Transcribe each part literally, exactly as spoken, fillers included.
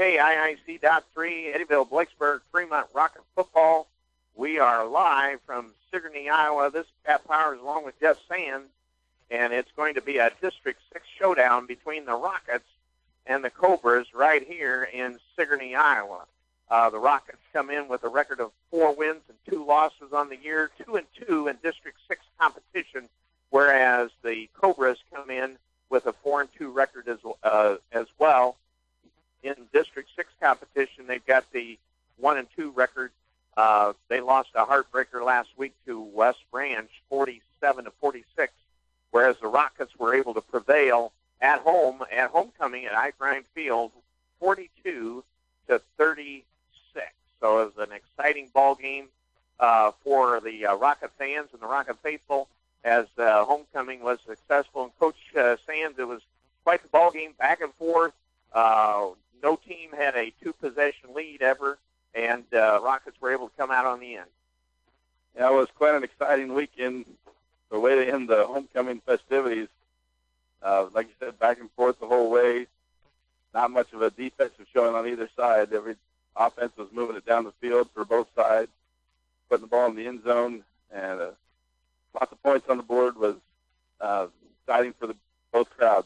K I I C dot three, Eddyville, Blacksburg, Fremont Rocket Football. We are live from Sigourney, Iowa. This is Pat Powers along with Jeff Sands, and it's going to be a District six showdown between the Rockets and the Cobras right here in Sigourney, Iowa. Uh, the Rockets come in with a record of four wins and two losses on the year, two and two in District six competition, whereas the Cobras come in with a four and two record as uh, as well. In District six competition, they've got the one and two record. Uh, they lost a heartbreaker last week to West Branch, forty-seven to forty-six, whereas the Rockets were able to prevail at home, at homecoming at I-Grind Field, forty-two to thirty-six. So it was an exciting ball game uh, for the uh, Rocket fans and the Rocket faithful as uh, homecoming was successful. And Coach uh, Sands, it was quite the ball game, back and forth. Uh, no team had a two-possession lead ever, and uh, Rockets were able to come out on the end. Yeah, it was quite an exciting weekend, the way to end the homecoming festivities. Uh, like you said, back and forth the whole way. Not much of a defensive showing on either side. Every offense was moving it down the field for both sides, putting the ball in the end zone, and uh, lots of points on the board. Was uh, exciting for the both crowds.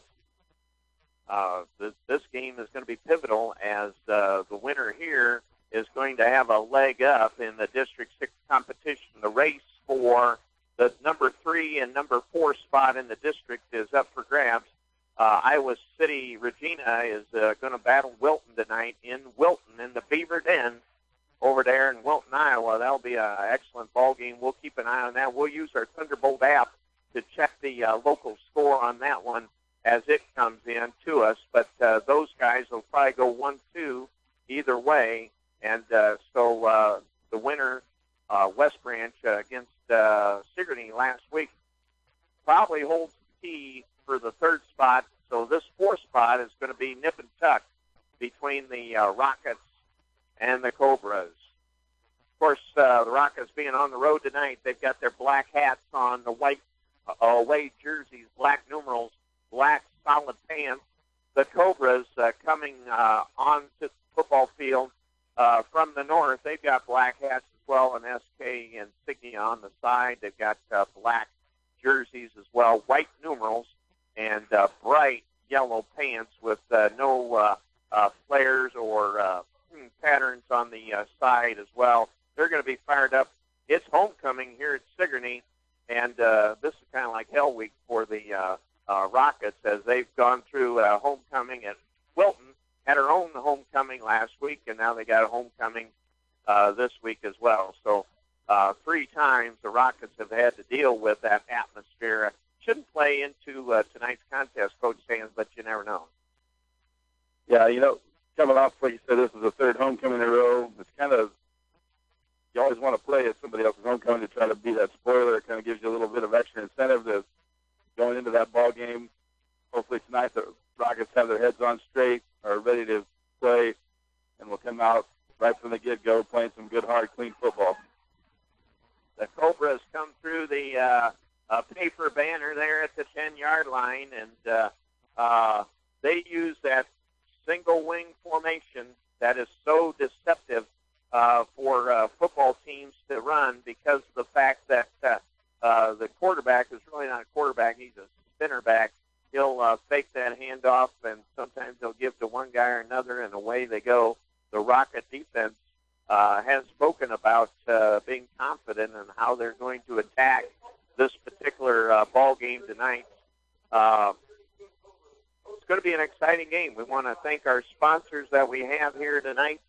Uh, this, this game is going to be pivotal as uh, the winner here is going to have a leg up in the District six competition. The race for the number three and number four spot in the district is up for grabs. Uh, Iowa City Regina is uh, going to battle Wilton tonight in Wilton in the Beaver Den over there in Wilton, Iowa. That'll be an excellent ball game. We'll keep an eye on that. We'll use our Thunderbolt app to check the uh, local score on that one as it comes in to us. But uh, those guys will probably go one two either way. And uh, so uh, the winner, uh, West Branch, uh, against uh, Sigourney last week, probably holds the key for the third spot. So this fourth spot is going to be nip and tuck between the uh, Rockets and the Cobras. Of course, uh, the Rockets being on the road tonight, they've got their black hats on, the white uh, away jerseys, black numerals, black solid pants. The Cobras uh, coming uh, onto the football field uh, from the north, they've got black hats as well, and S K insignia on the side. They've got uh, black jerseys as well, white numerals, and uh, bright yellow pants with uh, no uh, uh, flares or uh, patterns on the uh, side as well. They're going to be fired up. It's homecoming here at Sigourney, and uh, this is kind of like hell week for the uh, uh, Rockets as they've gone through uh, homecoming at Wilton, had her own homecoming last week, and now they got a homecoming uh, this week as well. So uh, three times the Rockets have had to deal with that atmosphere. Shouldn't play into uh, tonight's contest, Coach Sands, but you never know. Yeah, you know, coming off, like you said, this is the third homecoming in a row. It's kind of, you always want to play at somebody else's homecoming to try to be that spoiler. It kind of gives you a little bit of extra incentive to going into that ball game. Hopefully tonight the Rockets have their heads on straight, are ready to play, and will come out right from the get-go playing some good, hard, clean football. The Cobras come through the uh, uh, paper banner there at the ten-yard line, and uh, uh, they use that single-wing formation that is so deceptive uh, for uh, football teams to run because of the fact that uh, uh, the quarterback is really not a quarterback. He's a spinner back. He'll uh, fake that handoff, and sometimes he'll give to one guy or another, and away they go. The Rocket defense uh, has spoken about uh, being confident in how they're going to attack this particular uh, ball game tonight. Uh, it's going to be an exciting game. We want to thank our sponsors that we have here tonight.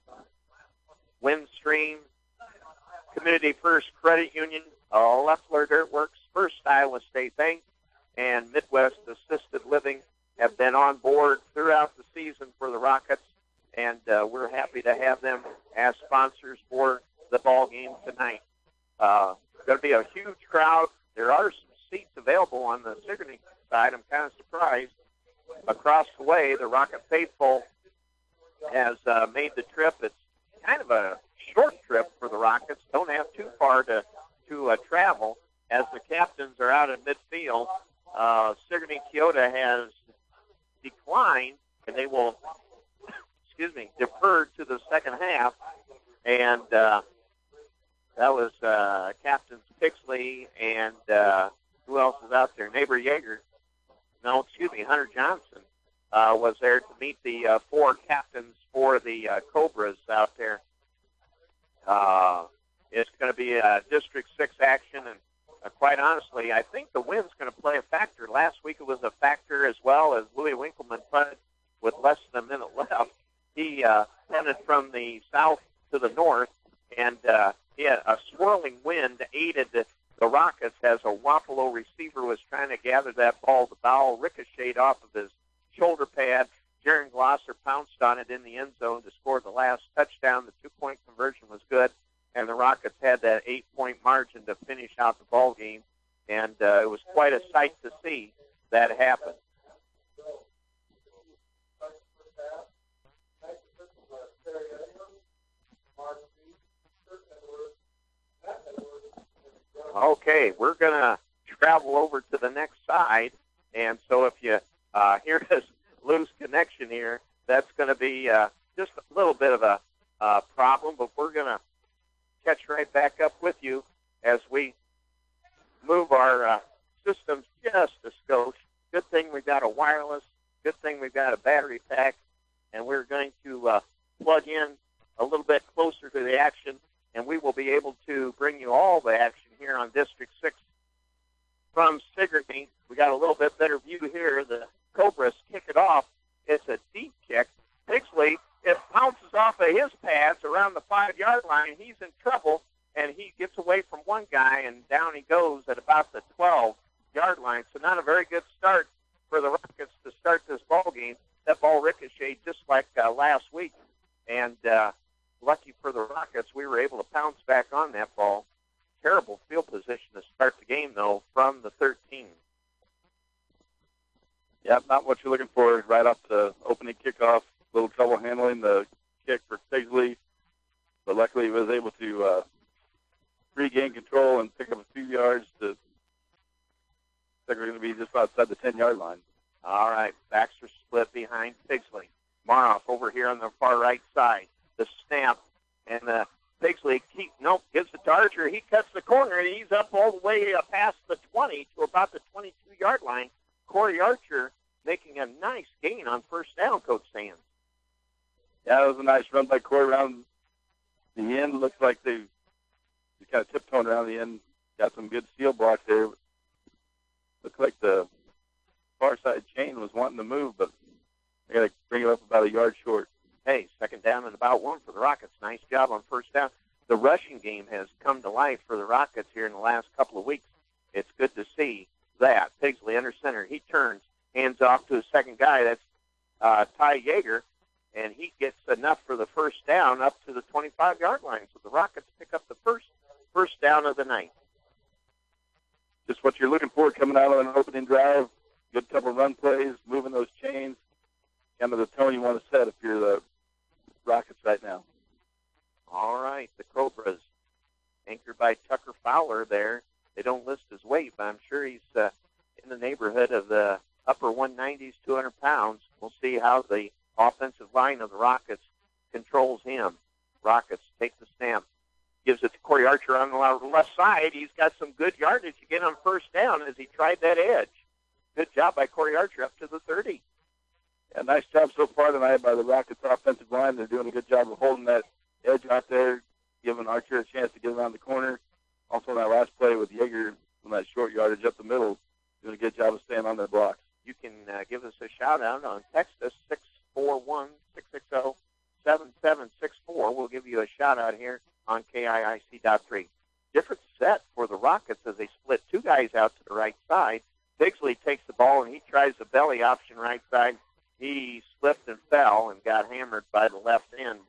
Windstream, Community First Credit Union, uh, Leffler Dirt Works, First Iowa State Bank, and Midwest Assisted Living have been on board throughout the season for the Rockets, and uh, we're happy to have them as sponsors for the ball game tonight. Uh, it's going to be a huge crowd. There are some seats available on the Sigourney side. I'm kind of surprised. Across the way, the Rocket faithful has uh, made the trip. It's kind of a short trip for the Rockets. Don't have too far to, to uh, travel as the captains are out in midfield. Uh, Sigourney Keota has declined, and they will, excuse me, deferred to the second half, and uh, that was uh, Captains Pixley and uh, who else is out there? Neighbor Yeager. No, excuse me, Hunter Johnson uh, was there to meet the uh, four captains for the uh, Cobras out there. Uh, it's going to be a District six action, and uh, quite honestly, I think the wind's going to play a factor. Last week it was a factor as well, as Louis Winkleman punted with less than a minute left. He uh, punted from the south to the north, and uh, he had a swirling wind aided the, the Rockets as a Wapello receiver was trying to gather that ball. The ball ricocheted off of his shoulder pad. Jaron Glosser pounced on it in the end zone to score the last touchdown. The two-point conversion was good, and the Rockets had that eight-point margin to finish out the ball game, and uh, it was quite a sight to see that happen. Okay, we're going to travel over to the next side, and so if you uh, hear us lose connection here, that's going to be uh, just a little bit of a uh, problem, but we're going to catch right back up with you as we move our uh, systems just a skosh. Good thing we've got a wireless, good thing we've got a battery pack, and we're going to uh, plug in a little bit closer to the action, and we will be able to bring you all the action here on District six from Sigourney. We got a little bit better view here. The Cobras kick it off. It's a deep kick. Pixley, it bounces off of his pads around the five-yard line. He's in trouble, and he gets away from one guy, and down he goes at about the twelve-yard line. So not a very good start for the Rockets to start this ball game. That ball ricocheted just like uh, last week, and uh, lucky for the Rockets, we were able to pounce back on that ball. Terrible field position to start the game, though, from the thirteen. Yep, not what you're looking for right off the opening kickoff. A little trouble handling the kick for Pixley, but luckily he was able to uh, regain control and pick up a few yards to, I think we're going to be just outside the ten-yard line. All right, Baxter split behind Pixley. Maroff over here on the far right side. The snap, and the Pixley keep, nope, gives it to Archer. He cuts the corner, and he's up all the way uh, past the twenty to about the twenty-two-yard line. Corey Archer making a nice gain on first down, Coach Sands. Yeah, it was a nice run by Corey around the end. Looks like they, they kind of tiptoed around the end. Got some good seal blocks there. Looked like the far side chain was wanting to move, but they got to bring it up about a yard short. Hey, second down and about one for the Rockets. Nice job on first down. The rushing game has come to life for the Rockets here in the last couple of weeks. It's good to see that. Pixley under center. He turns, hands off to his second guy. That's uh, Ty Yeager, and he gets enough for the first down up to the twenty-five-yard line. So the Rockets pick up the first first down of the night. Just what you're looking for coming out on an opening drive. Good couple run plays, moving those chains. Kind of the tone you want to set if you're the Rockets right now. All right, the Cobras, anchored by Tucker Fowler there. They don't list his weight, but I'm sure he's uh, in the neighborhood of the upper one nineties, two hundred pounds. We'll see how the offensive line of the Rockets controls him. Rockets take the snap, gives it to Corey Archer on the left side. He's got some good yardage again on first down as he tried that edge. Good job by Corey Archer up to the thirty. Yeah, nice job so far tonight by the Rockets offensive line. They're doing a good job of holding that edge out there, giving Archer a chance to get around the corner. Also, that last play with Yeager on that short yardage up the middle, doing a good job of staying on their blocks. You can uh, give us a shout-out on text us, six four one, six six zero, seven seven six four. We'll give you a shout-out here on K I I C dot three. Different set for the Rockets as they split two guys out to the right side. Pixley takes the ball, and he tries the belly option right side. He slipped and fell and got hammered by the left end,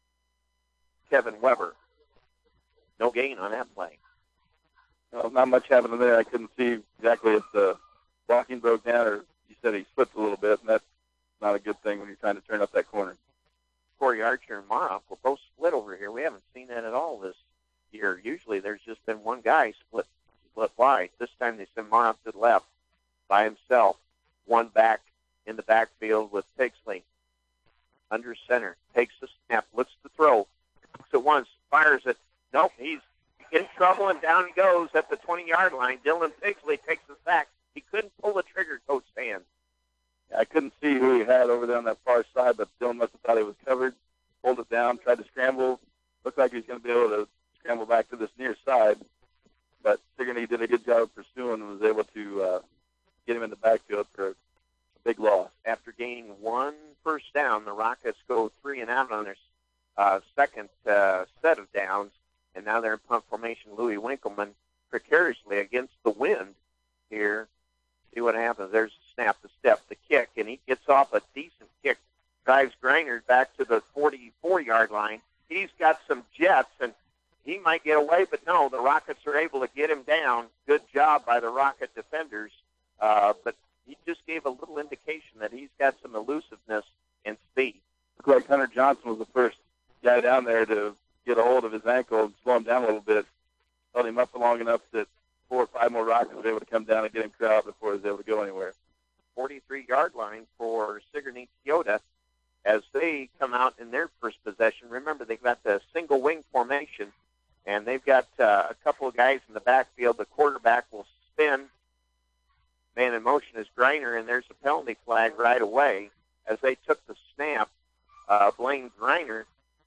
Kevin Weber. No gain on that play. Well, not much happening there. I couldn't see exactly if the blocking broke down or you said he slipped a little bit, and that's not a good thing when you're trying to turn up that corner. Corey Archer and Maroff will both split over here. We haven't seen that at all this year. Usually there's just been one guy split, split wide. This time they send Maroff to the left by himself. One back in the backfield with Pixley. under center, takes the snap, looks to throw, looks at once, fires it. Nope, he's in trouble, and down he goes at the twenty-yard line. Dylan Pigsley takes the sack. He couldn't pull the trigger, Coach Stan. I couldn't see who he had over there on that far side, but Dylan must have thought he was covered, pulled it down, tried to scramble. Looked like he was going to be able to scramble back to this near side, but Sigourney did a good job of pursuing and was able to uh, get him in the backfield for a big loss. After gaining one first down, the Rockets go three and out on their uh, second uh, set of downs, and now they're in punt formation. Louis Winkleman precariously against the wind here. See what happens. There's the snap, the step, the kick, and he gets off a decent kick. Drives Griner back to the forty-four-yard line. He's got some jets, and he might get away, but no, the Rockets are able to get him down. Good job by the Rocket defenders, uh, but he just gave a little indication that he's got some elusiveness and speed. Looked like Hunter Johnson was the first guy down there to get a hold of his ankle and slow him down a little bit. Held him up long enough that four or five more Rockets were able to come down and get him clear out before he was able to go anywhere. forty-three-yard line for Sigourney Toyota as they come out in their first possession. Remember, they've got the single wing formation, and they've got uh, a couple of guys in the backfield. The quarterback will spin. Man in motion is Griner, and there's a penalty flag right away as they took the snap. Uh, Blaine Griner.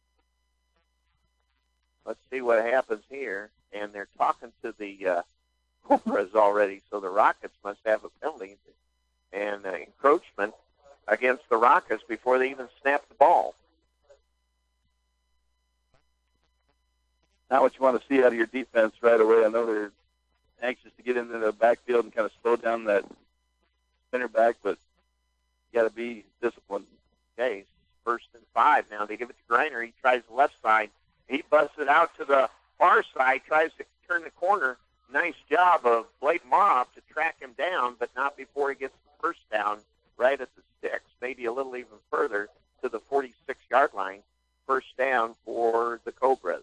Let's see what happens here. And they're talking to the uh, Cobras already, so the Rockets must have a penalty and uh, encroachment against the Rockets before they even snap the ball. Not what you want to see out of your defense right away. I know they're anxious to get into the backfield and kind of slow down that spinner back, but you got to be disciplined. Okay, first and five now. They give it to Griner. He tries the left side. He busts it out to the far side, tries to turn the corner. Nice job of Blake Maroff to track him down, but not before he gets the first down right at the sticks, maybe a little even further to the forty-six-yard line. First down for the Cobras.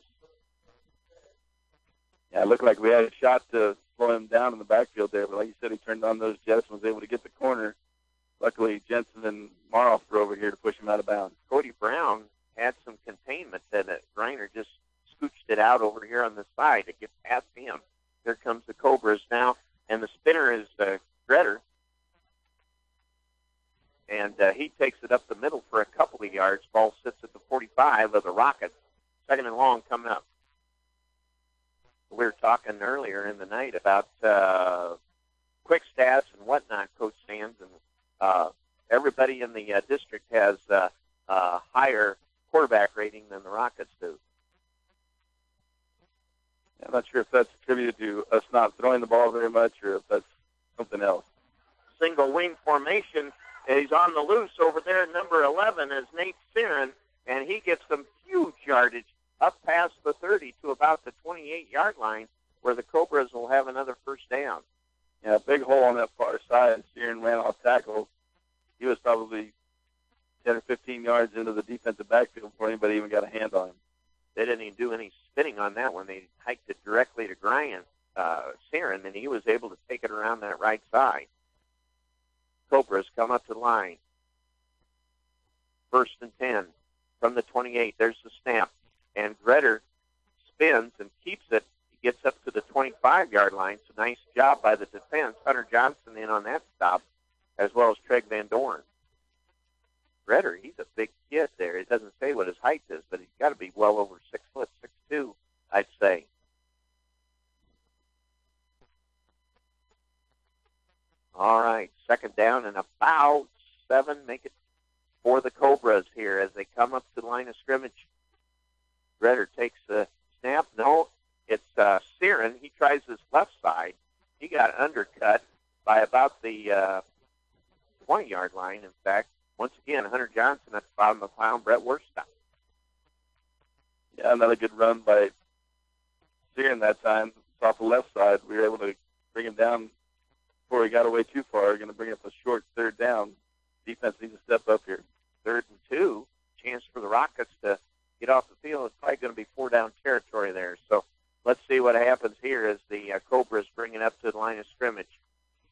Yeah, it looked like we had a shot to slow him down in the backfield there, but like you said, he turned on those jets and was able to get the corner. Luckily, Jensen and Maroff were over here to push him out of bounds. Cody Brown had some containment, and Griner just scooched it out over here on the side to get past him. Here comes the Cobras now, and the spinner is uh, Gretter. And uh, he takes it up the middle for a couple of yards. Ball sits at the forty-five of the Rockets. Second and long coming up. We were talking earlier in the night about uh, quick stats and whatnot, Coach Sands, and uh, everybody in the uh, district has uh, a higher quarterback rating than the Rockets do. I'm not sure if that's attributed to us not throwing the ball very much or if that's something else. Single wing formation. He's on the loose over there. Number eleven is Nate Siren, and he gets some huge yardage up past the thirty to about the twenty-eight-yard line where the Cobras will have another first down. Yeah, big hole on that far side. Siren ran off tackle. He was probably ten or fifteen yards into the defensive backfield before anybody even got a hand on him. They didn't even do any spinning on that one. They hiked it directly to Brian uh, Siren, and he was able to take it around that right side. Cobras come up to the line. First and ten from the twenty-eight. There's the snap. And Gretter spins and keeps it. He gets up to the twenty-five-yard line. So nice job by the defense. Hunter Johnson in on that stop, as well as Treg Van Dorn. Gretter, he's a big kid there. It doesn't say what his height is, but he's got to be well over six foot, six two, I'd say. All right, second down and about seven. Make it for the Cobras here as they come up to the line of scrimmage. Gretter takes the snap. No, it's uh, Siren. He tries his left side. He got undercut by about the uh, twenty-yard line, in fact. Once again, Hunter Johnson at the bottom of the pile, Brett Worstow. Yeah, another good run by Siren that time. It's off the left side. We were able to bring him down before he got away too far. We're going to bring up a short third down. Defense needs to step up here. Third and two. Chance for the Rockets to get off the field. It's probably going to be four-down territory there. So let's see what happens here as the uh, Cobras bring it up to the line of scrimmage.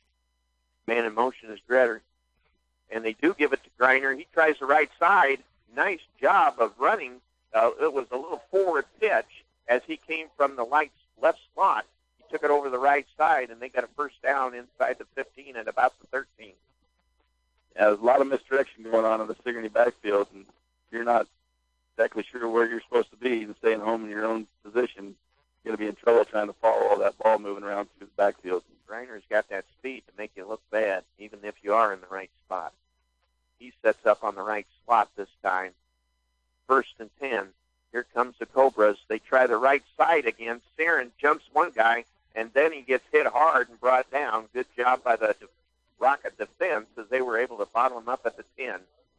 Man in motion is Gretter. And they do give it to Griner. He tries the right side. nice job of running. Uh, it was a little forward pitch as he came from the light left slot. He took it over the right side, and they got a first down inside the fifteen at about the thirteen. Yeah, there's a lot of misdirection going on in the Sigourney backfield, and you're not exactly sure where you're supposed to be and staying home in your own position. You're going to be in trouble trying to follow all that ball moving around through the backfield. Reiner's got that speed to make you look bad, even if you are in the right spot. He sets up on the right slot this time. First and ten. Here comes the Cobras. They try the right side again. Sarin jumps one guy, and then he gets hit hard and brought down. Good job by the Rocket defense as they were able to bottle him up at the ten.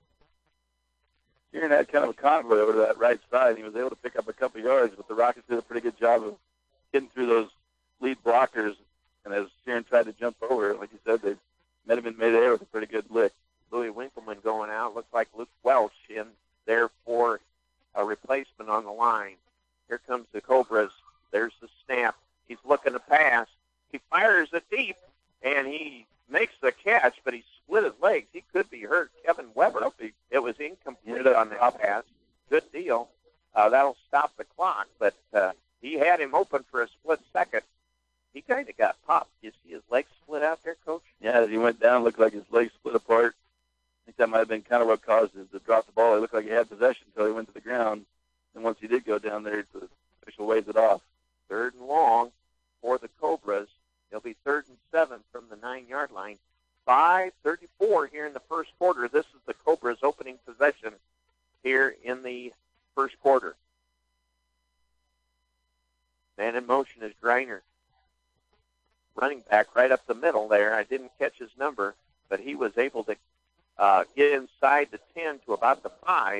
Sarin had kind of a convoy over to that right side. He was able to pick up a couple yards, but the Rockets did a pretty good job of getting through those lead blockers. And as Sarin tried to jump over, like you said, they met him in midair with a pretty good lick. Louis Winkleman going out. Looks like Luke Welch in there for a replacement on the line. Here comes the Cobras. There's the snap. He's looking to pass. He fires it deep, and he makes the catch, but he split his legs. He could be hurt. Kevin Weber. It was incomplete on that pass. Good deal. Uh, that'll stop the clock, but uh, he had him open for a split second. He kind of got popped. You see his legs split out there, Coach? Yeah, as he went down, it looked like his legs split apart. I think that might have been kind of what caused him to drop the ball. It looked like he had possession until he went to the ground. And once he did go down there, the official waves it off. Third and long for the Cobras. It'll be third and seven from the nine-yard line. five thirty-four here in the first quarter. This is the Cobras' opening possession here in the first quarter. Man in motion is Greiner. Running back right up the middle there. I didn't catch his number, but he was able to uh, get inside the ten to about the five.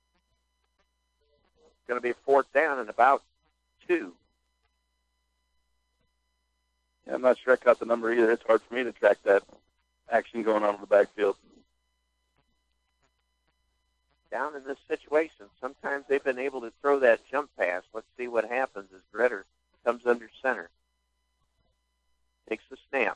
It's going to be a fourth down and about two. Yeah, I'm not sure I caught the number either. It's hard for me to track that action going on in the backfield. Down in this situation, sometimes they've been able to throw that jump pass. Let's see what happens as Gritter comes under center. Takes the snap.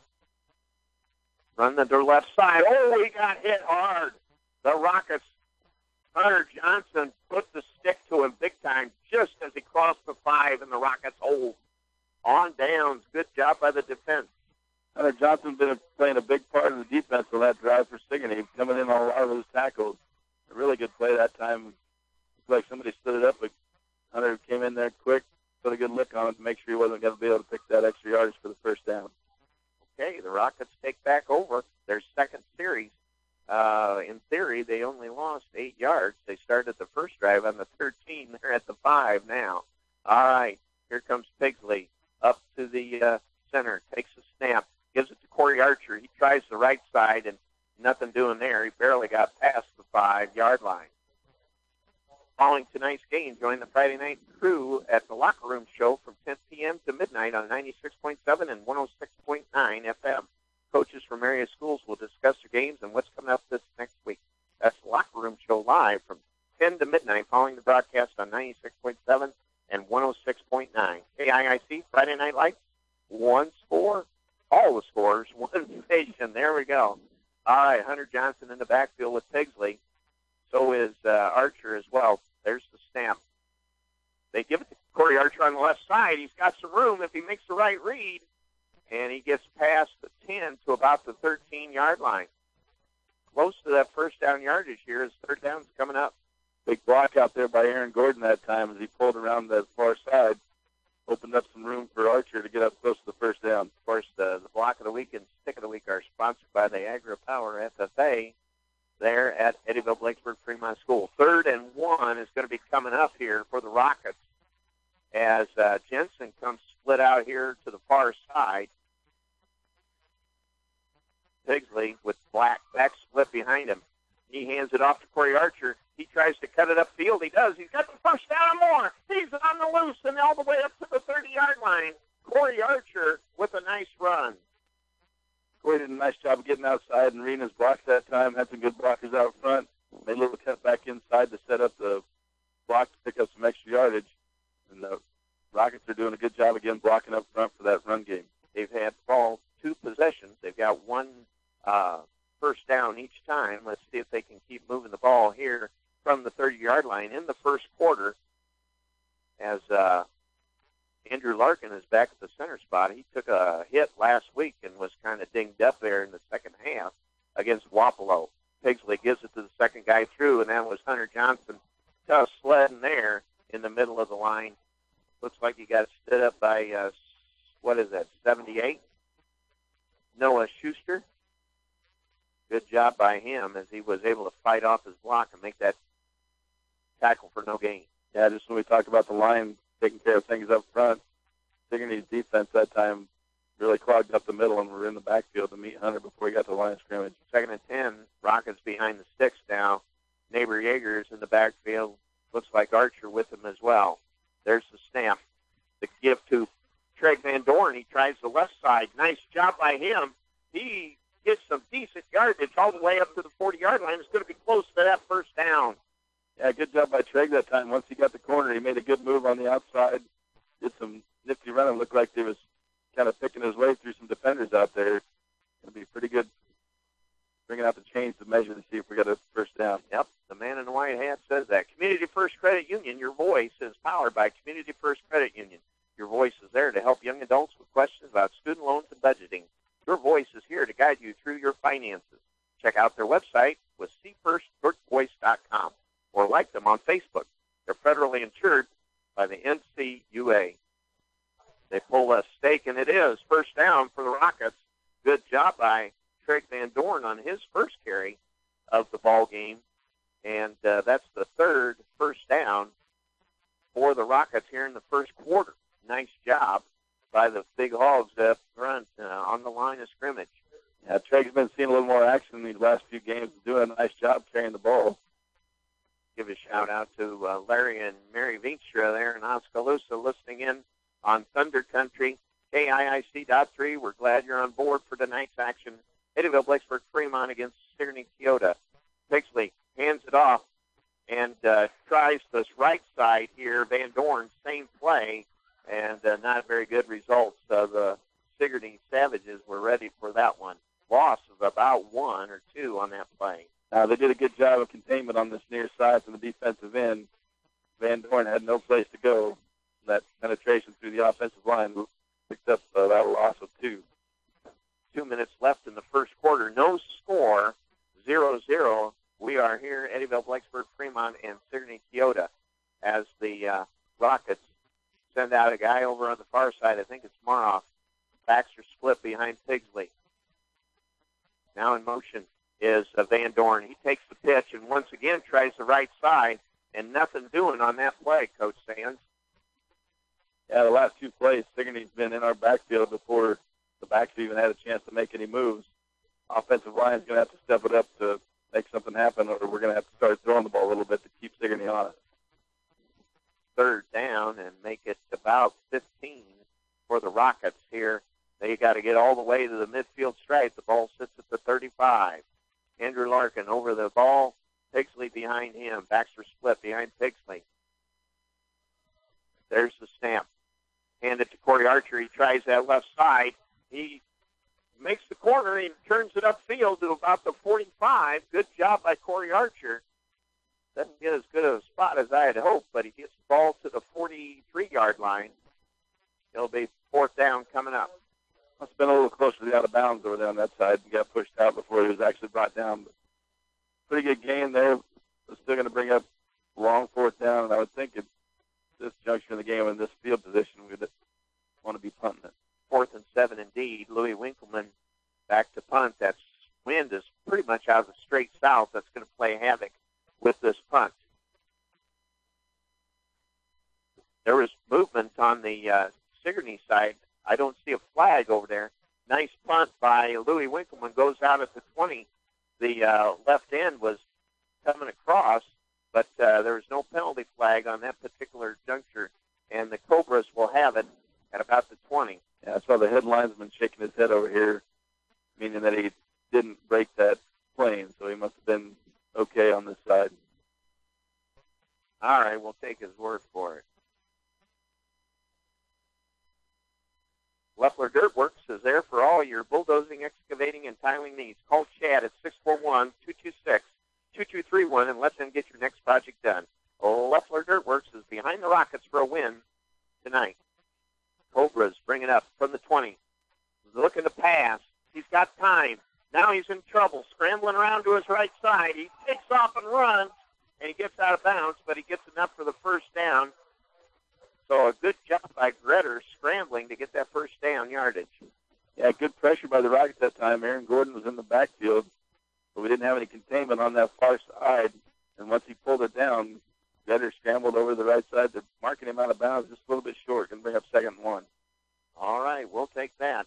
Run the left side. Oh, he got hit hard. The Rockets, Hunter Johnson put the stick to him big time just as he crossed the five in the Rockets' hole. On downs. Good job by the defense. Hunter Johnson's been playing a big part of the defense on that drive for Sigourney, coming in on a lot of those tackles. A really good play that time. Looked like somebody stood it up, but Hunter came in there quick, put a good lick on it to make sure he wasn't going to be able to pick that extra yardage for the first down. Okay, the Rockets take back over their second series. Uh, in theory, they only lost eight yards. They started the first drive on the thirteen. They're at the five now. All right, here comes Pigsley up to the uh, center, takes a snap, gives it to Corey Archer. He tries the right side, and nothing doing there. He barely got past the five-yard line. Following tonight's game, join the Friday night crew at the Locker Room Show from ten p.m. to midnight on ninety-six point seven and one oh six point nine F M. Coaches from area schools will discuss their games and what's coming up this next week. That's the Locker Room Show live from ten to midnight following the broadcast on ninety-six point seven and one oh six point nine. K I I C, Friday Night Lights, one score, all the scores, one station. There we go. All right, Hunter Johnson in the backfield with Pigsley. So is uh, Archer as well. There's the snap. They give it to Corey Archer on the left side. He's got some room if he makes the right read. And he gets past the ten to about the thirteen-yard line. Close to that first down yardage here as third down's coming up. Big block out there by Aaron Gordon that time as he pulled around the far side. Opened up some room for Archer to get up close to the first down. Of course, the, the block of the week and stick of the week are sponsored by the Agri Power F F A there at Eddyville Blacksburg Fremont School. Third and one is going to be coming up here for the Rockets as uh, Jensen comes split out here to the far side. Pigsley with Black back split behind him. He hands it off to Corey Archer. He tries to cut it upfield. He does. He's got the first down and more. He's on the loose and all the way up to the thirty-yard line. Corey Archer with a nice run. Corey did a nice job of getting outside and reading his blocks that time. Had some good blockers out front. Made a little cut back inside to set up the block to pick up some extra yardage. And the Rockets are doing a good job again blocking up front for that run game. They've had ball two possessions. They've got one uh, first down each time. Let's see if they can keep moving the ball here from the thirty-yard line in the first quarter as uh, Andrew Larkin is back at the center spot. He took a hit last week and was kind of dinged up there in the second half against Wapello. Pigsley gives it to the second guy through, and that was Hunter Johnson. Tough sledding there in the middle of the line. Looks like he got stood up by, uh, what is that, seventy-eight? Noah Schuster. Good job by him as he was able to fight off his block and make that tackle for no gain. Yeah, just when we talked about the line taking care of things up front, Sigourney's defense that time really clogged up the middle and were in the backfield to meet Hunter before he got to the line of scrimmage. Second and ten, Rockets behind the sticks now. Neighbor Yeager's in the backfield. Looks like Archer with him as well. There's the snap. The give to Trey Van Dorn. He tries the left side. Nice job by him. He gets some decent yardage all the way up to the forty-yard line. It's going to be close to that first down. Yeah, good job by Trey that time. Once he got the corner, he made a good move on the outside. Did some nifty running. Looked like he was kind of picking his way through some defenders out there. It'll be pretty good bringing out the chains to measure to see if we got a first down. Yep, the man in the white hat says that. Community First Credit Union, your voice is powered by Community First Credit Union. Your voice is there to help young adults with questions about student loans and budgeting. Your voice is here to guide you through your finances. Check out their website with c first voice dot com or like them on Facebook. They're federally insured by the N C U A. They pull a stake, and it is first down for the Rockets. Good job by Trey Van Dorn on his first carry of the ball game, and uh, that's the third first down for the Rockets here in the first quarter. Nice job by the Big Hogs up front uh, on the line of scrimmage. Yeah, Trey's been seeing a little more action in these last few games, doing a nice job carrying the ball. Give a shout-out to uh, Larry and Mary Vinstra there in Oskaloosa listening in on Thunder Country, K I I C dot three. We're glad you're on board for tonight's action. Eddyville Blacksburg Fremont against Sigourney Keota. Pigsley hands it off and uh, tries this right side here. Van Dorn, same play, and uh, not very good results. Uh, the Sigourney Savages were ready for that one. Loss of about one or two on that play. Uh, they did a good job of containment on this near side from the defensive end. Van Dorn had no place to go. That penetration through the offensive line picked up uh, that loss of two. Two minutes left in the first quarter. No score, zero zero. We are here, Eddyville, Blacksburg, Fremont, and Sigourney Keota, as the uh, Rockets send out a guy over on the far side. I think it's Maroff. Backs are split behind Pigsley. Now in motion is uh, Van Dorn. He takes the pitch and once again tries the right side, and nothing doing on that play, Coach Sands. Yeah, the last two plays, Sigourney's been in our backfield before the backs even had a chance to make any moves. Offensive line's going to have to step it up to make something happen, or we're going to have to start throwing the ball a little bit to keep Sigourney on it. Third down and make it about fifteen for the Rockets here. They got to get all the way to the midfield stripe. The ball sits at the thirty-five. Andrew Larkin over the ball. Pigsley behind him. Baxter split behind Pigsley. There's the snap. Hand it to Corey Archer. He tries that left side. He makes the corner. He turns it upfield to about the forty-five. Good job by Corey Archer. Doesn't get as good of a spot as I had hoped, but he gets the ball to the forty-three-yard line. It'll be fourth down coming up. Must have been a little closer to the out of bounds over there on that side and got pushed out before he was actually brought down. But pretty good game there. We're still going to bring up long fourth down, and I would think at this juncture in the game in this field position, we'd want to be punting it. Fourth and seven indeed. Louis Winkleman back to punt. That wind is pretty much out of the straight south. That's going to play havoc with this punt. There was movement on the uh, Sigourney side. I don't see a flag over there. Nice punt by Louis Winkleman. Goes out at the twenty. The uh, left end was coming across, but uh, there was no penalty flag on that particular juncture, and the Cobras will have it at about the twenty. Yeah, I saw the head linesman shaking his head over here, meaning that he didn't break that plane, so he must have been okay on this side. All right, we'll take his word for it. Leffler Dirt Works is there for all your bulldozing, excavating, and tiling needs. Call Chad at six four one, two two six, two two three one and let them get your next project done. Leffler Dirtworks is behind the Rockets for a win tonight. Cobras bring it up from the twenty. Looking to pass. He's got time. Now he's in trouble, scrambling around to his right side. He takes off and runs, and he gets out of bounds, but he gets enough for the first down. So a good job by Gretter scrambling to get that first down yardage. Yeah, good pressure by the Rockets that time. Aaron Gordon was in the backfield, but we didn't have any containment on that far side. And once he pulled it down, Gretter scrambled over to the right side. They're marking him out of bounds just a little bit short. Going to bring up second and one. All right, we'll take that.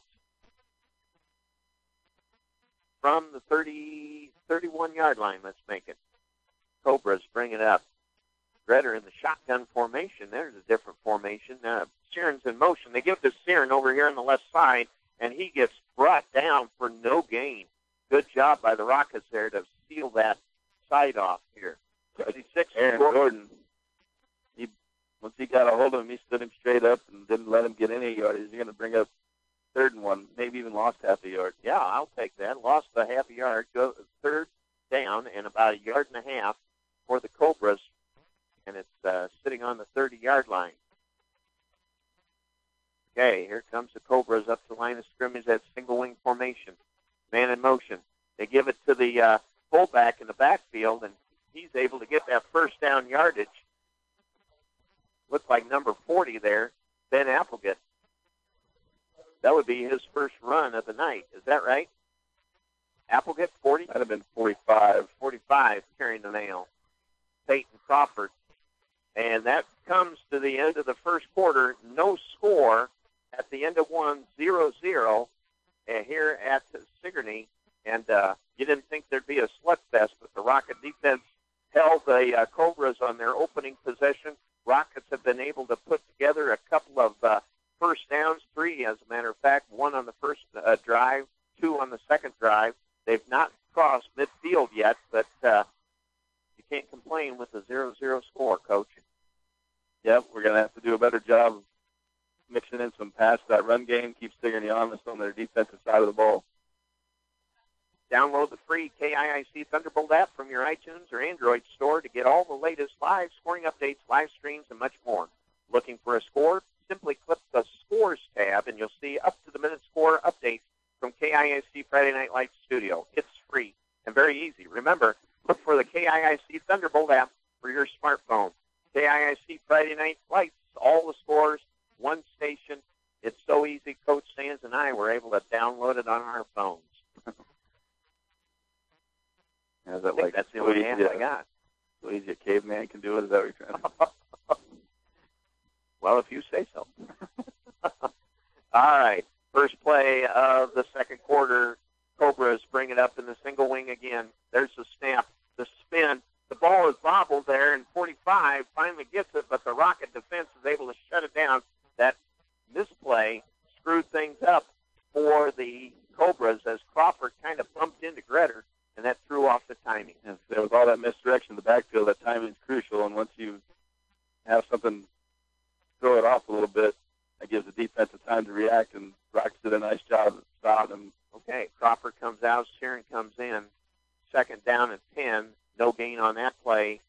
From the thirty, thirty-one-yard line, let's make it. Cobras bring it up. Gretter in the shotgun formation. There's a different formation. Uh, Searon's in motion. They give it to Searon over here on the left side, and he gets brought down for no gain. Good job by the Rockets there to seal that side off here. sixty-six Aaron Gordon, he, once he got a hold of him, he stood him straight up and didn't let him get any yardage. He's going to bring up third and one, maybe even lost half a yard. Yeah, I'll take that. Lost a half a yard. Go third down and about a yard and a half for the Cobras, and it's uh, sitting on the thirty-yard line. Okay, here comes the Cobras up the line of scrimmage, that single wing formation. Man in motion. They give it to the uh, fullback in the backfield, and he's able to get that first down yardage. Looks like number forty there, Ben Applegate. That would be his first run of the night. Is that right? Applegate, forty? That'd have been forty-five. forty-five, carrying the mail. Peyton Crawford. And that comes to the end of the first quarter. No score at the end of one, zero zero uh, here at Sigourney. And uh, you didn't think there'd be a slugfest, but the Rocket defense held the uh, Cobras on their opening possession. Rockets have been able to put together a couple of uh, first downs, three as a matter of fact, one on the first uh, drive, two on the second drive. They've not crossed midfield yet, but uh, you can't complain with a zero zero score, Coach. Yep, we're going to have to do a better job of mixing in some pass. That run game keeps Sigourney honest on their defensive side of the ball. Download the free K I I C Thunderbolt app from your iTunes or Android store to get all the latest live scoring updates, live streams, and much more. Looking for a score? Simply click the Scores tab, and you'll see up-to-the-minute score updates from K I I C Friday Night Lights Studio. It's free and very easy. Remember, look for the K I I C Thunderbolt app for your smartphone. K I I C Friday Night Lights, all the scores, one station. It's so easy, Coach Sands and I were able to download it on our phones. Is that I think like that's the only app I got. So easy a caveman can do it? Is that what you're trying to say? Well, if you say so. All right. First play of the second quarter. Cobras bring it up in the single wing again. There's the snap, the spin. The ball is bobbled there, and forty-five finally gets it, but the Rocket defense is able to shut it down. That misplay screwed things up for the Cobras as Crawford kind of bumped into Gretter, and that threw off the timing. And there was all that misdirection in the backfield. That timing is crucial, and once you have something throw it off a little bit, that gives the defensive time to react, and Rockets did a nice job of stopping them. Okay, Crawford comes out, Searon comes in. Second down and ten. No gain on that play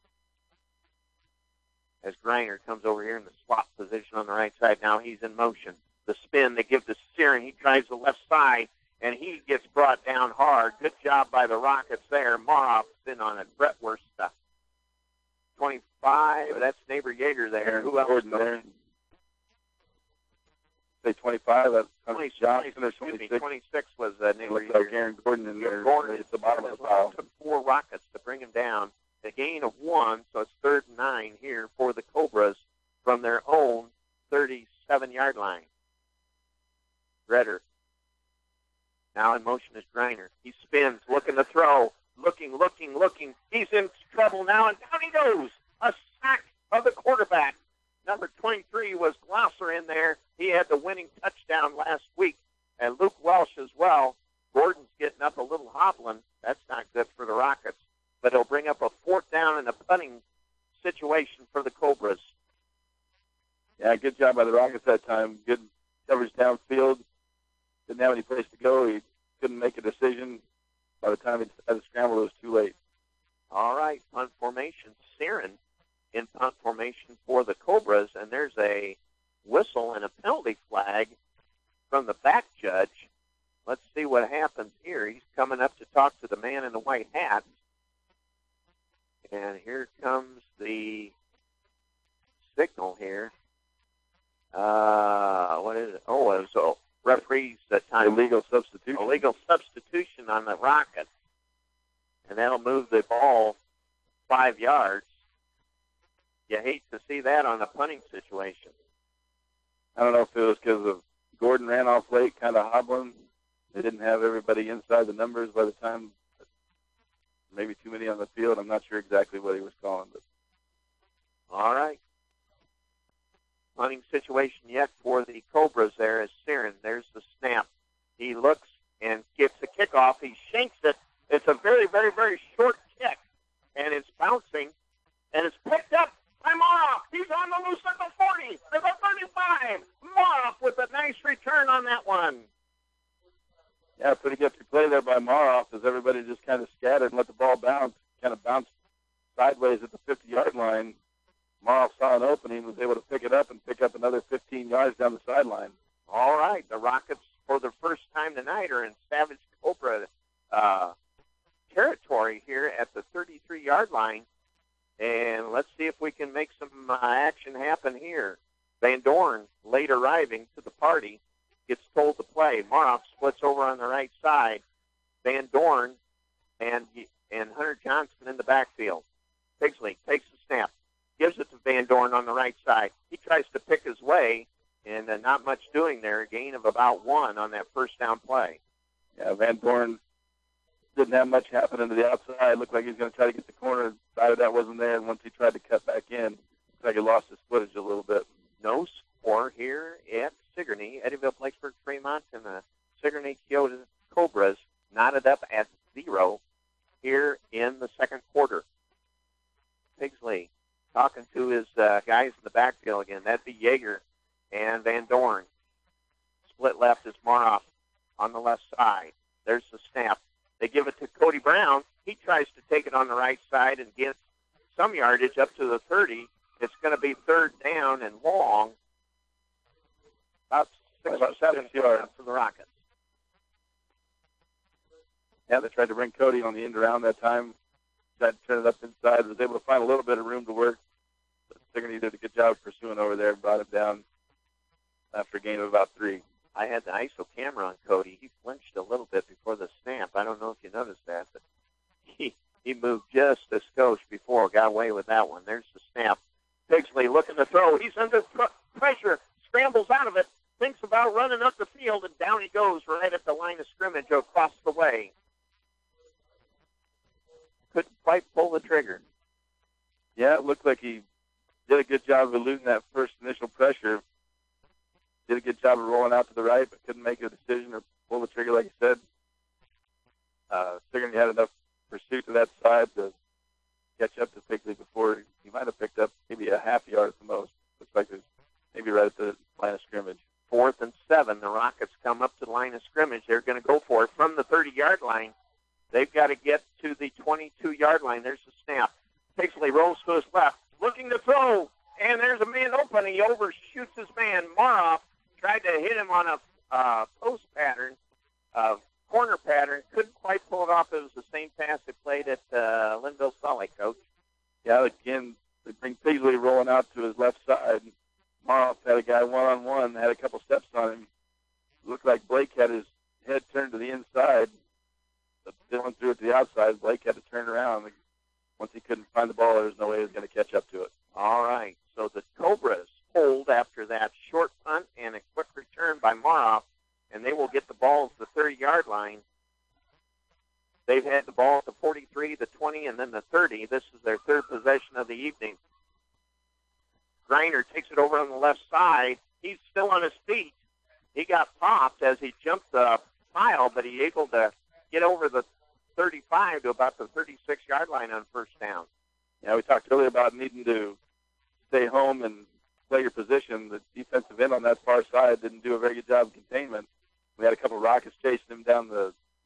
as Greiner comes over here in the slot position on the right side. Now he's in motion. The spin they give to Searon. He drives the left side, and he gets brought down hard. Good job by the Rockets there. Moff's in on it. Brett Wursta. twenty-five. That's neighbor Yeager there. Who else? Gordon there. Say twenty-five. That's twenty, Johnson or excuse me, twenty-six. twenty-six was uh, neighbor Looks like Yeager. Aaron Gordon in there. Gordon It's the bottom of the pile. took four Rockets to bring him down. A gain of one, so it's third and nine here for the Cobras from their own thirty-seven-yard line. Redder. Now in motion is Greiner. He spins, looking to throw. Looking, looking, looking. He's in trouble now, and down he goes. A sack of the quarterback. Number twenty-three was Glosser in there. He had the winning touchdown last week. And Luke Welsh as well. Gordon's getting up a little hobbling. That's not good for the Rockets. But he'll bring up a fourth down and a punting situation for the Cobras. Yeah, good job by the Rockets that time. Good coverage downfield. Didn't have any place to go. He couldn't make a decision. By the time he had to scramble, it was too late. All right, punt formation. Siren in punt formation for the Cobras, and there's a whistle and a penalty flag from the back judge. Let's see what happens here. He's coming up to talk to the man in the white hat. And here comes the signal here. Uh, what is it? Oh, it was a referee's uh, time. Illegal substitution. Illegal substitution on the Rockets. And that'll move the ball five yards. You hate to see that on a punting situation. I don't know if it was because of Gordon ran off late, kind of hobbling. They didn't have everybody inside the numbers by the time, maybe too many on the field. I'm not sure exactly what he was calling. But all right. Punting situation yet for the Cobras there is Siren. There's the snap. He looks and gets the kickoff. He shanks it. It's a very, very, very short kick, and it's bouncing, and it's picked up by Moroff. He's on the loose at the forty, at the thirty-five. Moroff with a nice return on that one. Yeah, pretty good play there by Moroff as everybody just kind of scattered and let the ball bounce, kind of bounced sideways at the fifty-yard line. Moroff saw an opening, was able to pick it up and pick up another fifteen yards down the sideline. All right, the Rockets, for the first time tonight, are in Savage Cobra uh, territory here at the thirty-three-yard line. And let's see if we can make some uh, action happen here. Van Dorn, late arriving to the party, gets told to play. Moroff splits over on the right side. Van Dorn and and Hunter Johnson in the backfield. Pigsley takes the snap, gives it to Van Dorn on the right side. He tries to pick his way, and uh, not much doing there. A gain of about one on that first down play. Yeah, Van Dorn didn't have much happen to the outside. Looked like he was going to try to get the corner. Side of that wasn't there, and once he tried to cut back in, looked like he lost his footage a little bit. No score here at Sigourney. Eddyville, Blacksburg, Fremont, and the Sigourney Keota Cobras knotted up at zero here in the second quarter. Pigsley talking to his uh, guys in the backfield again. That'd be Yeager and Van Dorn. Split left is Moroff on the left side. There's the snap. They give it to Cody Brown. He tries to take it on the right side and get some yardage up to the thirty. It's going to be third down and long. About six About or seven yards for the Rockets. Yeah, they tried to bring Cody on the end around that time. Tried to turn it up inside. Was able to find a little bit of room to work. But Sigourney did a good job pursuing over there. Brought him down after a gain of about three. I had the I S O camera on Cody. He flinched a little bit before the snap. I don't know if you noticed that, but he, he moved just a skosh before, got away with that one. There's the snap. Pigsley looking to throw. He's under th- pressure, scrambles out of it, thinks about running up the field, and down he goes right at the line of scrimmage across the way. Couldn't quite pull the trigger. Yeah, it looked like he did a good job of eluding that first initial pressure. Did a good job of rolling out to the right, but couldn't make a decision or pull the trigger like you said. Uh, Sigourney had enough pursuit to that side to catch up to Pigsley before he might have picked up maybe a half yard at the most. Looks like it was maybe right at the line of scrimmage. Fourth and seven. The Rockets come up to the line of scrimmage. They're going to go for it from the thirty-yard line. They've got to get to the twenty-two-yard line. There's the snap. Pigsley rolls to his left, looking to throw, and there's a man open. He overshoots his man. Moroff tried to hit him on a uh, post pattern, uh, corner pattern. Couldn't quite pull it off. It was the same pass they played at uh, Linville Sully, Coach. Yeah, again, they bring Pigsley rolling out to his left side. Moroff had a guy one-on-one, had a couple steps on him. Looked like Blake had his head turned to the inside. But Dylan threw it to the outside. Blake had to turn around. Once he couldn't find the ball, there was no way he was going to catch up to it. All right, so the Cobras hold after that short punt and a quick return by Moroff, and they will get the ball to the thirty-yard line. They've had the ball at the forty-three, the twenty, and then the thirty. This is their third possession of the evening. Griner takes it over on the left side. He's still on his feet. He got popped as he jumped the pile, but he able to get over the thirty-five to about the thirty-six-yard line on first down. Yeah, we talked earlier about needing to stay home and play your position. The defensive end on that far side didn't do a very good job of containment. We had a couple of Rockets chasing him down the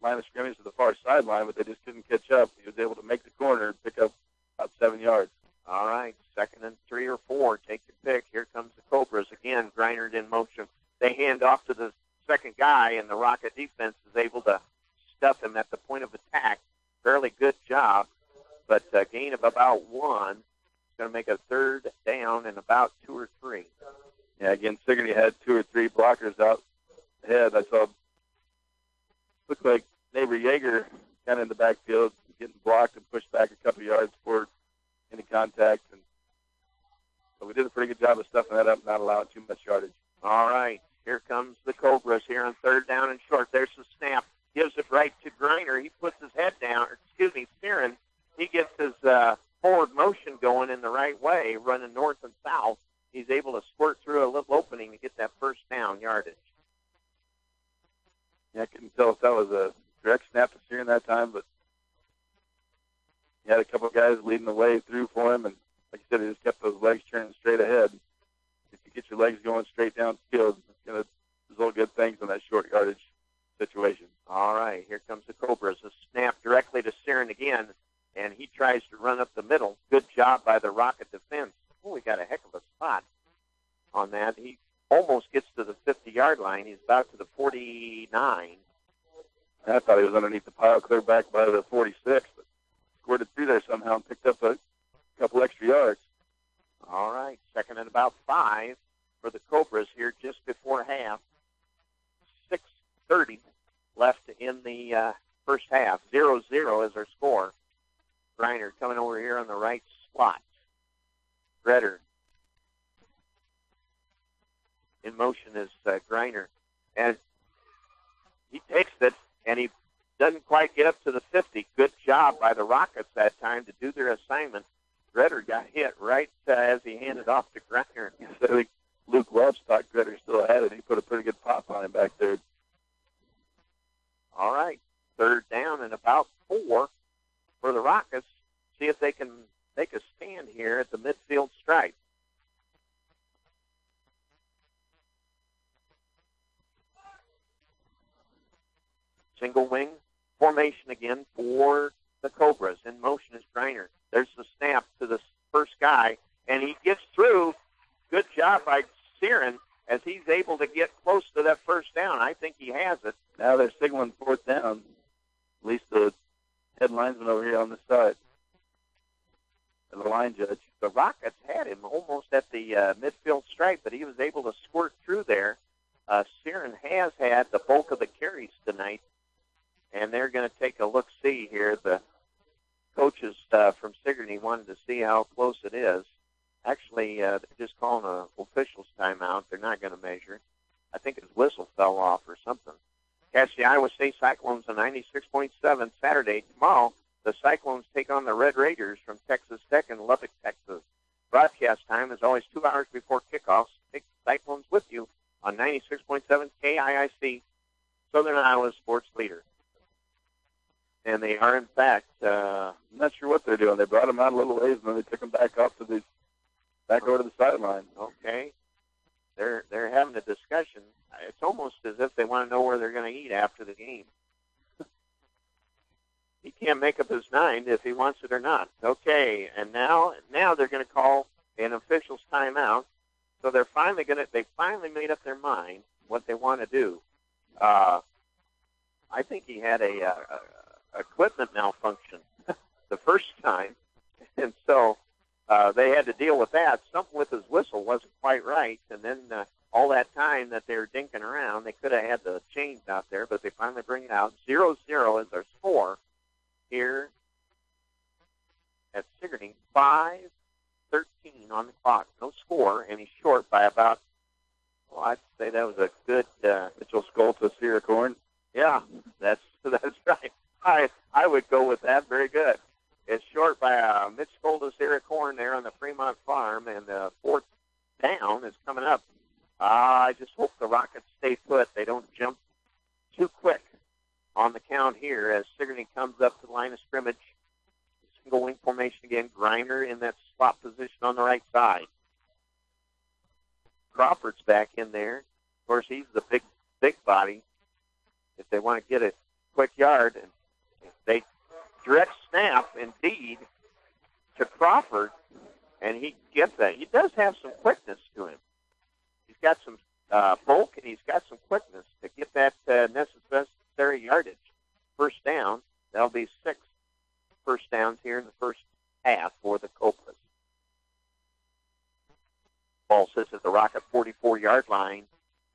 line of scrimmage to the far sideline, but they just couldn't catch up. He was able to make the corner and pick up about seven yards. All right, second and three or four. Take your pick. Here comes the Cobras again. Greinert in motion. They hand off to the second guy, and the Rocket defense is able to stuff him at the point of attack. Fairly good job, but a gain of about one. It's going to make a third down and about two or three. Yeah, again, Sigourney had two or three blockers out ahead. I saw looked like neighbor Yeager kind of in the backfield, getting blocked and pushed back a couple yards before any contact. And so we did a pretty good job of stuffing that up, not allowing too much yardage. All right, here comes the Cobras here on third down and short. There's the snap. Gives it right to Greinert. He puts his head down. Or, excuse me, Siren. He gets his uh, forward motion going in the right way, running north and south. He's able to squirt through a little opening to get that first down yardage. Yeah, I couldn't tell if that was a direct snap to Siren that time, but he had a couple of guys leading the way through for him, and like you said, he just kept those legs turning straight ahead. If you get your legs going straight downfield, it's going to result good things in that short yardage situation. All right, here comes the Cobras. A snap directly to Siren again, and he tries to run up the middle. Good job by the Rocket defense. Oh, we got a heck of a spot on that. He almost gets to the fifty-yard line. He's about to the forty-nine. I thought he was underneath the pile, clear back by the forty-six, but squirted through there somehow and picked up a couple extra yards. All right, second and about five for the Cobras here just before half. six thirty left in the uh, first half. zero zero is our score. Greinert coming over here on the right slot. Redder in motion is uh, Greinert. And he takes it, and he doesn't quite get up to the fifty. Good job by the Rockets that time to do their assignment. Redder got hit right uh, as he handed off to Greinert. I think Luke Welch thought Redder still had it. He put a pretty good pop on him back there. All right, third down and about four for the Rockets. See if they can make a stand here at the midfield stripe. Single wing formation again for the Cobras. In motion is Greinert. There's the snap to the first guy, and he gets through. Good job by Siren as he's able to get close to that first down. I think he has it. Now they're signaling fourth down. At least the head linesman over here on this side. The line judge. The Rockets had him almost at the uh, midfield stripe, but he was able to squirt through there. Uh, Siren has had the bulk of the carries tonight, and they're going to take a look-see here. The coaches uh, from Sigourney wanted to see how close it is. Actually, uh, they're just calling an official's timeout. They're not going to measure it. I think his whistle fell off or something. Catch the Iowa State Cyclones on ninety-six point seven Saturday. Tomorrow, the Cyclones take on the Red Raiders from Texas Tech in Lubbock, Texas. Broadcast time is always two hours before kickoffs. Take the Cyclones with you on ninety-six point seven K I I C, Southern Iowa sports leader. And they are, in fact, uh, I'm not sure what they're doing. They brought them out a little ways, and then they took them back off to the back over to the sideline. Okay. They're they're having a discussion. It's almost as if they want to know where they're going to eat after the game. He can't make up his mind if he wants it or not. Okay, and now now they're going to call an official's timeout. So they're finally going to they finally made up their mind what they want to do. Uh, I think he had a, a, a equipment malfunction the first time, and so uh, they had to deal with that. Something with his whistle wasn't quite right, and then uh, all that time that they were dinking around, they could have had the chains out there, but they finally bring it out. Zero zero is their score here at Sigourney. Five thirteen on the clock, no score, and he's short by about. Well, I'd say that was a good uh, Mitchell Skull to Sierra Corn. Yeah, that's that's right. I I would go with that. Very good. It's short by uh, Mitch Skoldis Sierra Corn there on the Fremont Farm, and the fourth down is coming up. Uh, I just hope the Rockets stay put. They don't jump too quick on the count here as Sigourney comes up to the line of scrimmage. Single wing formation again. Greinert in that slot position on the right side. Crawford's back in there. Of course, he's the big, big body. If they want to get it quick yard. And they direct snap, indeed, to Crawford, and he gets that. He does have some quickness to him. He's got some uh, bulk, and he's got some quickness to get that uh, necessary yardage. First down, that'll be six first downs here in the first half for the Cobras. Ball sits at the Rocket forty-four-yard line.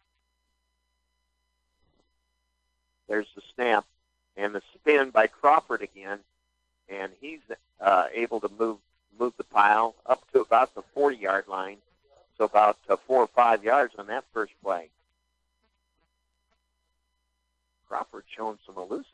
There's the snap and the spin by Crawford again, and he's uh, able to move move the pile up to about the forty-yard line, so about uh, four or five yards on that first play. Crawford showing some elusiveness.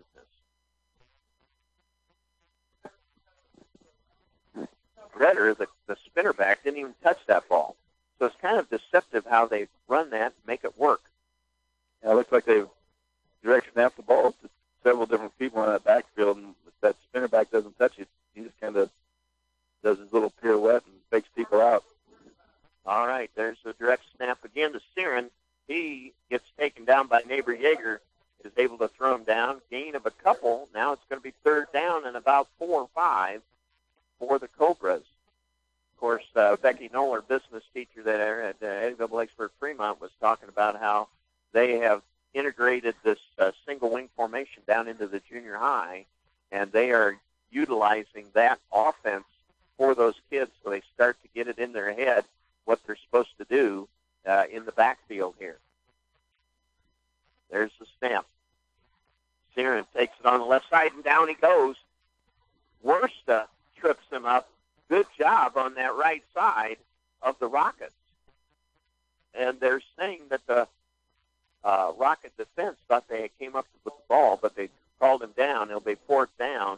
Redder, the, the spinner back, didn't even touch that ball. So it's kind of deceptive how they run that and make it work. Yeah, it looks like they've direct snapped the ball to several different people in that backfield, and if that spinner back doesn't touch it, he just kind of does his little pirouette and fakes people out. All right, there's the direct snap again to Siren. He gets taken down by neighbor Yeager, is able to throw him down. Gain of a couple. Now it's going to be third down and about four or five for the Cobras. Of course, uh, Becky Knoller, business teacher there at uh, Eddyville Blacksburg Fremont, was talking about how they have integrated this uh, single wing formation down into the junior high, and they are utilizing that offense for those kids so they start to get it in their head what they're supposed to do uh, in the backfield here. There's the snap. Siren takes it on the left side, and down he goes. Worsta trips him up. Good job on that right side of the Rockets. And they're saying that the uh, Rocket defense thought they came up with the ball, but they called him down. It'll be fourth down.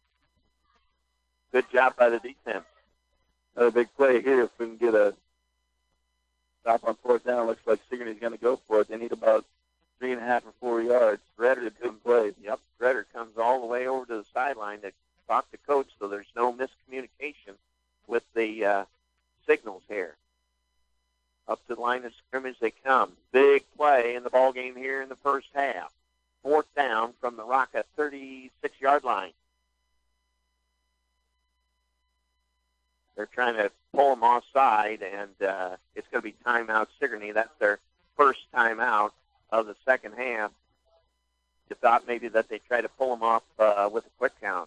Good job by the defense. Another big play here. If we can get a stop on fourth down, looks like Sigourney's going to go for it. They need about three and a half or four yards. Redder, good play. Yep, Redder comes all the way over to the sideline to talk to coach, so there's no miscommunication with the uh, signals here. Up to the line of scrimmage they come. Big play in the ball game here in the first half. Fourth down from the Rocket thirty-six-yard line. They're trying to pull them offside, and uh, it's going to be timeout Sigourney. That's their first timeout of the second half. You thought maybe that they try to pull them off uh, with a quick count.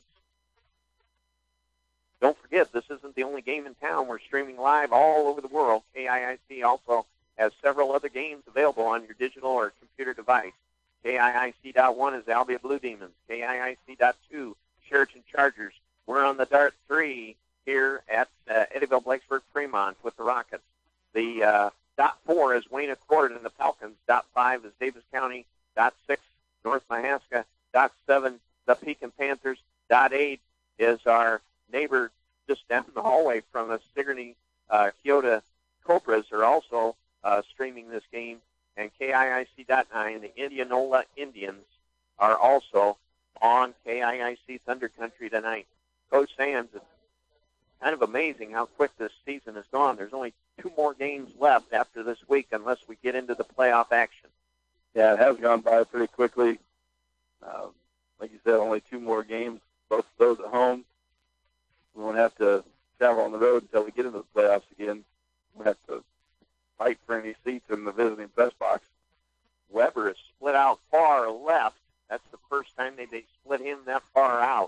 Don't forget, this isn't the only game in town. We're streaming live all over the world. K I I C also has several other games available on your digital or computer device. K I I C dot one is Albia Blue Demons. K I I C dot two, Sheraton Chargers. We're on the Dart three here at uh, Eddyville Blacksburg Fremont with the Rockets. The uh, dot four is Wayne Accord and the Falcons. Dot five is Davis County. Dot six, North Mahaska. Dot seven, the Pekin Panthers. Dot eight is our neighbor just down the hallway from us, Sigourney uh, Kyoto Cobras are also uh, streaming this game. And K I I C dot nine, the Indianola Indians, are also on K I I C Thunder Country tonight. Coach Sands, it's kind of amazing how quick this season has gone. There's only two more games left after this week unless we get into the playoff action. Yeah, it has gone by pretty quickly. Uh, like you said, only two more games, both of those at home. We won't have to travel on the road until we get into the playoffs again. We'll have to fight for any seats in the visiting press box. Weber is split out far left. That's the first time they, they split him that far out.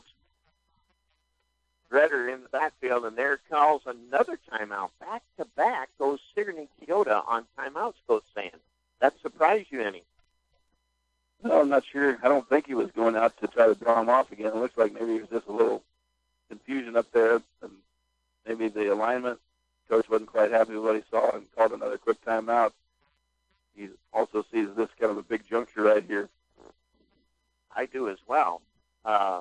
Redder in the backfield, and there calls another timeout. Back-to-back goes Sigourney Kyoto on timeouts, Coach Sands. That surprised you any? No, I'm not sure. I don't think he was going out to try to draw him off again. It looks like maybe it was just a little confusion up there, and maybe the alignment. Coach wasn't quite happy with what he saw and called another quick timeout. He also sees this kind of a big juncture right here. I do as well. Uh,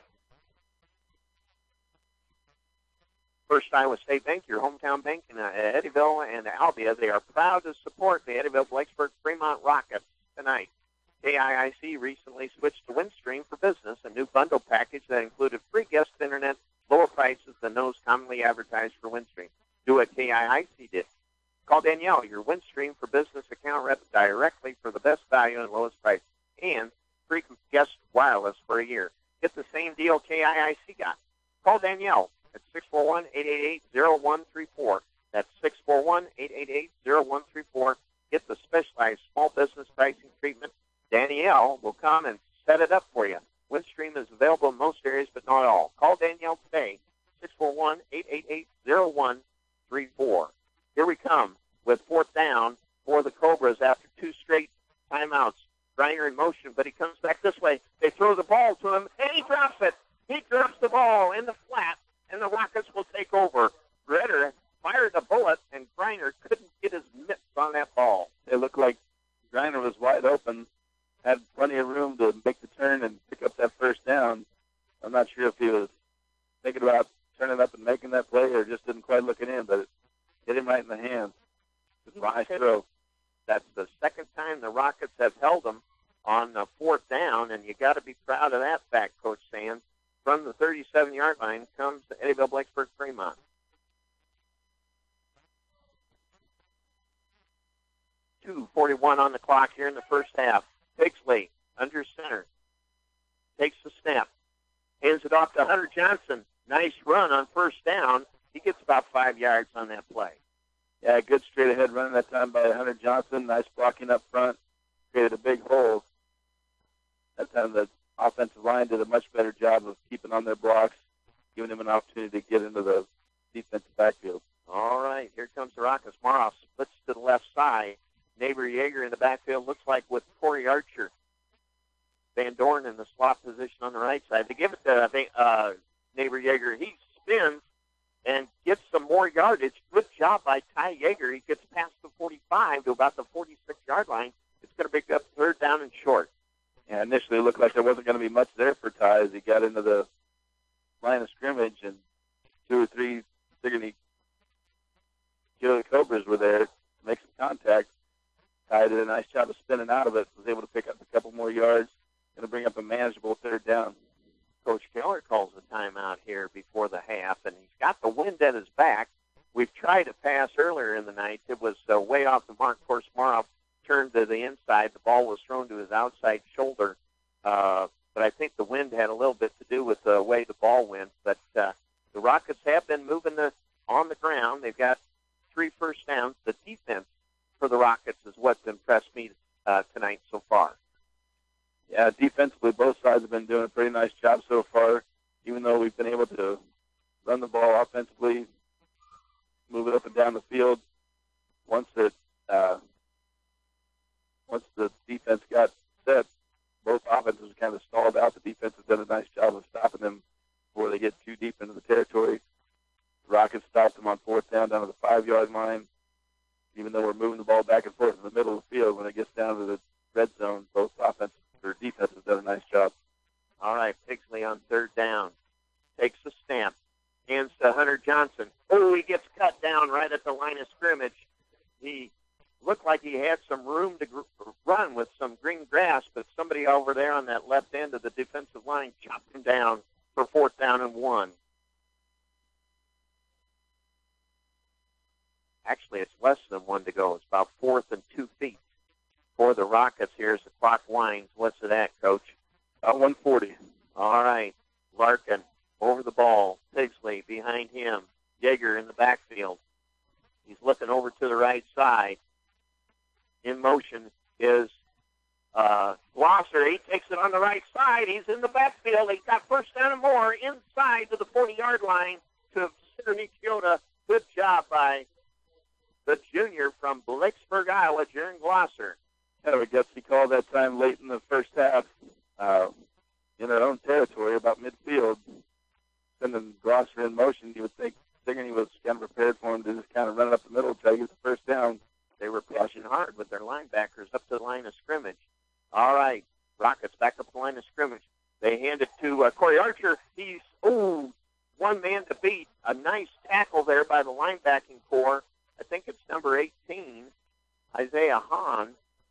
First Iowa State Bank, your hometown bank in uh, Eddyville and Albia. They are proud to support the Eddyville Blacksburg Fremont Rockets tonight. K I I C recently switched to Windstream for Business, a new bundle package that included free guest internet, lower prices than those commonly advertised for Windstream. Do what K I I C did. Call Danielle, your Windstream for Business account rep, directly for the best value and lowest price. And frequent guest wireless for a year. Get the same deal K I I C got. Call Danielle at six four one, eight eight eight, zero one three four. That's six four one, eight eight eight, zero one three four. Get the specialized small business pricing treatment. Danielle will come and set it up for you. Windstream is available in most areas, but not all. Call Danielle today, six four one, eight eight eight, zero one three four. Here we come with fourth down for the Cobras after two straight timeouts. Griner in motion, but he comes back this way. They throw the ball to him, and he drops it. He drops the ball in the flat, and the Rockets will take over. Ritter fired a bullet, and Griner couldn't get his mitts on that ball. It looked like Griner was wide open, had plenty of room to make the turn and pick up that first down. I'm not sure if he was thinking about turning up and making that play or just didn't quite look it in, but it hit him right in the hands. It's a nice throw. That's the second time the Rockets have held them on the fourth down, and you got to be proud of that fact, Coach Sands. From the thirty-seven-yard line comes the Eddyville Blacksburg Fremont. two forty-one on the clock here in the first half. Pixley under center. Takes the snap. Hands it off to Hunter Johnson. Nice run on first down. He gets about five yards on that play. Yeah, good straight-ahead run that time by Hunter Johnson. Nice blocking up front. Created a big hole. That time the offensive line did a much better job of keeping on their blocks, giving them an opportunity to get into the defensive backfield. All right, here comes the Rockets. Maroff splits to the left side. Neighbor Yeager in the backfield, looks like with Corey Archer. Van Dorn in the slot position on the right side. They give it to, I think, uh, Neighbor Yeager. He spins and gets some more yardage. Good job by Ty Yeager. He gets past the forty-five to about the forty-six-yard line. It's going to pick up third down and short. Yeah, initially it looked like there wasn't going to be much there for Ty as he got into the line of scrimmage, and two or three Sigourney Killer Cobras were there to make some contact. Ty did a nice job of spinning out of it, was able to pick up a couple more yards, going to bring up a manageable third down. Coach Keller calls a timeout here before the half, and he's got the wind at his back. We've tried to pass earlier in the night. It was uh, way off the mark. Of course, Maroff turned to the inside. The ball was thrown to his outside shoulder, uh, but I think the wind had a little bit to do with the way the ball went. But uh, the Rockets have been moving the, on the ground. They've got three first downs. The defense for the Rockets is what's impressed me uh, tonight so far. Yeah, defensively, both sides have been doing a pretty nice job so far, even though we've been able to run the ball offensively, move it up and down the field. Once it, uh, once the defense got set, both offenses kind of stalled out. The defense has done a nice job of stopping them before they get too deep into the territory. The Rockets stopped them on fourth down down to the five-yard line. Even though we're moving the ball back and forth in the middle of the field, when it gets down to the red zone, both offense or defense has done a nice job. All right, Pixley on third down. Takes the snap. Hands to Hunter Johnson. Oh, he gets cut down right at the line of scrimmage. He looked like he had some room to gr- run with some green grass, but somebody over there on that left end of the defensive line chopped him down for fourth down and one. Actually, it's less than one to go. It's about fourth and two feet for the Rockets here as the clock winds. What's it at, Coach? About one forty. All right. Larkin over the ball. Pixley behind him. Yeager in the backfield. He's looking over to the right side. In motion is uh, Glosser. He takes it on the right side. He's in the backfield. He's got first down and more inside to the forty-yard line to Sigourney Keota. Good job by the junior from Blacksburg, Iowa, Jaron Glosser. Kind of a gutsy call that time late in the first half, uh, in our own territory, about midfield. Sending Glosser in motion, you would think Sigourney was kind of prepared for him to just kind of run it up the middle, try to get the first down. They were pushing hard with their linebackers up to the line of scrimmage. All right, Rockets back up the line of scrimmage. They hand it to uh, Corey Archer. He's, ooh, one man to beat. A nice tackle there by the linebacking core. I think it's number eighteen, Isaiah Hahn,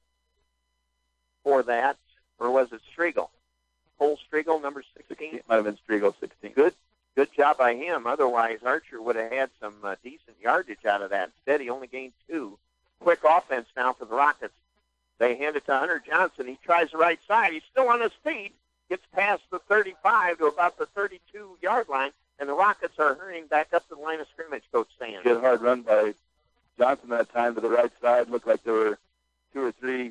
for that. Or was it Striegel? Cole Striegel, number sixteen? It might have been Striegel, sixteen. Good good job by him. Otherwise, Archer would have had some uh, decent yardage out of that. Instead, he only gained two. Quick offense now for the Rockets. They hand it to Hunter Johnson. He tries the right side. He's still on his feet. Gets past the thirty-five to about the thirty-two-yard line, and the Rockets are hurrying back up to the line of scrimmage, Coach Sands. Good hard run by Johnson that time to the right side. Looked like there were two or three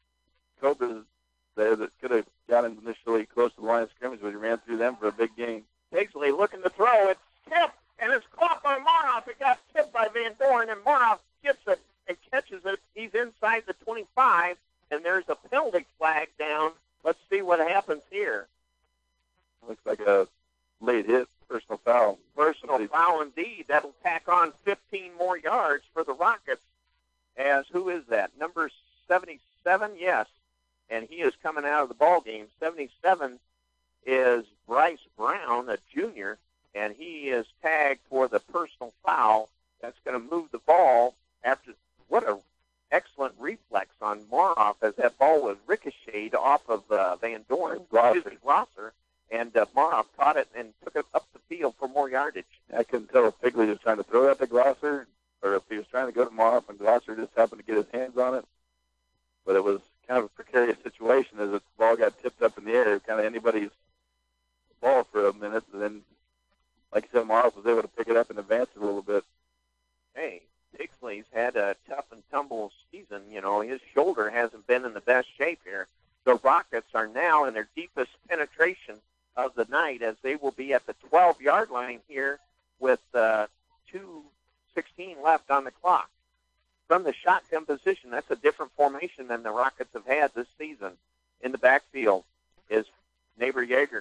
Cobras there that could have got him initially close to the line of scrimmage, but he ran through them for a big gain. Paisley looking to throw. It's tipped, and it's caught by Moroff. It got tipped by Van Dorn, and Moroff gets it and catches it. He's inside the twenty-five, and there's a penalty flag down. Let's see what happens here. Looks like a late hit, personal foul. Personal foul indeed. That'll tack on fifteen more yards for the Rockets. As who is that? Number seventy-seven? Yes. And he is coming out of the ball game. seventy-seven is Bryce Brown, a junior, and he is tagged for the personal foul. That's going to move the ball after what a excellent reflex on Moroff as that ball was ricocheted off of uh, Van Dorn, Glosser. Glosser, and uh, Moroff caught it and took it up the field for more yardage. I couldn't tell if Pigley was trying to throw it at Glosser or if he was trying to go to Moroff and Glosser just happened to get his hands on it. But it was kind of a precarious situation as the ball got tipped up in the air, kind of anybody's ball for a minute, and then, like I said, Moroff was able to pick it up and advance it a little bit. Hey, Pixley's had a tough and tumble season. You know, his shoulder hasn't been in the best shape here. The Rockets are now in their deepest penetration of the night as they will be at the twelve-yard line here with uh, two sixteen left on the clock. From the shotgun position, that's a different formation than the Rockets have had this season. In the backfield is Neighbor Yeager.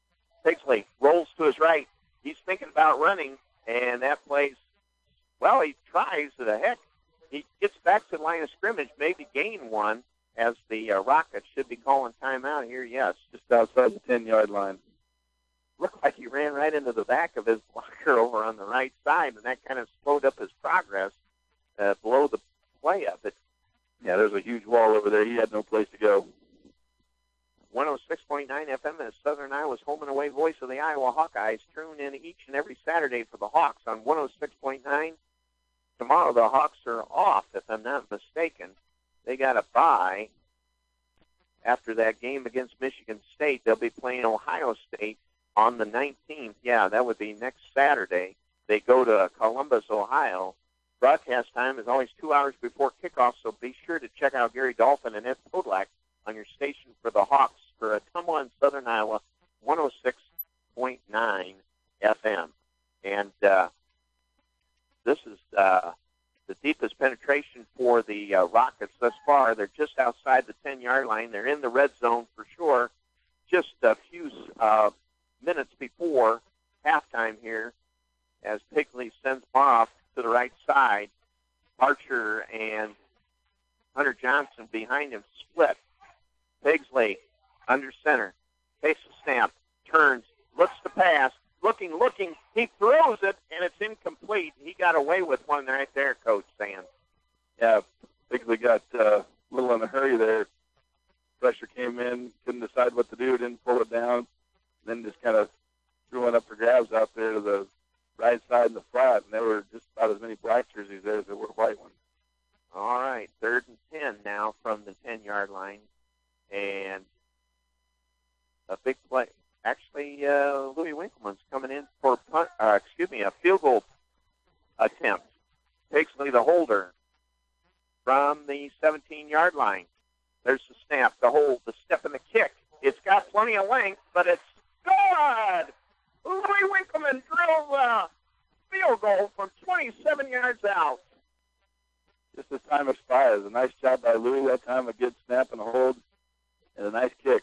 Pixley rolls to his right. He's thinking about running, and that plays, well, he tries to the heck. He gets back to the line of scrimmage, maybe gain one, as the uh, Rockets should be calling timeout here, yes. Just outside the ten-yard line. Looked like he ran right into the back of his blocker over on the right side, and that kind of slowed up his progress uh, below the play of it. Yeah, there's a huge wall over there. He had no place to go. one oh six point nine F M is Southern Iowa's home and away voice of the Iowa Hawkeyes. Tune in each and every Saturday for the Hawks on one oh six point nine. Tomorrow the Hawks are off, if I'm not mistaken. They got a bye after that game against Michigan State. They'll be playing Ohio State on the nineteenth. Yeah, that would be next Saturday. They go to Columbus, Ohio. Broadcast time is always two hours before kickoff, so be sure to check out Gary Dolphin and Ed Podlak on your station for the Hawks for Ottumwa in Southern Iowa, one oh six point nine F M. And uh, this is uh, the deepest penetration for the uh, Rockets thus far. They're just outside the ten-yard line. They're in the red zone for sure. Just a few uh, minutes before halftime here as Pigley sends Moroff to the right side. Archer and Hunter Johnson behind him split. Pigsley under center. Takes a snap. Turns. Looks to pass. Looking, looking. He throws it, and it's incomplete. He got away with one right there, Coach Sands. Yeah, Pigsley got uh, a little in a hurry there. Pressure came in. Couldn't decide what to do. Didn't pull it down. Then just kind of threw one up for grabs out there to the right side in the flat, and there were just about as many black jerseys there as there were white ones. All right, third and ten now from the ten-yard line, and a big play. Actually, uh, Louis Winkleman's coming in for a punt, uh, excuse me, a field goal attempt. Pigsley, the holder, from the seventeen-yard line. There's the snap, the hold, the step, and the kick. It's got plenty of length, but it's good. Louis Winkleman drilled a field goal from twenty-seven yards out. Just as time expires. A nice job by Louis that time, a good snap and a hold, and a nice kick.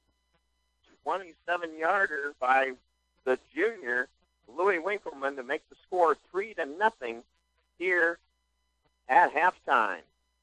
twenty-seven-yarder by the junior, Louis Winkleman, to make the score three to nothing here at halftime.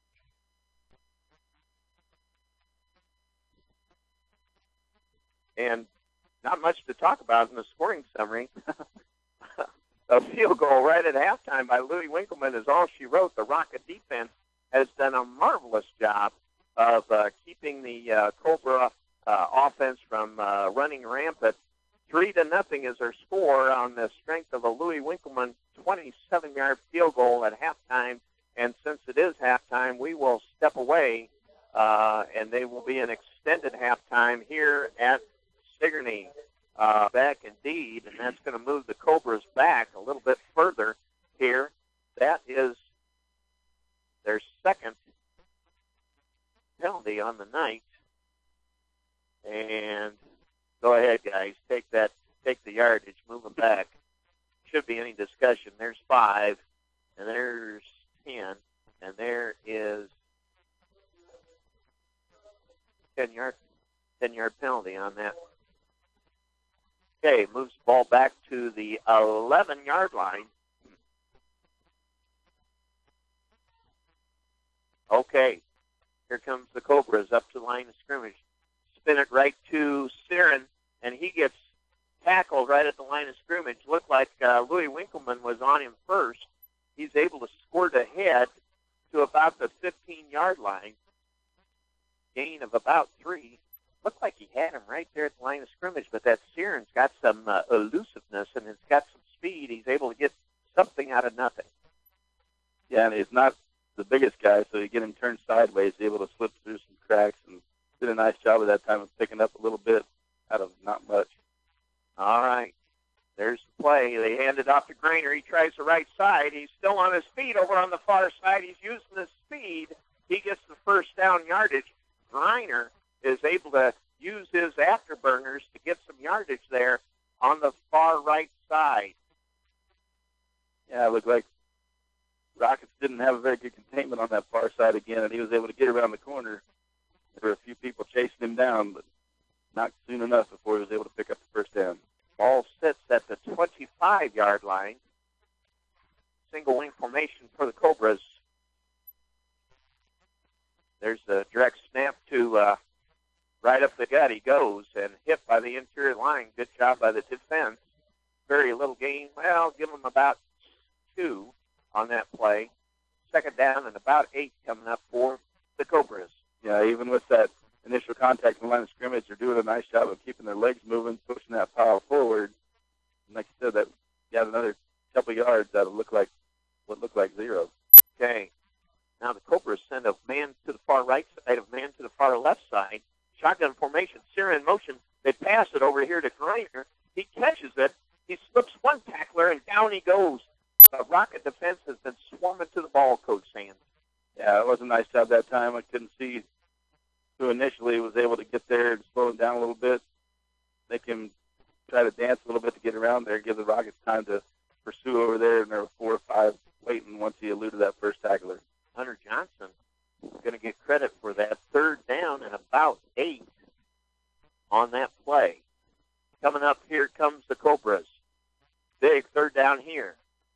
And not much to talk about in the scoring summary. A field goal right at halftime by Louis Winkleman is all she wrote. The Rocket defense has done a marvelous job of uh, keeping the uh, Cobra uh, offense from uh, running rampant. Three to nothing is our score on the strength of a Louis Winkleman twenty-seven-yard field goal at halftime. And since it is halftime, we will step away uh, and they will be an extended halftime here at Sigourney. Uh, back indeed, and that's going to move the Cobras back a little bit further here. That is their second penalty on the night. And go ahead, guys. Take that. Take the yardage. Move them back. Should be any discussion. There's five, and there's ten, and there is ten yard ten yard penalty on that. Okay, moves the ball back to the eleven yard line. Okay, here comes the Cobras up to the line of scrimmage. Spin it right to Siren, and he gets tackled right at the line of scrimmage. Looked like uh, Louis Winkleman was on him first. He's able to squirt ahead to about the fifteen yard line. Gain of about three. Looked like he had him right there at the line of scrimmage, but that Siren's got some uh, elusiveness and it's got some speed. He's able to get something out of nothing. Yeah, and he's not the biggest guy, so you get him turned sideways, able to slip through some cracks, and did a nice job at that time of picking up a little bit out of not much. All right. There's the play. They hand it off to Greiner. He tries the right side. He's still on his feet over on the far side. He's using his speed. He gets the first down yardage. Greiner is able to use his afterburners to get some yardage there on the far right side. Yeah, it looked like Rockets didn't have a very good containment on that far side again, and he was able to get around the corner. There were a few people chasing him down, but not soon enough before he was able to pick up the first down. Ball sits at the twenty-five yard line. Single wing formation for the Cobras. There's the direct snap to uh, right up the gut. He goes and hit by the interior line. Good job by the defense. Very little gain. Well, give them about two on that play. Second down and about eight coming up for the Cobras. Yeah, even with that initial contact in the line of scrimmage, they're doing a nice job of keeping their legs moving, pushing that pile forward. And like you said, that got another couple yards that'll look like what looked like zero. Okay. Now the Cobras send a man to the far right side, a man to the far left side. Shotgun formation, Siren in motion. They pass it over here to Greiner. He catches it. He slips one tackler, and down he goes. The Rocket defense has been swarming to the ball, Coach Sands. Yeah, it was a nice job that time. I couldn't see who initially was able to get there and slow him down a little bit. Make him try to dance a little bit to get around there, give the Rockets time to pursue over there, and there were four or five waiting once he eluded that first tackler. Hunter Johnson is going to get credit for that third down and about eight on that play. Coming up, here comes the Cobras. Big third down here.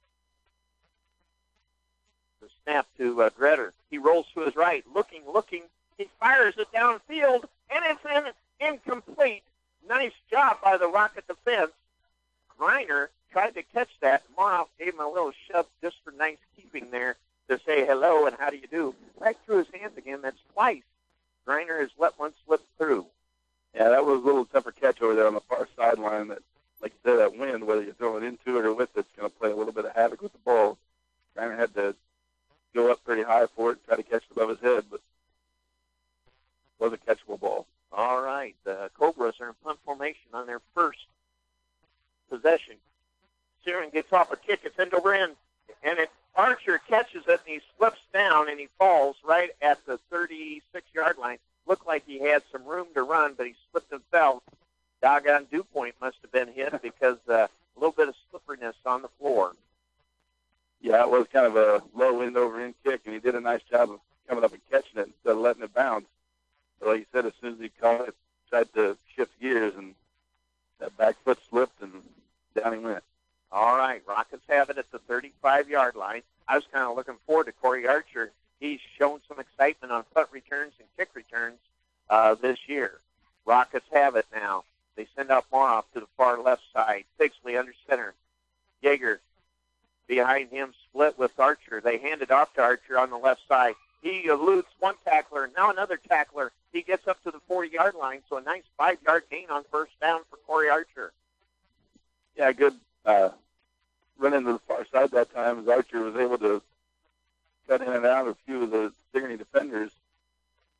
The snap to uh, Gretter. He rolls to his right, looking, looking. He fires it downfield, and it's in, incomplete. Nice job by the Rocket defense. Greiner tried to catch that. Moroff gave him a little shove just for nice keeping there to say hello and how do you do. Right through his hands again. That's twice. Greiner has let one slip through. Yeah, that was a little tougher catch over there on the far sideline. That, like you said, that wind, whether you're throwing into it or with it, it's going to play a little bit of havoc with the ball. Greiner had to go up pretty high for it, try to catch it above his head, but it was a catchable ball. All right. The Cobras are in punt formation on their first possession. Siren gets off a kick. It's end over end. And it, Archer catches it, and he slips down, and he falls right at the thirty-six yard line. Looked like he had some room to run, but he slipped and fell. Doggone Dewpoint must have been hit because uh, a little bit of slipperiness on the floor. Yeah, it was kind of a low end over end kick, and he did a nice job of coming up and catching it instead of letting it bounce. But like you said, as soon as he caught it, tried to shift gears, and that back foot slipped, and down he went. All right, Rockets have it at the thirty-five yard line. I was kind of looking forward to Corey Archer. He's shown some excitement on punt returns and kick returns uh, this year. Rockets have it now. They send out Moroff to the far left side. Pixley under center. Yeager behind him, split with Archer. They hand it off to Archer on the left side. He eludes one tackler, now another tackler. He gets up to the forty yard line, so a nice five yard gain on first down for Corey Archer. Yeah, good uh, run into the far side that time as Archer was able to cut in and out a few of the Sigourney defenders.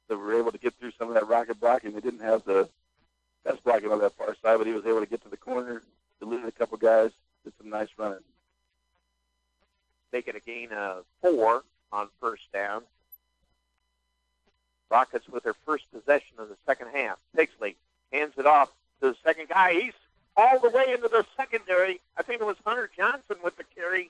that were able to get through some of that Rocket blocking. They didn't have the best blocking on that far side, but he was able to get to the corner, eluded a couple guys, did some nice running. Making a gain of four on first down. Rockets with their first possession of the second half. Pigsley hands it off to the second guy. He's all the way into the secondary. I think it was Hunter Johnson with the carry.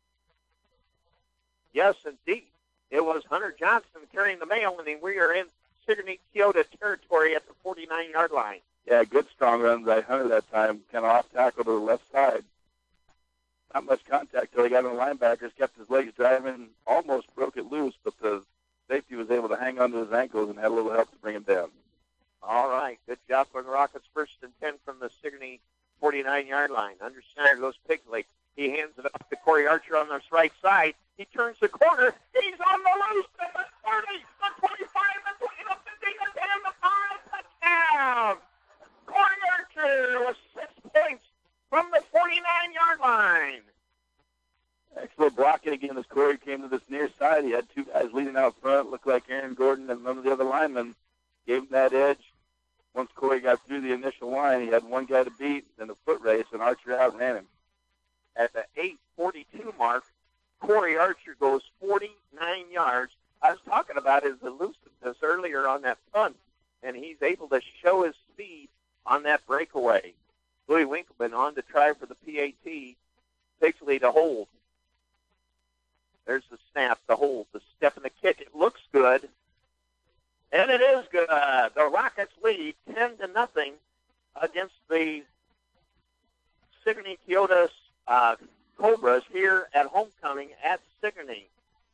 Yes, indeed. It was Hunter Johnson carrying the mail, and we are in Sigourney Keota territory at the forty-nine-yard line. Yeah, good strong run by Hunter that time, kind of off tackle to the left side. Not much contact till he got on the linebackers, kept his legs driving, almost broke it loose, but the safety was able to hang onto his ankles and had a little help to bring him down. All right, good job for the Rockets. First and ten from the Sigourney forty-nine-yard line. Under center goes Pigsley. He hands it off to Corey Archer on the right side. He turns the corner. He's on the loose at the thirty, the twenty-five, the twenty, up the deep and the five, touchdown! Corey Archer with six points from the forty-nine-yard line. Excellent blocking again as Corey came to this near side. He had two guys leading out front. Looked like Aaron Gordon and one of the other linemen gave him that edge. Once Corey got through the initial line, he had one guy to beat, then a foot race, and Archer out and ran him. At the eight forty-two mark, Corey Archer goes forty-nine yards. I was talking about his elusiveness earlier on that punt, and he's able to show his speed on that breakaway. Louis Winkleman on to try for the P A T. Pigsley to hold. There's the snap, the hold, the step, and the kick. It looks good, and it is good. The Rockets lead ten to nothing against the Sigourney Keota uh, Cobras here at homecoming at Sigourney.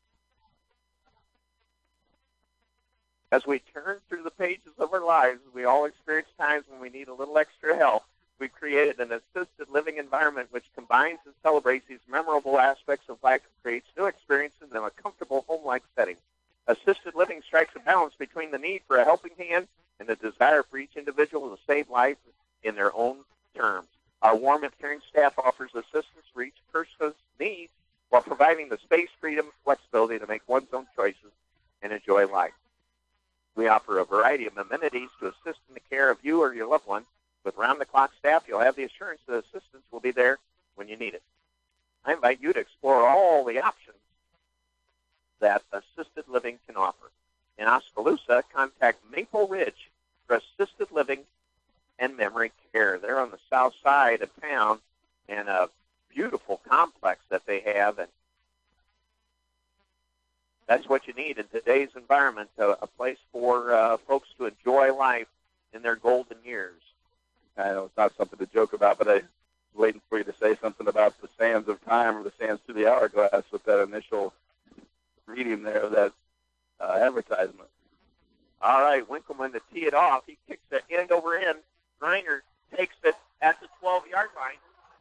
As we turn through the pages of our lives, we all experience times when we need a little extra help. We've created an assisted living environment which combines and celebrates these memorable aspects of life and creates new experiences in a comfortable home-like setting. Assisted living strikes a balance between the need for a helping hand and the desire for each individual to save life in their own terms. Our warm and caring staff offers assistance for each person's needs while providing the space, freedom, and flexibility to make one's own choices and enjoy life. We offer a variety of amenities to assist in the care of you or your loved one. With round-the-clock staff, you'll have the assurance that assistance will be there when you need it. I invite you to explore all the options that assisted living can offer. In Oskaloosa, contact Maple Ridge for assisted living and memory care. They're on the south side of town, and a beautiful complex that they have, and that's what you need in today's environment, a, a place for uh, folks to enjoy life in their golden years. I know it's not something to joke about, but I was waiting for you to say something about the sands of time or the sands through the hourglass with that initial reading there of that uh, advertisement. All right, Winkleman to tee it off. He kicks it end over end. Griner takes it at the twelve-yard line.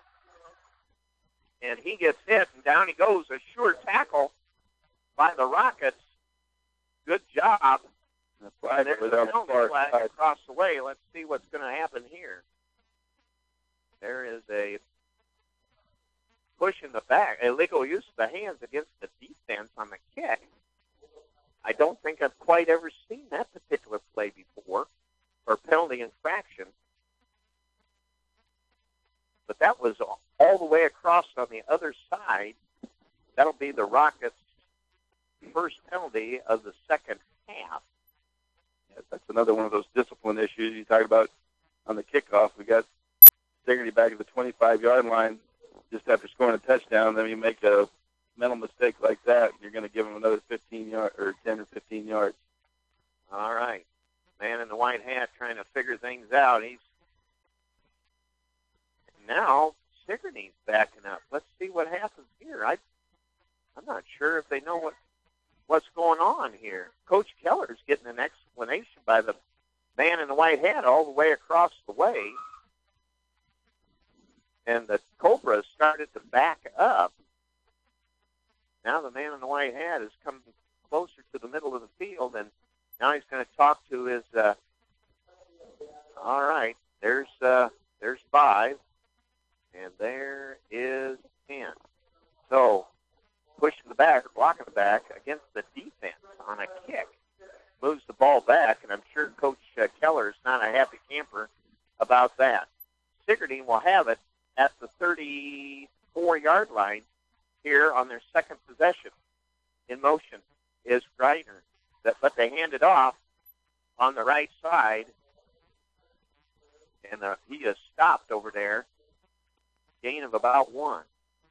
And he gets hit, and down he goes. A sure tackle by the Rockets. Good job. The flag There's was a on the penalty far flag side. across the way. Let's see what's going to happen here. There is a push in the back, illegal use of the hands against the defense on the kick. I don't think I've quite ever seen that particular play before, or penalty infraction. But that was all the way across on the other side. That'll be the Rockets' first penalty of the second half. Yeah, that's another one of those discipline issues you talked about on the kickoff. We got Sigourney back at the twenty-five-yard line just after scoring a touchdown. Then you make a mental mistake like that, you're going to give them another fifteen yard or ten or fifteen yards. All right. Man in the white hat trying to figure things out. He's now Sigourney's backing up. Let's see what happens here. I, I'm not sure if they know what what's going on here. Coach Keller's getting an explanation by the man in the white hat all the way across the way. And the Cobras started to back up. Now the man in the white hat is coming closer to the middle of the field, and now he's going to talk to his, uh, all right, there's uh, there's five, and there is ten. So pushing the back, or blocking the back against the defense on a kick. moves the ball back, and I'm sure Coach uh, Keller is not a happy camper about that. Sigourney will have it at the thirty-four-yard line here on their second possession. In motion is Greiner, but they hand it off on the right side, and uh, he is stopped over there. Gain of about one.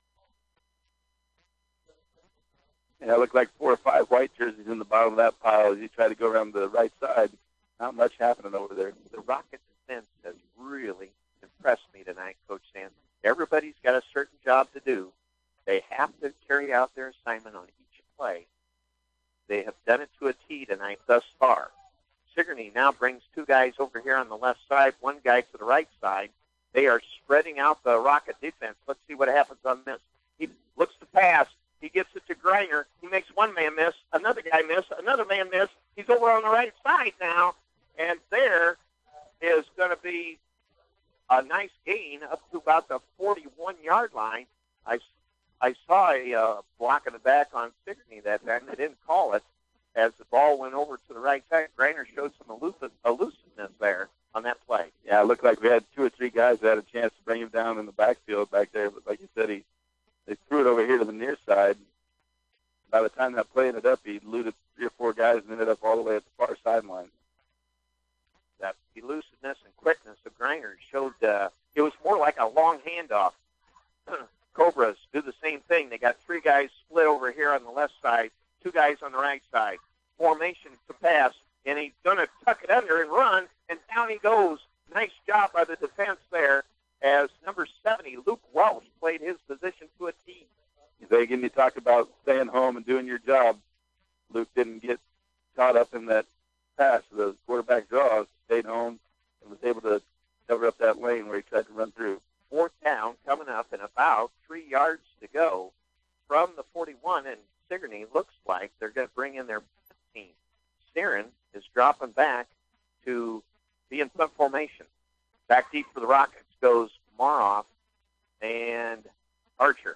Yeah, it looked like four or five white jerseys in the bottom of that pile as he tried to go around the right side. Not much happening over there. The Rocket defense has really impressed me tonight, Coach Sand. Everybody's got a certain job to do. They have to carry out their assignment on each play. They have done it to a T tonight thus far. Sigourney now brings two guys over here on the left side, one guy to the right side. They are spreading out the Rocket defense. Let's see what happens on this. He looks to pass. He gets it to Greiner. He makes one man miss, another guy miss, another man miss. He's over on the right side now, and there is going to be a nice gain up to about the forty-one-yard line. I, I saw a uh, block in the back on Sigourney that time. They didn't call it as the ball went over to the right side. Greiner showed some elusive, elusiveness there on that play. Yeah, it looked like we had two or three guys that had a chance to bring him down in the backfield back there, but like you said, he they threw it over here to the near side. By the time that play ended up, he eluded three or four guys and ended up all the way at the far sideline. That elusiveness and quickness of Greiner showed uh, it was more like a long handoff. Cobras do the same thing. They got three guys split over here on the left side, two guys on the right side. Formation to pass, and he's going to tuck it under and run, and down he goes. Nice job by the defense there as number seventy, Luke Welch, played his position to a T. Again, you talk about staying home and doing your job. Luke didn't get caught up in that pass. The quarterback draw, stayed home and was able to cover up that lane where he tried to run through. Fourth down coming up and about three yards to go from the forty-one, and Sigourney looks like they're going to bring in their team. Sterin is dropping back to be in punt formation. Back deep for the Rockets goes Maroff and Archer.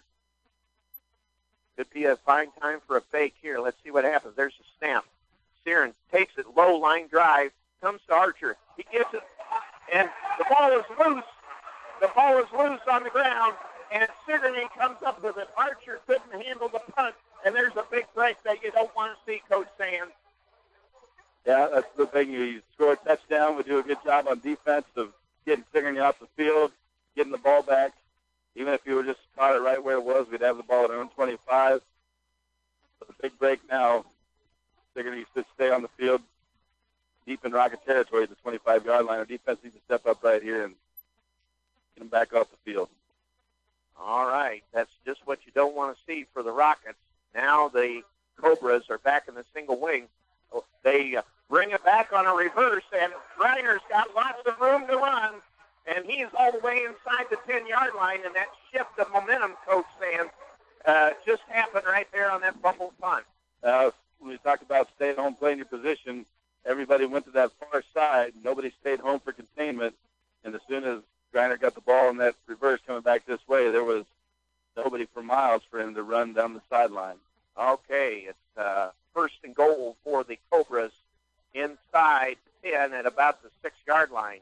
Could be a fine time for a fake here. Let's see what happens. There's a snap. Sterin takes it, low line drive, comes to Archer. He gets it, and the ball is loose. The ball is loose on the ground, and Sigourney comes up with it. Archer couldn't handle the punt, and there's a big break that you don't want to see, Coach Sands. Yeah, that's the thing. You score a touchdown. We do a good job on defense of getting Sigourney off the field, getting the ball back. Even if you were just caught it right where it was, we'd have the ball at our own twenty-five. So the big break now, Sigourney should stay on the field deep in Rocket territory at the twenty-five-yard line. Our defense needs to step up right here and get them back off the field. All right. That's just what you don't want to see for the Rockets. Now the Cobras are back in the single wing. They uh, bring it back on a reverse, and Greiner's got lots of room to run, and he's all the way inside the ten-yard line, and that shift of momentum, Coach Sands, uh, just happened right there on that fumble punt. Uh, when we talk about staying home, playing your position, everybody went to that far side. Nobody stayed home for containment, and as soon as Greiner got the ball in that reverse coming back this way, there was nobody for miles for him to run down the sideline. Okay, it's uh, first and goal for the Cobras inside ten at about the six-yard line.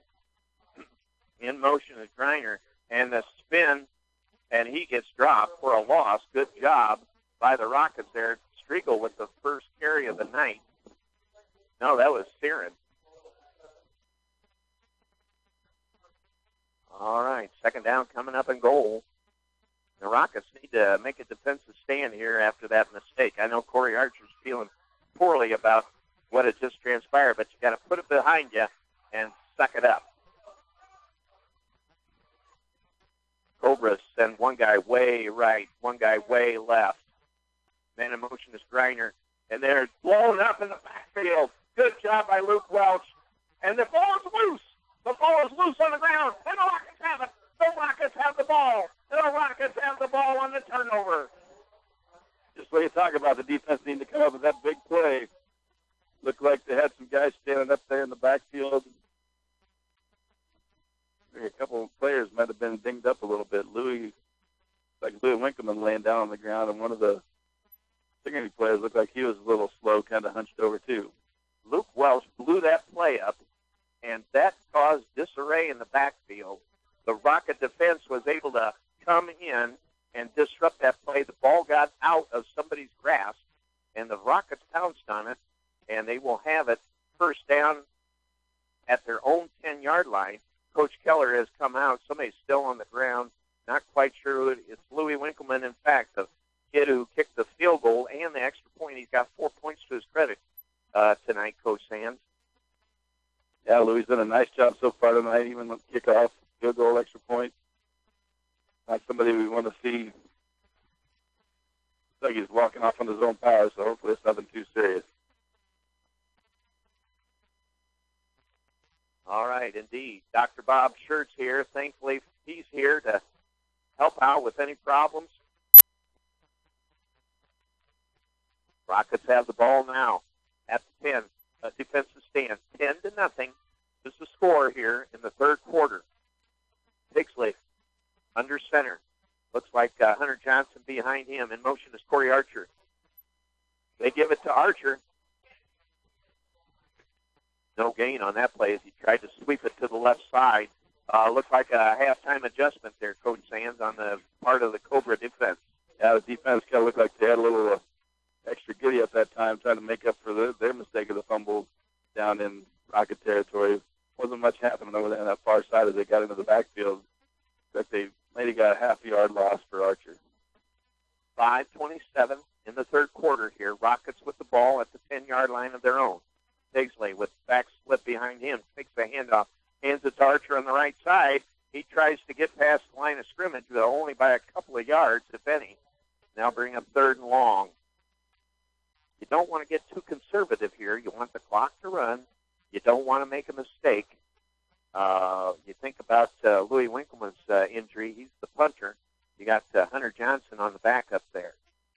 In motion is Greiner, and the spin, and he gets dropped for a loss. Good job by the Rockets there. Striegel with the first carry of the night. No, that was Sterin. All right, second down coming up and goal. The Rockets need to make a defensive stand here after that mistake. I know Corey Archer's feeling poorly about what had just transpired, but you got to put it behind you and suck it up. Cobras send one guy way right, one guy way left. Man in motion is Greiner, and they're blown up in the backfield. Good job by Luke Welch. And the ball is loose. The ball is loose on the ground, and the Rockets have it. The Rockets have the ball. The Rockets have the ball on the turnover. Just what you talk about, the defense needing to come up with that big play. Looked like they had some guys standing up there in the backfield. A couple of players might have been dinged up a little bit. Louis, like Louis Winkleman laying down on the ground, and one of the Sigourney players looked like he was a little slow, kind of hunched over too. Luke and they will have it first down at their own ten-yard line. Coach Keller has come out. Somebody's still on the ground. Not quite sure who it is. It's Louis Winkleman, in fact, the kid who kicked the field goal and the extra point. He's got four points to his credit uh, tonight, Coach Sands. Yeah, Louis done a nice job so far tonight, even with kickoff, field goal, extra point. Not somebody we want to see. Looks like he's walking off on his own power, so hopefully it's nothing too serious. All right, indeed. Doctor Bob Schertz here. Thankfully, he's here to help out with any problems. Rockets have the ball now at the ten. A defensive stand. ten to nothing is the score here in the third quarter. Pixley under center. Looks like uh, Hunter Johnson behind him. In motion is Corey Archer. They give it to Archer. No gain on that play as he tried to sweep it to the left side. Uh, looks like a halftime adjustment there, Coach Sands, on the part of the Cobra defense. Yeah, the defense kind of looked like they had a little uh, extra giddy at that time, trying to make up for the, their mistake of the fumble down in Rocket territory. Wasn't much happening over there on that far side as they got into the backfield. But they maybe got a half-yard loss for Archer. five twenty-seven in the third quarter here. Rockets with the ball at the ten-yard line of their own. Pigsley with back slip behind him, takes the handoff, hands it to Archer on the right side. He tries to get past the line of scrimmage, but only by a couple of yards, if any. Now bring up third and long. You don't want to get too conservative here. You want the clock to run. You don't want to make a mistake. Uh, you think about uh, Louis Winkleman's uh, injury. He's the punter. You got uh, Hunter Johnson on the backup there.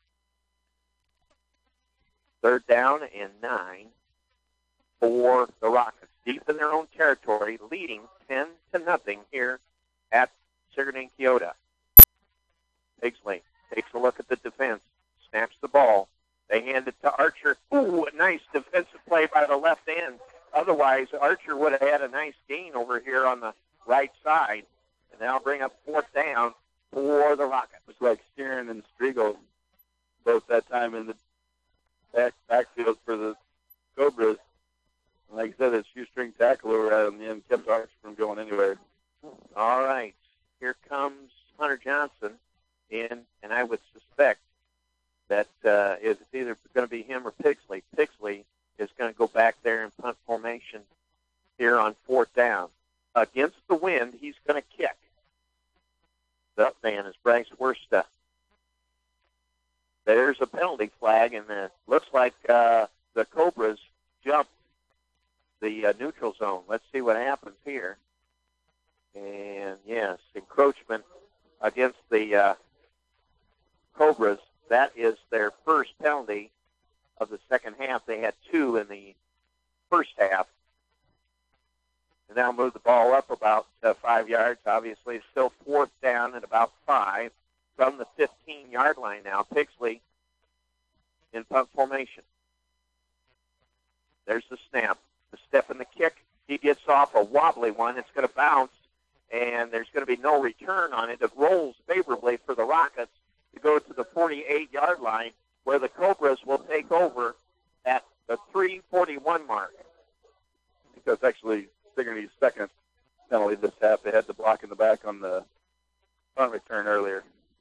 Third down and nine for the Rockets. Deep in their own territory, leading ten to nothing here at Sigourney Keota. Pigsley takes a look at the defense, snaps the ball. They hand it to Archer. Ooh, a nice defensive play by the left end. Otherwise, Archer would have had a nice gain over here on the right side. And now bring up fourth down for the Rockets. Looks like Steeren and Striegel both that time in the back backfield for the Cobras. And like I said, that shoestring tackle over at in the end kept Archer from going anywhere. All right. Here comes Hunter Johnson in, and I would suspect that uh, it's either going to be him or Pigsley. Pigsley is going to go back there in punt formation here on fourth down. Against the wind, he's going to kick. The up man is Bryce Worsta. There's a penalty flag, and it looks like uh, the Cobras jumped the uh, neutral zone. Let's see what happens here. And, yes, encroachment against the uh, Cobras. That is their first penalty of the second half. They had two in the first half. And now move the ball up about uh, five yards. Obviously, it's still fourth down at about five from the fifteen-yard line now. Pigsley in punt formation. There's the snap. The step and the kick. He gets off a wobbly one. It's going to bounce, and there's going to be no return on it. It rolls favorably for the Rockets to go to the forty-eight-yard line, where the Cobras will take over at the three forty-one mark. I think that's actually Sigourney's second penalty this half. They had the block in the back on the punt return earlier.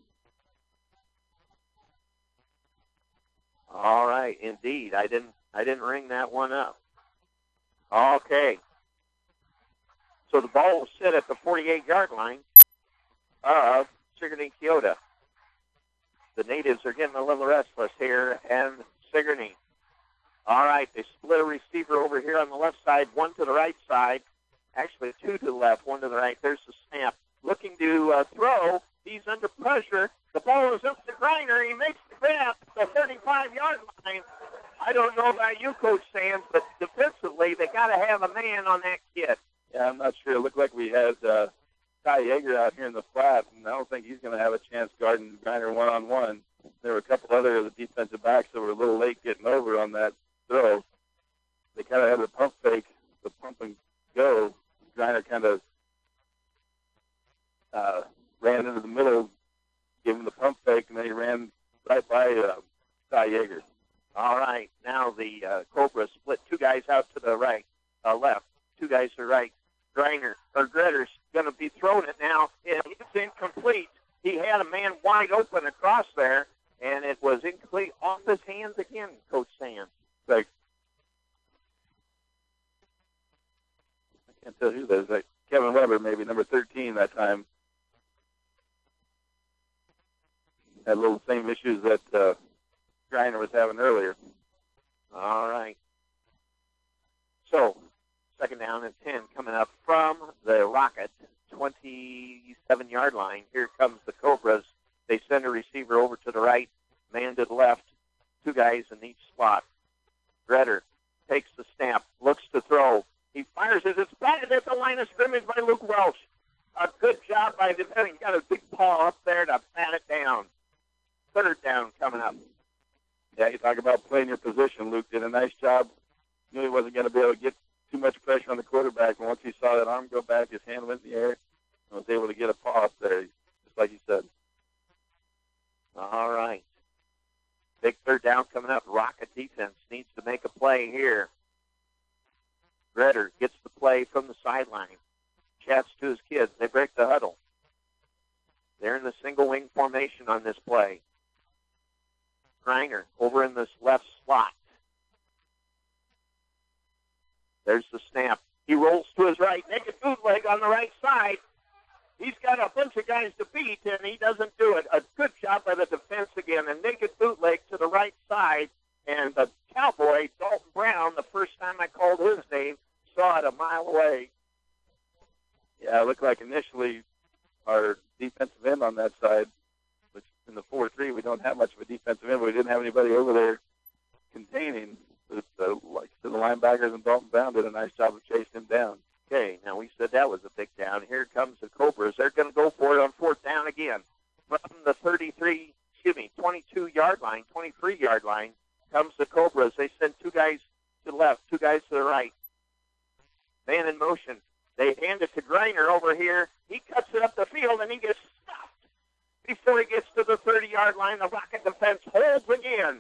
All right, indeed. I didn't I didn't ring that one up. Okay. So the ball will sit at the forty-eight-yard line of Sigourney Keota. The natives are getting a little restless here, and Sigourney. All right, they split a receiver over here on the left side, one to the right side. Actually, two to the left, one to the right. There's the snap. Looking to uh, throw. He's under pressure. The ball is up to Griner. He makes the grab at the thirty-five-yard line. I don't know about you, Coach Sands, but defensively, they got to have a man on that kid. Yeah, I'm not sure. It looked like we had uh, Ty Yeager out here in the flat, and I don't think he's going to have a chance guarding Griner one-on-one. There were a couple other of the defensive backs that were a little late getting over on that throw. They kind of had the pump fake, the pump and go. Griner kind of uh, ran into the middle, gave him the pump fake, and then he ran right by uh, Ty Yeager. All right, now the uh, Cobra split two guys out to the right, uh, left, two guys to the right. Griner, or Gretter's going to be throwing it now. It's incomplete. He had a man wide open across there, and it was incomplete off his hands again, Coach Sands. Like, I can't tell who that is. Like Kevin Weber, maybe number thirteen that time. Had a little same issues that uh, Griner was having earlier. All right. So, second down and ten coming up from the Rocket twenty-seven-yard line. Here comes the Cobras. They send a receiver over to the right, man to the left, two guys in each slot. Gretter takes the snap, looks to throw. He fires it. It's batted at the line of scrimmage by Luke Welch. A good job by the defender. He got a big paw up there to pat it down. Third down coming up. Yeah, you talk about playing your position. Luke did a nice job. Knew he wasn't going to be able to get too much pressure on the quarterback. And once he saw that arm go back, his hand went in the air and was able to get a paw up there, just like he said. All right. Big third down coming up. Rocket defense needs to make a play here. Gretter gets the play from the sideline. Chats to his kids. They break the huddle. They're in the single wing formation on this play. Griner over in this left slot. There's the snap. He rolls to his right. Naked bootleg on the right side. He's got a bunch of guys to beat, and he doesn't do it. A good job by the defense again. A naked bootleg to the right side. And the Cowboy, Dalton Brown, the first time I called his name, saw it a mile away. Yeah, it looked like initially our defensive end on that side, which in the four three, we don't have much of a defensive end, but we didn't have anybody over there containing. But, uh, like the linebackers and Dalton Brown did a nice job of chasing him down. Okay, now we said that was a big down. Here comes the Cobras. They're going to go for it on fourth down again. From the thirty-three, excuse me, twenty-two-yard line, twenty-three-yard line, comes the Cobras. They send two guys to the left, two guys to the right. Man in motion. They hand it to Griner over here. He cuts it up the field, and he gets stopped. Before he gets to the thirty-yard line, the Rocket defense holds again.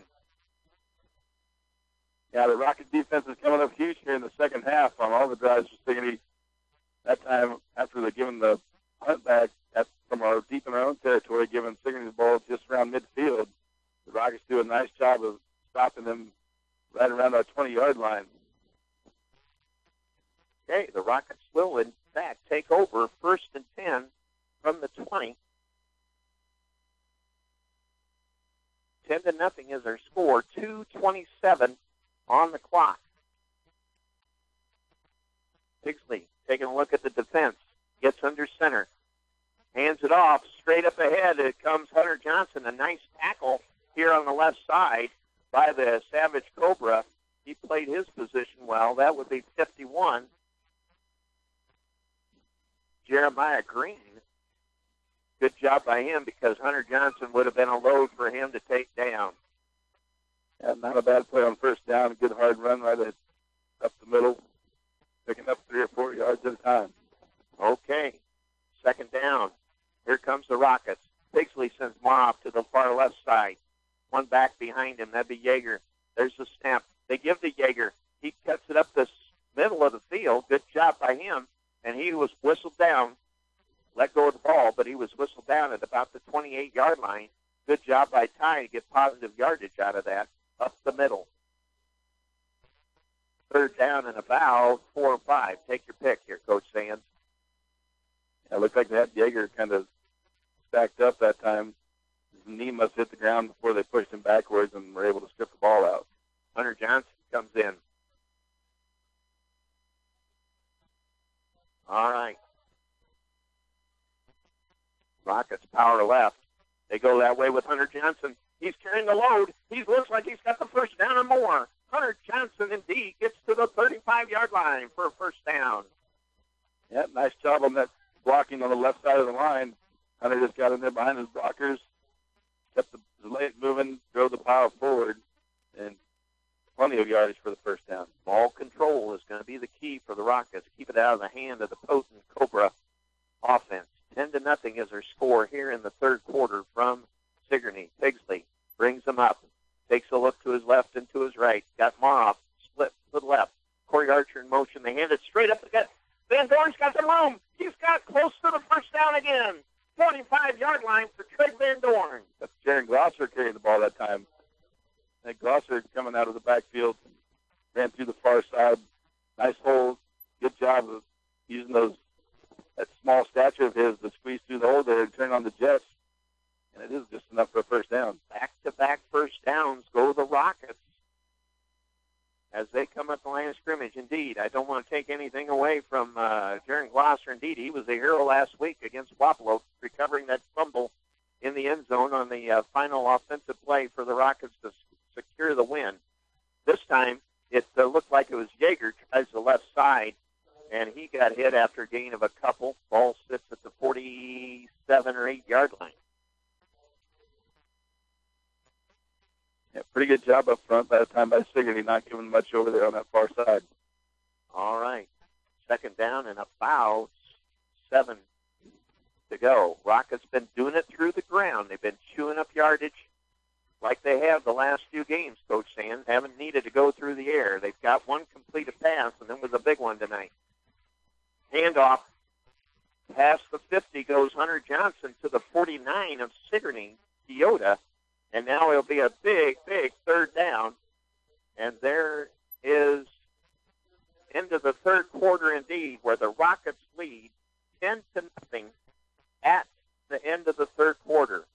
Yeah, the Rocket defense is coming up huge here in the second half on all the drives for Sigourney. That time, after they're giving the hunt back at, from our deep in our own territory, giving Sigourney the ball just around midfield, the Rockets do a nice job of stopping them right around our twenty-yard line. Okay, the Rockets will, in fact, take over first and ten from the twenty. ten to nothing is our score. two twenty-seven on the clock. Pigsley taking a look at the defense. Gets under center. Hands it off. Straight up ahead, it comes Hunter Johnson. A nice tackle here on the left side by the Savage Cobra. He played his position well. That would be fifty-one. Jeremiah Green. Good job by him because Hunter Johnson would have been a load for him to take down. Yeah, not a bad play on first down. A good hard run right at, up the middle, picking up three or four yards at a time. Okay, second down. Here comes the Rockets. Pigsley sends more off to the far left side. One back behind him. That'd be Yeager. There's the snap. They give to Yeager. He cuts it up the middle of the field. Good job by him. And he was whistled down. Let go of the ball, but he was whistled down at about the twenty-eight-yard line. Good job by Ty to get positive yardage out of that. Up the middle. Third down and about four or five. Take your pick here, Coach Sands. Yeah, it looked like they had Yeager kind of stacked up that time. His knee must hit the ground before they pushed him backwards and were able to strip the ball out. Hunter Johnson comes in. All right. Rockets power left. They go that way with Hunter Johnson. He's carrying the load. He looks like he's got the first down and more. Hunter Johnson, indeed, gets to the thirty-five-yard line for a first down. Yeah, nice job on that blocking on the left side of the line. Hunter just got in there behind his blockers, kept the, the leg moving, drove the pile forward, and plenty of yardage for the first down. Ball control is going to be the key for the Rockets. Keep it out of the hand of the potent Cobra offense. Ten to nothing is our score here in the third quarter from Sigourney. Pigsley brings them up, Takes a look to his left and to his right. Got Maroff split to the left. Corey Archer in motion. They hand it straight up the gut. Van Dorn's got some room. He's got close to the first down again. forty-five-yard line for Trey Van Dorn. That's Jaron Glosser carrying the ball that time. And Glosser coming out of the backfield, ran through the far side. Nice hole. Good job of using those that small stature of his to squeeze through the hole there and turn on the jets. And it is just enough for a first down. Back-to-back first downs go the Rockets as they come up the line of scrimmage. Indeed, I don't want to take anything away from uh, Jaron Glosser. Indeed, he was a hero last week against Wapello, recovering that fumble in the end zone on the uh, final offensive play for the Rockets to s- secure the win. This time, it uh, looked like it was Yeager tries the left side, and he got hit after a gain of a couple. Ball sits at the forty-seven or eight-yard line. Yeah, pretty good job up front by the time by Sigourney, not giving much over there on that far side. All right. Second down and about seven to go. Rockets been doing it through the ground. They've been chewing up yardage like they have the last few games, Coach Sands. Haven't needed to go through the air. They've got one completed pass, and then was a big one tonight. Handoff. Past the fifty goes Hunter Johnson to the forty-nine of Sigourney, Toyota. And now it'll be a big, big third down. And there is into the third quarter indeed, where the Rockets lead ten to nothing at the end of the third quarter.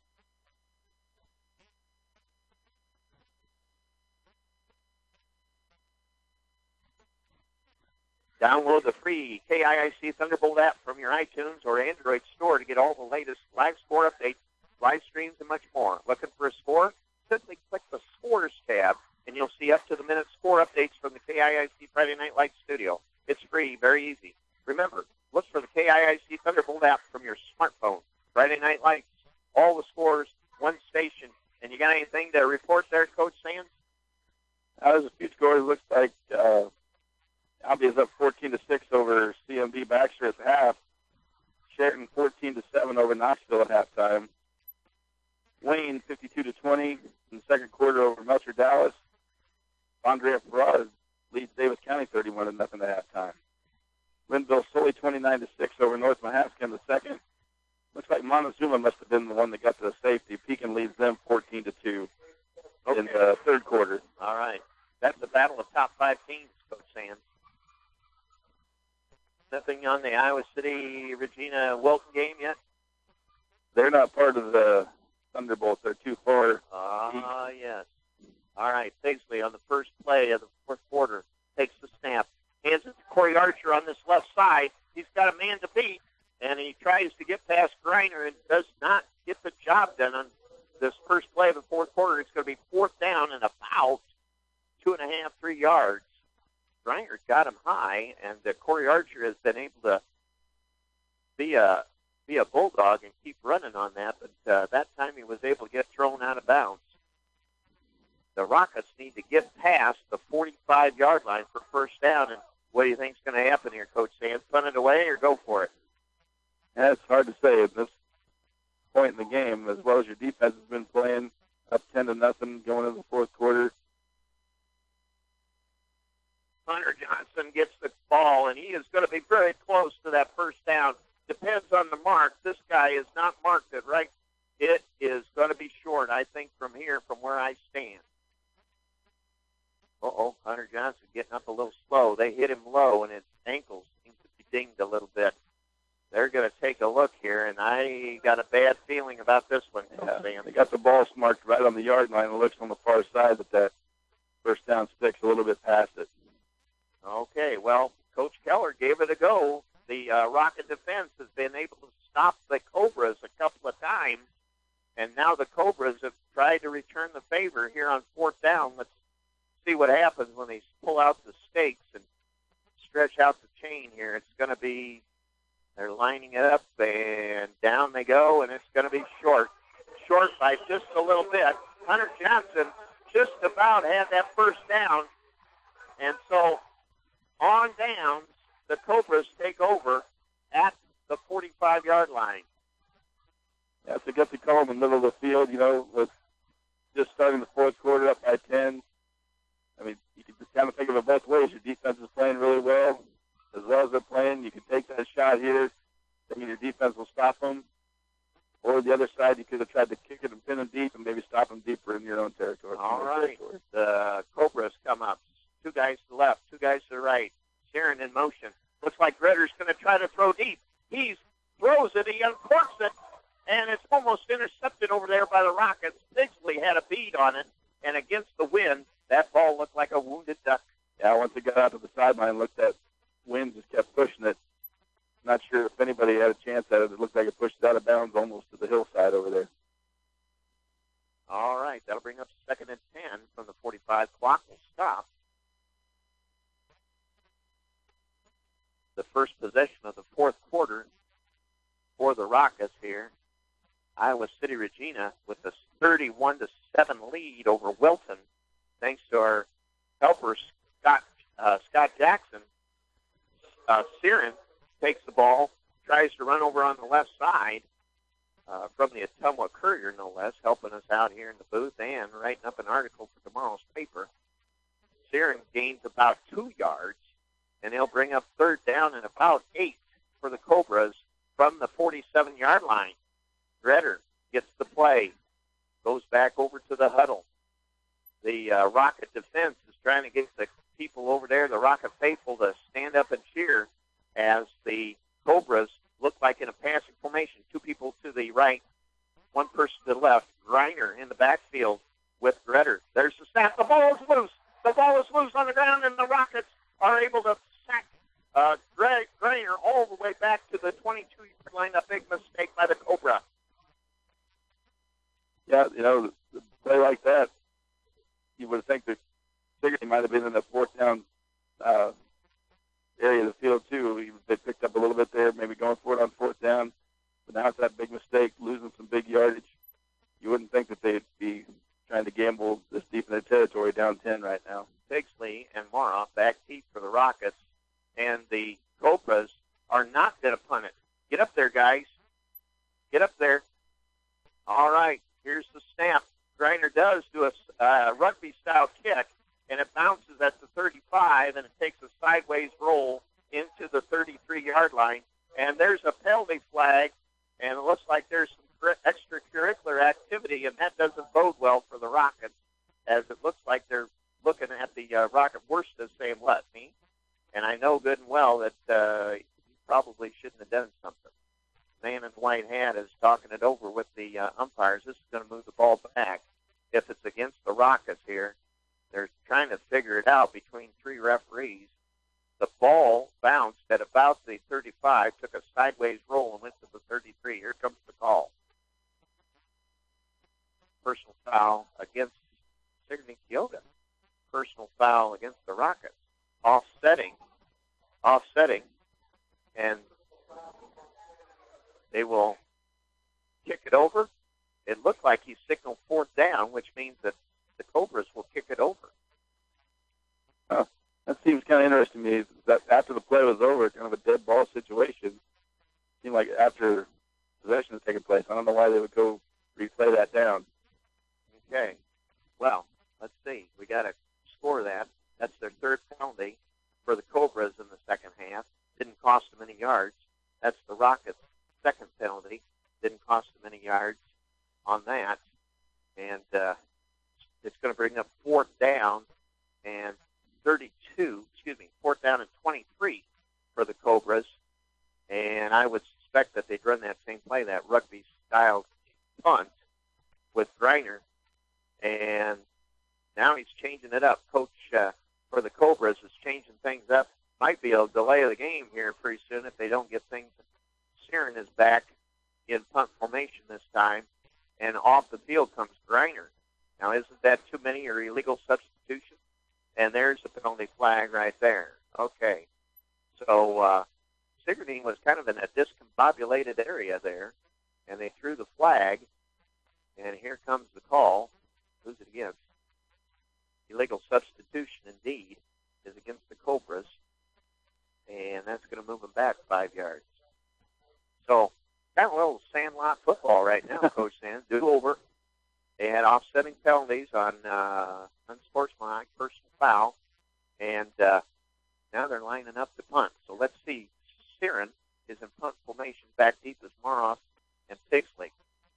Download the free K I I C Thunderbolt app from your iTunes or Android store to get all the latest live score updates, live streams, and much more. Looking for a score? Simply click the Scores tab, and you'll see up-to-the-minute score updates from the K I I C Friday Night Lights studio. It's free, very easy. Remember, look for the K I I C Thunderbolt app from your smartphone. Friday Night Lights, all the scores, one station. And you got anything to report there, Coach Sands? Now, there's a few scores. Looks like uh, Albee is up fourteen to six over C M B Baxter at the half. Sheraton fourteen to seven over Knoxville at halftime. Wayne fifty-two to twenty in the second quarter over Melcher Dallas. Andrea Ferrara leads Davis County thirty-one to nothing at halftime. Linville Sully twenty-nine to six over North Mahaska in the second. Looks like Montezuma must have been the one that got to the safety. Pekin leads them fourteen to two okay. in the third quarter. All right. That's the battle of top five teams, Coach Sands. Nothing on the Iowa City Regina Wilton game yet? They're not part of the Thunderbolts. They're too far. Ah, uh, yes. All right. Paisley on the first play of the fourth quarter takes the snap. Hands it to Corey Archer on this left side. He's got a man to beat, and he tries to get past Greiner and does not get the job done on this first play of the fourth quarter. It's going to be fourth down and about two and a half, three yards. Greiner got him high, and uh, Corey Archer has been able to be a be a bulldog and keep running on that, but uh, that time he was able to get thrown out of bounds. The Rockets need to get past the forty-five-yard line for first down, and what do you think is going to happen here, Coach Sands? Punt it away or go for it? Yeah, it's hard to say at this point in the game, as well as your defense has been playing up ten to nothing going into the fourth quarter. Hunter Johnson gets the ball, and he is going to be very close to that first down. Depends on the mark. This guy is not marked it right. It is going to be short, I think, from here, from where I stand. Uh-oh, Hunter Johnson getting up a little slow. They hit him low, and his ankles seem to be dinged a little bit. They're going to take a look here, and I got a bad feeling about this one. Yeah, they got the ball marked right on the yard line. It looks on the far side that that first down sticks a little bit past it. Okay, well, Coach Keller gave it a go. The uh, Rocket defense has been able to stop the Cobras a couple of times, and now the Cobras have tried to return the favor here on fourth down. Let's see what happens when they pull out the stakes and stretch out the chain here. It's going to be, they're lining it up, and down they go, and it's going to be short. Short by just a little bit. Hunter Johnson just about had that first down, and so on downs, the Cobras take over at the forty-five-yard line. Yeah, it's a good to call in the middle of the field, you know, with just starting the fourth quarter up by ten. I mean, you can just kind of think of it both ways. Your defense is playing really well, as well as they're playing. You can take that shot here, thinking your defense will stop them. Or the other side, you could have tried to kick it and pin them deep and maybe stop them deeper in your own territory. All right. Territory. The Cobras come up. Two guys to the left, two guys to the right. Sheeran in motion. Looks like Gretter's going to try to throw deep. He throws it. He uncorks it. And it's almost intercepted over there by the Rockets. Bigsley had a bead on it. And against the wind, that ball looked like a wounded duck. Yeah, once it got out to the sideline, looked that wind just kept pushing it. Not sure if anybody had a chance at it. It looked like it pushed it out of bounds almost to the hillside over there. All right, that'll bring up second and ten from the forty-five. Clock will stop. The first possession of the fourth quarter for the Rockets here. Iowa City Regina with a thirty-one to seven lead over Wilton, thanks to our helper Scott uh, Scott Jackson. Uh, Sheeran takes the ball, tries to run over on the left side uh, from the Ottumwa Courier, no less, helping us out here in the booth and writing up an article for tomorrow's paper. Sheeran gains about two yards, and he'll bring up third down and about eight for the Cobras from the forty-seven-yard line. Gretter gets the play, goes back over to the huddle. The uh, Rocket defense is trying to get the people over there, the Rocket faithful, to stand up and cheer as the Cobras look like in a passing formation. Two people to the right, one person to the left. Greiner in the backfield with Gretter. There's the snap. The ball is loose. The ball is loose on the ground, and the Rockets are able to sack uh, Greiner all the way back to the twenty-two-yard line. A big mistake by the Cobra. Yeah, you know, the play like that, you would think that Sigourney might have been in the fourth down uh, area of the field, too. They picked up a little bit there, maybe going for it on fourth down. But now it's that big mistake, losing some big yardage. You wouldn't think that they'd be trying to gamble this deep in their territory down ten right now. Bigsley and Mara back deep for the Rockets. And the Cobras are not going to punt it. Get up there, guys. Get up there. All right, here's the snap. Greiner does do a uh, rugby-style kick, and it bounces at the thirty-five, and it takes a sideways roll into the thirty-three-yard line. And there's a penalty flag, and it looks like there's some extracurricular activity, and that doesn't bode well for the Rockets, as it looks like they're looking at the uh, Rocket Worcester saying, "Let me." And I know good and well that uh, he probably shouldn't have done something. Man in the white hat is talking it over with the uh, umpires. This is going to move the ball back. If it's against the Rockets here, they're trying to figure it out between three referees. The ball bounced at about the thirty-five, took a sideways roll, and went to the thirty-three. Here comes the call. Personal foul against Sigourney Keota. Personal foul against the Rockets. Offsetting. Offsetting. And they will kick it over. It looked like he signaled fourth down, which means that the Cobras will kick it over. Huh. That seems kind of interesting to me. That after the play was over, kind of a dead ball situation. It seemed like after possession had taken place. I don't know why they would go replay that down. Okay. Well, let's see. We got to score that. That's their third penalty for the Cobras in the second half. Didn't cost them any yards. That's the Rockets' second penalty. Didn't cost them any yards on that. And uh, it's going to bring up fourth down and thirty-two, excuse me, fourth down and twenty-three for the Cobras. And I would suspect that they'd run that same play, that rugby-style punt with Greiner. And now he's changing it up. Coach uh, for the Cobras is changing things up. Might be a delay of the game here pretty soon if they don't get things. Sheeran is back in punt formation this time, and off the field comes Greiner. Now, isn't that too many or illegal substitutions? And there's the penalty flag right there. Okay. So uh, Sigourney was kind of in a discombobulated area there, and they threw the flag, and here comes the call. Who's it against? Illegal substitution, indeed, is against the Cobras, and that's going to move them back five yards. So, kind of a little sandlot football right now, Coach Sands. Do over. They had offsetting penalties. Now they're lining up to punt. So let's see. Siren is in punt formation back deep as Maroff and Pigsley.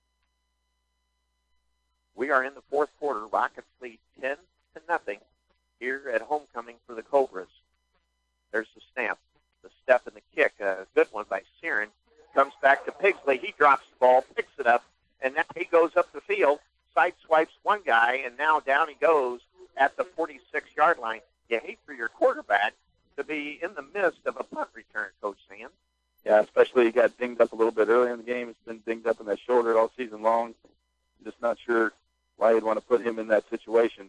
We are in the fourth quarter. Rockets lead ten to nothing here at homecoming for the Cobras. There's the snap, the step, and the kick. A good one by Siren. Comes back to Pigsley. He drops the ball, picks it up, and now he goes up the field, side swipes one guy, and now down he goes at the forty-six-yard line. You hate for your quarterback to be in the midst of a punt return, Coach Sam. Yeah, especially he got dinged up a little bit earlier in the game. He's been dinged up in that shoulder all season long. I'm just not sure why you'd want to put him in that situation.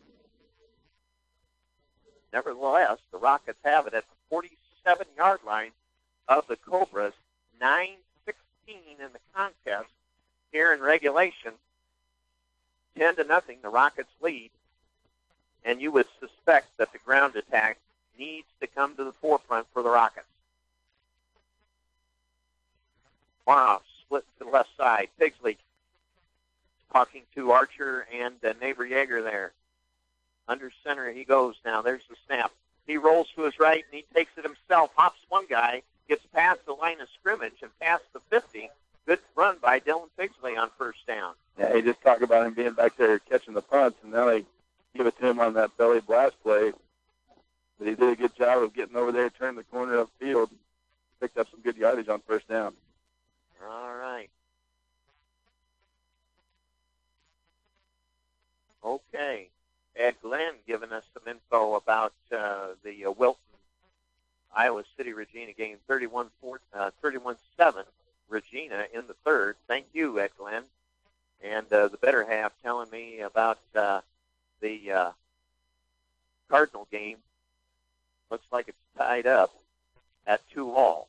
Nevertheless, the Rockets have it at the forty-seven-yard line of the Cobras, nine sixteen in the contest here in regulation. ten to nothing, the Rockets lead. And you would suspect that the ground attack needs to come to the forefront for the Rockets. Wow, split to the left side. Pigsley talking to Archer and uh, Neighbor Yeager there. Under center he goes now. There's the snap. He rolls to his right, and he takes it himself, hops one guy, gets past the line of scrimmage and past the fifty. Good run by Dylan Pigsley on first down. Yeah, he just talked about him being back there catching the punts, and now they give it to him on that belly blast play. But he did a good job of getting over there, turning the corner upfield, picked up some good yardage on first down. All right. Okay. Ed Glenn giving us some info about uh, the uh, Wilton Iowa City Regina game, thirty-one seven Regina in the third. Thank you, Ed Glenn. And uh, the better half telling me about uh, the uh, Cardinal game. Looks like it's tied up at two all.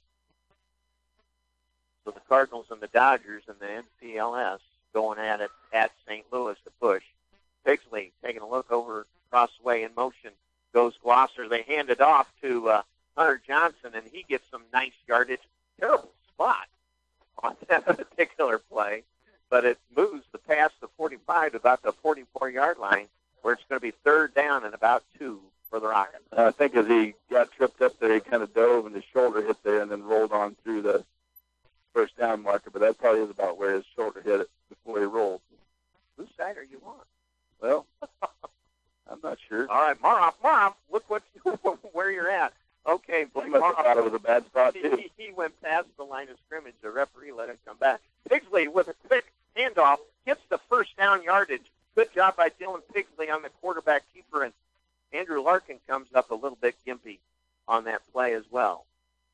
So the Cardinals and the Dodgers and the N C L S going at it at Saint Louis to push. Pigsley taking a look over across the way in motion. Goes Glosser. They hand it off to uh, Hunter Johnson, and he gets some nice yardage. Terrible spot on that particular play, but it moves the past the forty-five to about the forty-four-yard line, where it's going to be third down and about two for the Rockets. Uh, I think as he got tripped up there, he kind of dove and his shoulder hit there and then rolled on through the first down marker, but that probably is about where his shoulder hit it before he rolled. Whose side are you on? Well, I'm not sure. All right, Maroff, Maroff, look what where you're at. Okay, Blake Maroff thought it was a bad spot, too. He, he went past the line of scrimmage. The referee let him come back. Pigsley with a quick handoff gets the first down yardage. Good job by Dylan Pigsley on the quarterback keeper, and Andrew Larkin comes up a little bit gimpy on that play as well.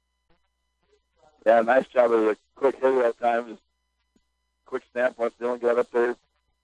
Yeah, nice job of the quick hit that time. Just quick snap once Dylan got up there.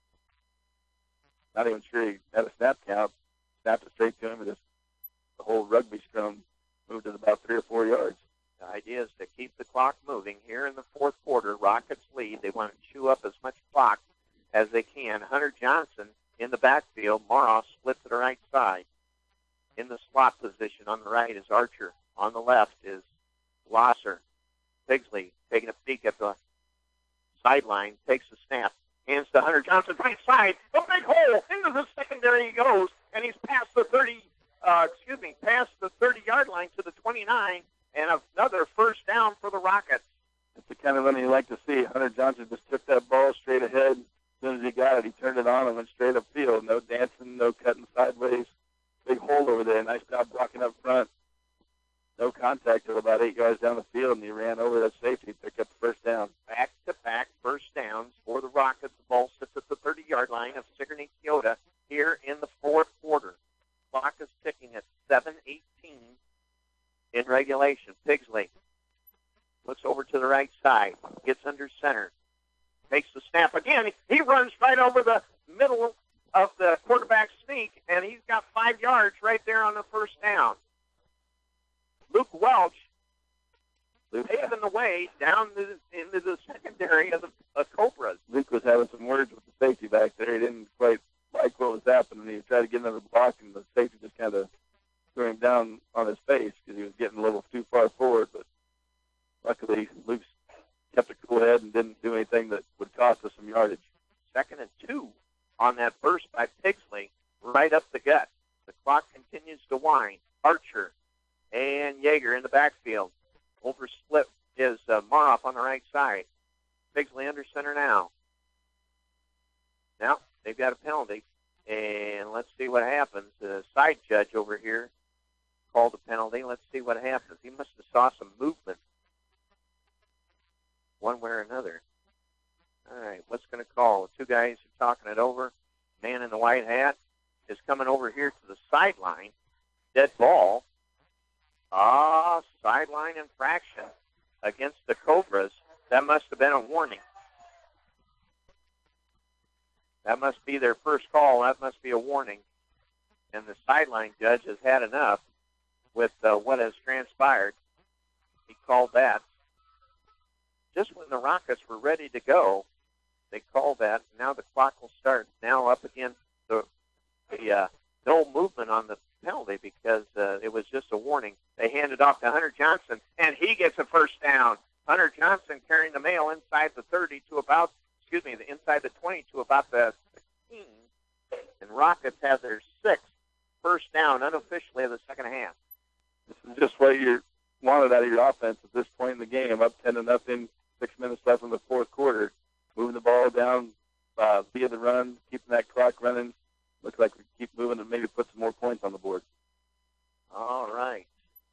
Not even sure he had a snap count. Snapped it straight to him, and just the whole rugby scrum moved it about three or four yards. The idea is to keep the clock moving. Here in the fourth quarter, Rockets lead. They want to chew up as much clock as they can. Hunter Johnson in the backfield. Maroff split to the right side. In the slot position on the right is Archer. On the left is Glosser. Pigsley taking a peek at the sideline, takes the snap, hands to Hunter Johnson, right side, a big hole, into the secondary he goes, and he's past the thirty, uh, excuse me, past the thirty-yard line to the twenty-nine, and another first down for the Rockets. That's the kind of one you like to see. Hunter Johnson just took that ball straight ahead. As soon as he got it, he turned it on and went straight upfield. No dancing, no cutting sideways. Big hole over there. Nice job blocking up front. No contact till about eight yards down the field, and he ran over that safety, picked up the first down. Back-to-back first downs for the Rockets. The ball sits at the thirty-yard line of Sigourney Toyota here in the fourth quarter. Clock is ticking at seven eighteen in regulation. Pigsley looks over to the right side, gets under center, takes the snap again. He runs right over the middle of the quarterback sneak, and he's got five yards right there on the first down. Luke Welch paving the way down the, into the secondary of the of Cobras. Luke was having some words with the safety back there. He didn't quite like what was happening. He tried to get another block, and the safety just kind of threw him down on his face because he was getting a little too far forward. But luckily, Luke kept a cool head and didn't do anything that would cost us some yardage. Second and two on that burst by Pigsley, right up the gut. The clock continues to wind. Archer And Yeager in the backfield. Over split is uh, Maroff on the right side. Pigsley under center now. Now, they've got a penalty. And let's see what happens. The side judge over here called a penalty. Let's see what happens. He must have saw some movement one way or another. All right, what's going to call? The two guys are talking it over. Man in the white hat is coming over here to the sideline. Dead ball. Ah, sideline infraction against the Cobras. That must have been a warning. That must be their first call. That must be a warning. And the sideline judge has had enough with uh, what has transpired. He called that. Just when the Rockets were ready to go, they called that. Now the clock will start. Now up against the, the uh, no movement on the penalty because uh, it was just a warning. They handed off to Hunter Johnson, and he gets a first down. Hunter Johnson carrying the mail inside the thirty to about, excuse me, the inside the twenty to about the sixteen. And Rockets have their sixth first down unofficially of the second half. This is just what you wanted out of your offense at this point in the game. Up ten to nothing, six minutes left in the fourth quarter. Moving the ball down uh, via the run, keeping that clock running. Looks like we keep moving and maybe put some more points on the board. All right.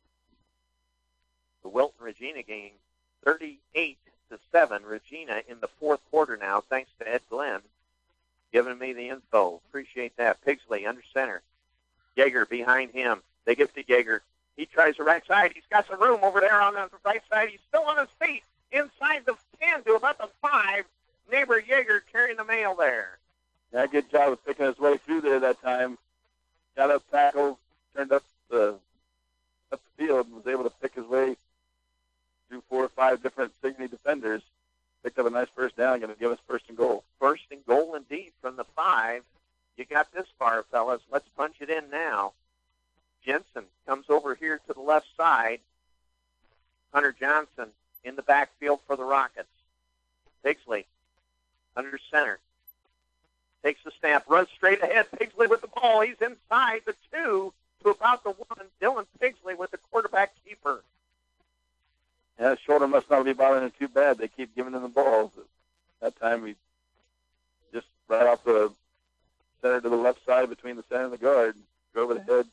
The Wilton Regina game, thirty-eight to seven. Regina in the fourth quarter now, thanks to Ed Glenn giving me the info. Appreciate that. Pigsley under center. Yeager behind him. They give to Yeager. He tries the right side. He's got some room over there on the right side. He's still on his feet inside the ten to about the five. Neighbor Yeager carrying the mail there. Yeah, good job of picking his way through there that time. Got up tackle, turned up the up the field, and was able to pick his way through four or five different Signey defenders. Picked up a nice first down, going to give us first and goal. First and goal indeed from the five. You got this far, fellas. Let's punch it in now. Jensen comes over here to the left side. Hunter Johnson in the backfield for the Rockets. Pigsley under center. Takes the snap, runs straight ahead. Pigsley with the ball. He's inside the two to about the one. Dylan Pigsley with the quarterback keeper. Yeah, his shoulder must not be bothering him too bad. They keep giving him the ball. That time we just right off the center to the left side between the center and the guard. Go over the head.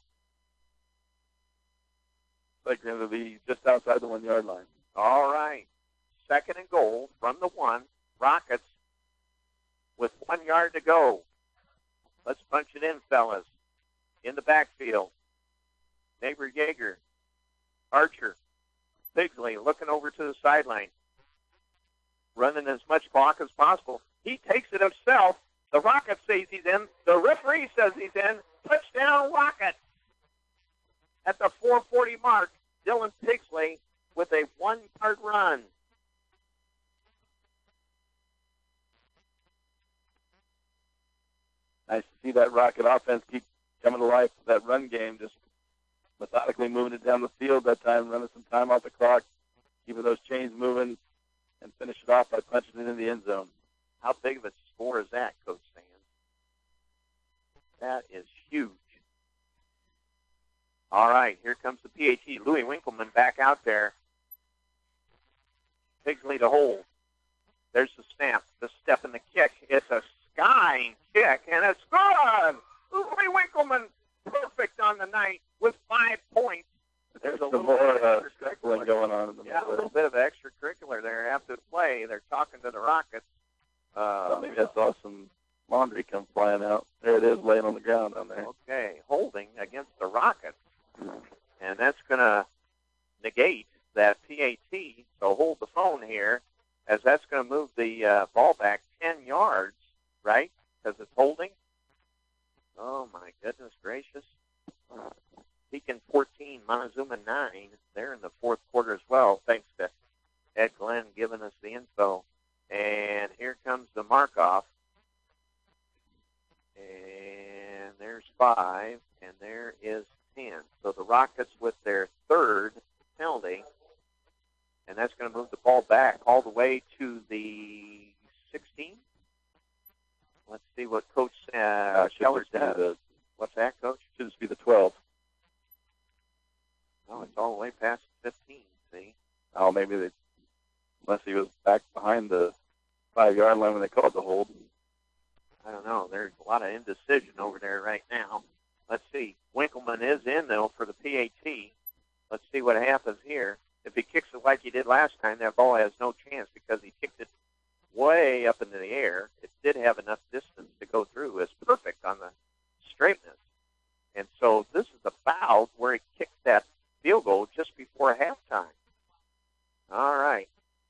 Like they're going to be just outside the one-yard line. All right. Second and goal from the one. Rockets with one yard to go. Let's punch it in, fellas. In the backfield. Neighbor Yeager. Archer. Pigsley looking over to the sideline. Running as much clock as possible. He takes it himself. The Rocket says he's in. The referee says he's in. Touchdown, Rocket. At the four forty mark, Dylan Pigsley with a one-yard run. Nice to see that Rocket offense keep coming to life with that run game, just methodically moving it down the field that time, running some time off the clock, keeping those chains moving, and finish it off by punching it in the end zone. How big of a score is that, Coach Sands? That is huge. All right, here comes the P A T. Louis Winkleman back out there. Pigsley to hold. There's the snap, the step, and the kick. It's a skying kick, and it's good. Louis Winkleman, perfect on the night with five points. There's a little more bit of uh, extracurricular going on in the Yeah, a little bit of extracurricular there after the play. They're talking to the Rockets. Uh, well, maybe I saw some laundry come flying out. There it is, laying on the ground down there. Okay, holding against the Rockets. And that's going to negate that P A T. So hold the phone here, as that's going to move the uh, ball back ten yards, right? Because it's holding. Oh, my goodness gracious. Pekin fourteen, Montezuma nine. They're in the fourth quarter as well, thanks to Ed Glenn giving us the info. And here comes the mark-off. And there's five, and there is ten. So the Rockets with their third penalty, and that's going to move the ball back all the way to the sixteen. Let's see what Coach uh, uh, Keller says. does. What's that, Coach? Should just be the twelve. Oh, it's all the way past fifteen, see? Oh, maybe they, unless he was back behind the five-yard line when they called the hold. I don't know. There's a lot of indecision over there right now. Let's see. Winkleman is in, though, for the P A T. Let's see what happens here. If he kicks it like he did last time, that ball has no chance because he kicked it way up into the air. It did have enough distance to go through. It's perfect on the straightness. And so this is the foul where he kicked that field goal just before halftime. All right.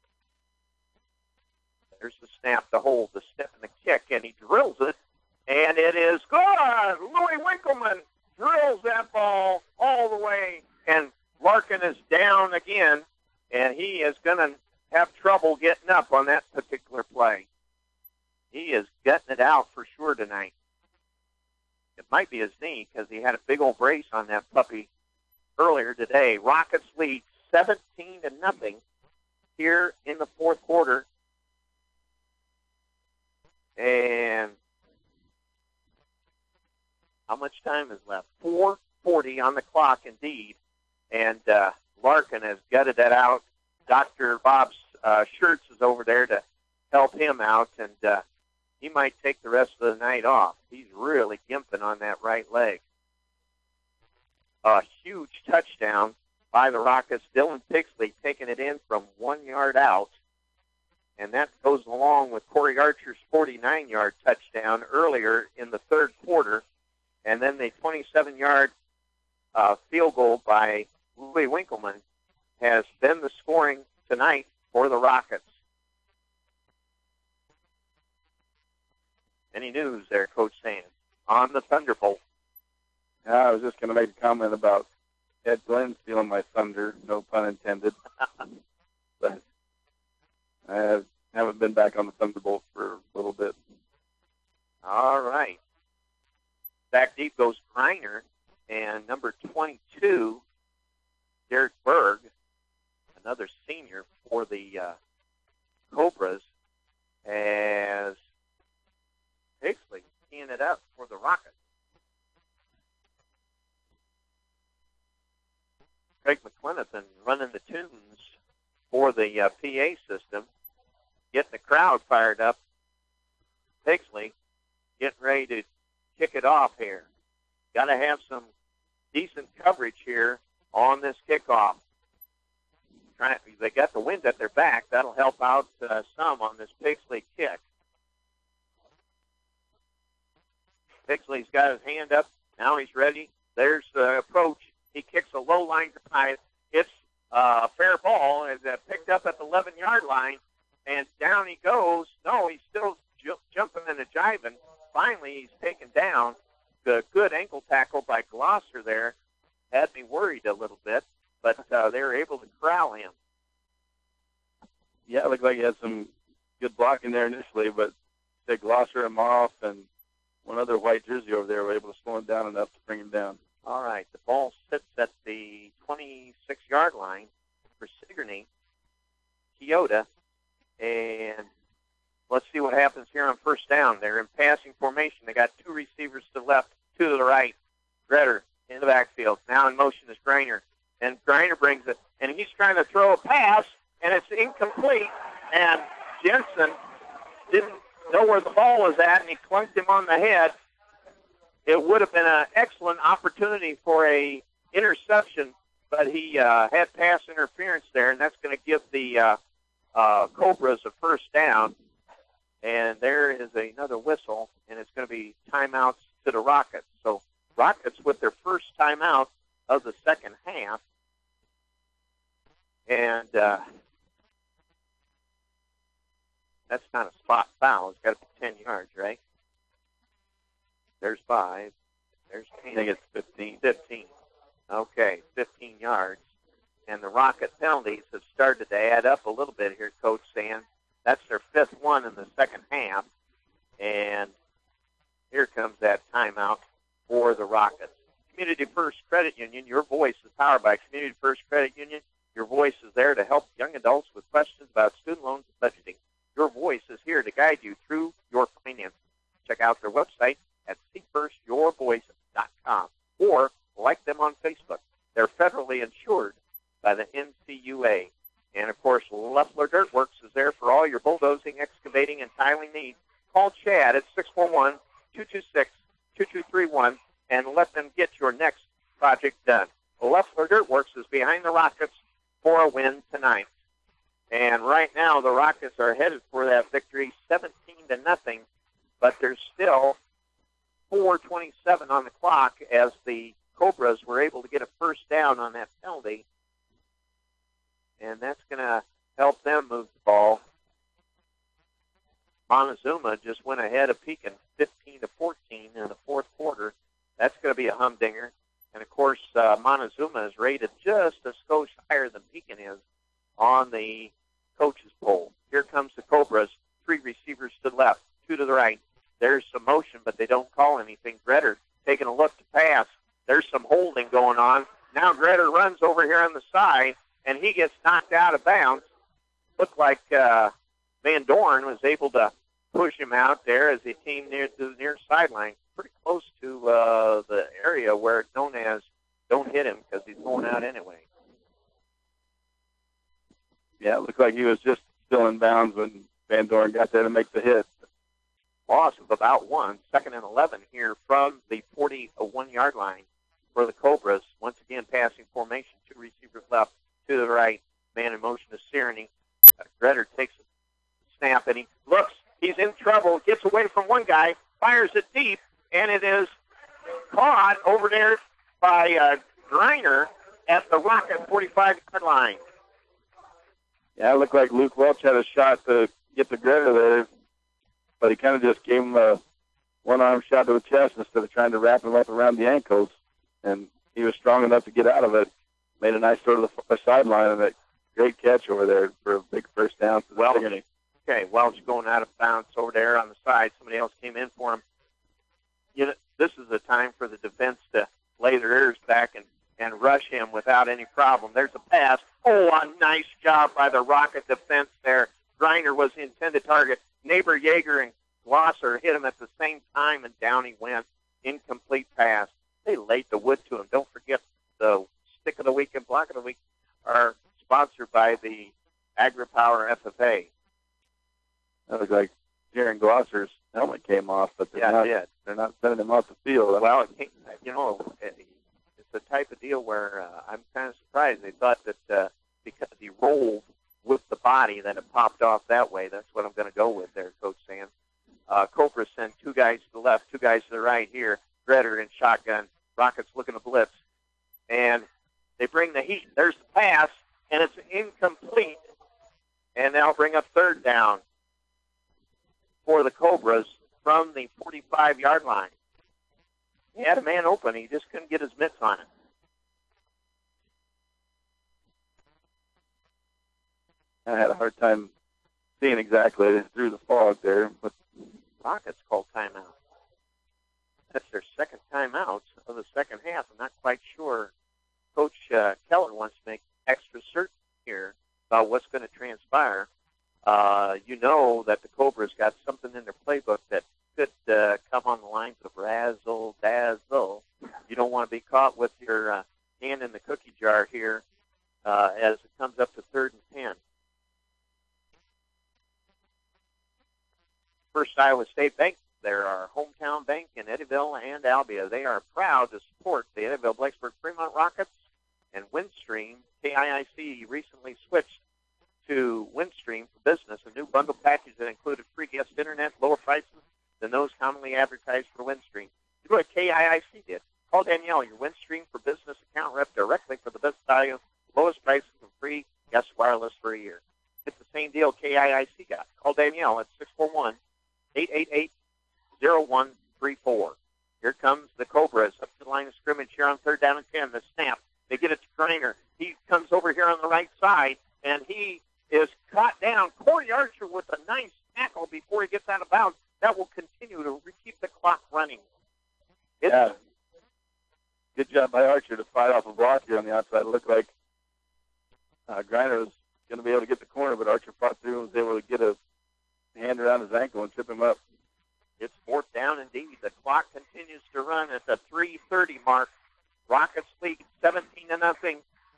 There's the snap, the hold, the step, and the kick, and he drills it, and it is good. Louis Winkleman drills that ball all the way, and Larkin is down again, and he is going to have trouble getting up on that particular play. He is getting it out for sure tonight. It might be his knee because he had a big old brace on that puppy earlier today. Rockets lead seventeen to nothing here in the fourth quarter. And how much time is left? four forty on the clock, indeed. And uh, Larkin has gutted that out. Doctor Bob uh, Schertz is over there to help him out, and uh, he might take the rest of the night off. He's really gimping on that right leg. A huge touchdown by the Rockets. Dylan Pixley taking it in from one yard out. And that goes along with Corey Archer's forty-nine-yard touchdown earlier in the third quarter. And then the twenty-seven-yard uh, field goal by Louis Winkleman has been the scoring tonight for the Rockets. Any news there, Coach Sands, on the Thunderbolt? Yeah, I was just going to make a comment about Ed Glenn stealing my thunder, no pun intended. But I have, haven't been back on the Thunderbolt for a little bit. All right. Back deep goes Greiner, and number twenty-two, Derek Berg, another senior for the uh, Cobras, as Pixley teeing it up for the Rockets. Craig McClenathan running the tunes for the uh, P A system, getting the crowd fired up. Pixley getting ready to kick it off here. Got to have some decent coverage here on this kickoff. Trying, they got the wind at their back. That'll help out uh, some on this Pixley kick. Pixley's got his hand up. Now he's ready. There's the approach. He kicks a low line drive. It's a fair ball as uh, picked up at the eleven-yard line, and down he goes. No, he's still ju- jumping and jiving. Finally, he's taken down. The good ankle tackle by Glosser there had me worried a little bit, but uh, they were able to corral him. Yeah, it looked like he had some good blocking there initially, but they Glosser him off, and one other white jersey over there were able to slow him down enough to bring him down. All right, the ball sits at the twenty-six-yard line for Sigourney, Toyota, and let's see what happens here on first down. They're in passing formation. They got two receivers to the left, two to the right. Gretter in the backfield. Now in motion is Greiner, and Greiner brings it, and he's trying to throw a pass, and it's incomplete, and Jensen didn't know where the ball was at, and he clunked him on the head. It would have been an excellent opportunity for a interception, but he uh, had pass interference there, and that's going to give the uh, uh, Cobras a first down. And there is another whistle, and it's going to be timeouts to the Rockets. So Rockets with their first timeout of the second half. And uh, that's not a spot foul. It's got to be ten yards, right? There's five. There's ten. I think it's fifteen. fifteen. Okay, fifteen yards. And the Rocket penalties have started to add up a little bit here, Coach Sands. That's their fifth one in the second half. And here comes that timeout for the Rockets. Community First Credit Union, your voice is powered by Community First Credit Union. Your voice is there to help young adults with questions about student loans and budgeting. Your voice is here to guide you through your finances. Check out their website at see first your voice dot com or like them on Facebook. They're federally federally insured by the N C U A. And, of course, Leffler Dirt Works is there for all your bulldozing, excavating, and tiling needs. Call Chad at six four one, two two six, two two three one and let them get your next project done. Leffler Dirt Works is behind the Rockets for a win tonight. And right now the Rockets are headed for that victory, seventeen to nothing, but there's still four twenty-seven on the clock as the Cobras were able to get a first down on that penalty. And that's going to help them move the ball. Montezuma just went ahead of Pekin fifteen to fourteen in the fourth quarter. That's going to be a humdinger. And, of course, uh, Montezuma is rated just a skosh higher than Pekin is on the coaches' poll. Here comes the Cobras. Three receivers to the left, two to the right. There's some motion, but they don't call anything. Gretter taking a look to pass. There's some holding going on. Now Gretter runs over here on the side, and he gets knocked out of bounds. Looked like uh, Van Dorn was able to push him out there as he came near to the near sideline, pretty close to uh, the area where it's known as don't hit him because he's going out anyway. Yeah, it looked like he was just still in bounds when Van Dorn got there to make the hit. Loss of about one, second and eleven here from the forty-one-yard line for the Cobras. Once again, passing formation, two receivers left, to the right, man in motion to Cerny. Uh, Gretter takes a snap, and he looks. He's in trouble, gets away from one guy, fires it deep, and it is caught over there by uh, Griner at the Rocket forty-five-yard line. Yeah, it looked like Luke Welch had a shot to get the Gretter there, but he kind of just gave him a one-arm shot to the chest instead of trying to wrap him up around the ankles, and he was strong enough to get out of it. Made a nice throw to the far sideline, and a great catch over there for a big first down for the well, Sigourney. Okay, Welch going out of bounds over there on the side. Somebody else came in for him. You know, this is the time for the defense to lay their ears back and, and rush him without any problem. There's a pass. Oh, a nice job by the Rocket defense there. Griner was the intended target. Neighbor Yeager and Glosser hit him at the same time, and down he went. Incomplete pass. They laid the wood to him. Don't forget the Stick of the Week and Block of the Week are sponsored by the AgriPower F F A. That looked like Jaron Glosser's helmet came off, but they're, yeah, not, it did. they're not sending him off the field. Well, it came, you know, it's the type of deal where uh, I'm kind of surprised. They thought that uh, because he rolled with the body that it popped off that way. That's what I'm going to go with there, Coach Sands. Uh, Cobra sent two guys to the left, two guys to the right here. Gretter in shotgun. Rockets looking to blitz. And they bring the heat. There's the pass, and it's incomplete. And they'll bring up third down for the Cobras from the forty-five-yard line. He had a man open. He just couldn't get his mitts on it. I had a hard time seeing exactly through the fog there. But Rockets called timeout. That's their second timeout of the second half. I'm not quite sure. Coach uh, Keller wants to make extra certain here about what's going to transpire. Uh, you know that the Cobras got something in their playbook that could uh, come on the lines of razzle dazzle. You don't want to be caught with your uh, hand in the cookie jar here uh, as it comes up to third and ten. First Iowa State Bank, they're our hometown bank in Eddyville and Albia. They are proud to support the Eddyville Blacksburg Fremont Rockets and Windstream. K I I C recently switched to Windstream for Business, a new bundle package that included free guest internet, lower prices than those commonly advertised for Windstream. Do what K I I C did. Call Danielle, your Windstream for Business account rep, directly for the best value, lowest prices, and free guest wireless for a year. It's the same deal K I I C got. Call Danielle at six four one, eight eight eight, zero one three four. Here comes the Cobras up to the line of scrimmage here on third down and ten. The snap. They get it to Griner. He comes over here on the right side, and he is caught down. Corey Archer with a nice tackle before he gets out of bounds. That will continue to keep the clock running. It's, yeah. Good job by Archer to fight off a block here on the outside. It looked like uh, Griner was going to be able to get the corner, but Archer fought through and was able to get a hand around his ankle and trip him up. It's fourth down indeed. The clock continues to run at the three thirty mark. Rockets lead seventeen to nothing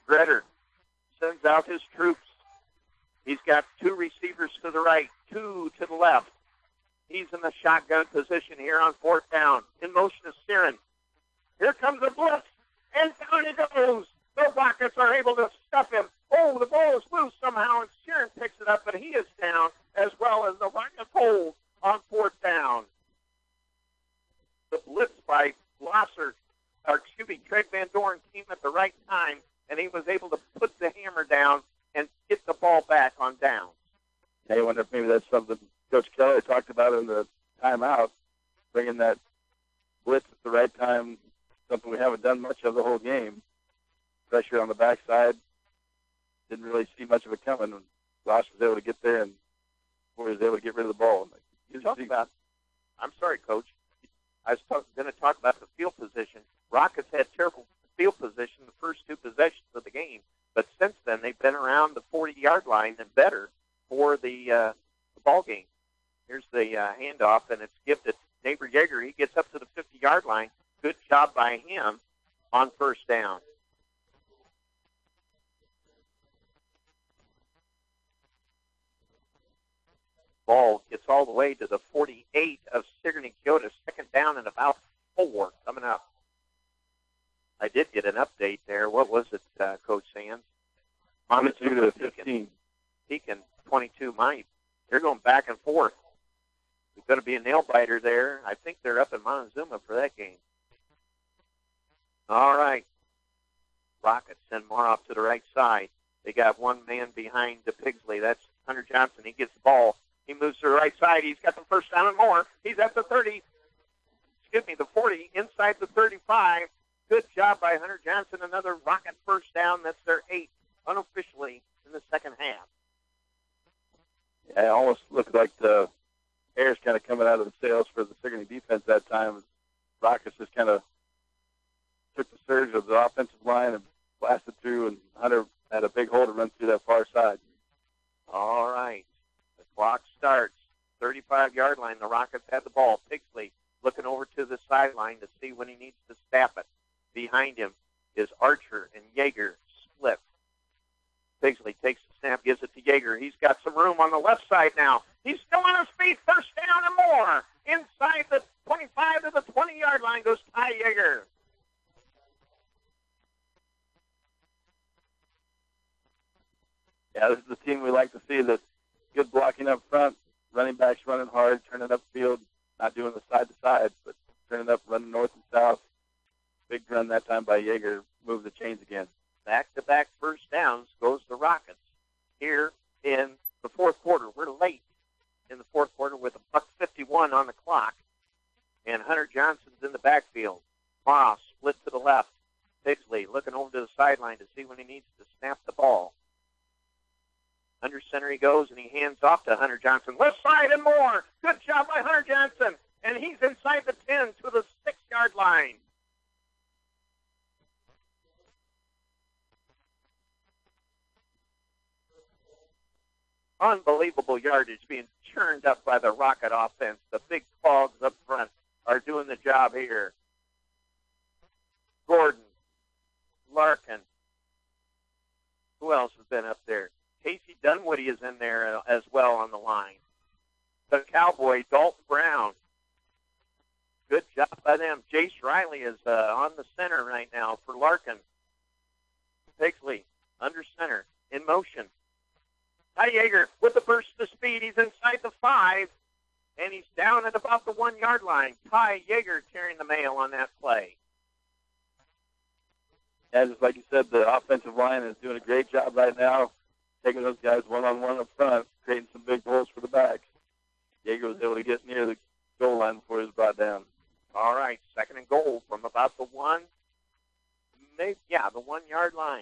Gretter sends out his troops. He's got two receivers to the right, two to the left. He's in the shotgun position here on fourth down. In motion is Siren. Here comes a blitz, and down he goes. The Rockets are able to stuff him. Oh, the ball is loose somehow, and Siren picks it up, but he is down, as well as the Rockets hold on fourth down. The blitz by Glosser, or excuse me, Craig Van Dorn came at the right time, and he was able to put the hammer down and get the ball back on downs. Yeah, I wonder if maybe that's something Coach Keller talked about in the timeout, bringing that blitz at the right time, something we haven't done much of the whole game. Pressure on the backside. Didn't really see much of it coming. When Gloss was able to get there and before he was able to get rid of the ball. You talk about, I'm sorry, Coach. I was talk, going to talk about the field position. Rockets had terrible field position the first two possessions of the game, but since then they've been around the forty-yard line and better for the, uh, the ball game. Here's the uh, handoff, and it's gifted to Neighbor Yeager. He gets up to the fifty-yard line. Good job by him on first down. Ball gets all the way to the forty-eight of Sigourney Keota. Second down and about four coming up. I did get an update there. What was it, uh, Coach Sands? twenty-two to fifteen. Pekin, twenty-two might. They're going back and forth. There's going to be a nail-biter there. I think they're up in Montezuma for that game. All right. Rockets send more off to the right side. They got one man behind the Pigsley. That's Hunter Johnson. He gets the ball. He moves to the right side. He's got the first down and more. He's at the thirty. Excuse me, the forty, inside the thirty-five. Good job by Hunter Johnson. Another Rocket first down. That's their eighth, unofficially, in the second half. Yeah, it almost looked like the air's kind of coming out of the sails for the Sigourney defense that time. Rockets just kind of took the surge of the offensive line and blasted through, and Hunter had a big hole to run through that far side. All right. The clock starts. thirty-five-yard line. The Rockets had the ball. Pigsley looking over to the sideline to see when he needs to snap it. Behind him is Archer and Yeager split. Pigsley takes the snap, gives it to Yeager. He's got some room on the left side now. He's still on his feet. First down and more. Inside the twenty-five to the twenty-yard line goes Ty Yeager. Yeah, this is the team we like to see. That good blocking up front, running backs running hard, turning upfield, not doing the side to side, but turning up, running north and south. Big run that time by Yeager. Move the chains again. Back-to-back first downs goes the Rockets here in the fourth quarter. We're late in the fourth quarter with a buck fifty-one on the clock, and Hunter Johnson's in the backfield. Moss split to the left. Pigsley looking over to the sideline to see when he needs to snap the ball. Under center he goes, and he hands off to Hunter Johnson. Left side and more. Good job by Hunter Johnson, and he's inside the ten to the six-yard line. Unbelievable yardage being churned up by the Rocket offense. The big clogs up front are doing the job here. Gordon, Larkin. Who else has been up there? Casey Dunwoody is in there as well on the line. The Cowboy, Dalton Brown. Good job by them. Jace Riley is uh, on the center right now for Larkin. Pigsley, under center, in motion. Ty Yeager with the burst of speed. He's inside the five, and he's down at about the one-yard line. Ty Yeager carrying the mail on that play. Yeah, just like you said, the offensive line is doing a great job right now, taking those guys one-on-one up front, creating some big holes for the backs. Yeager was able to get near the goal line before he was brought down. All right, second and goal from about the one, maybe, yeah, the one-yard line.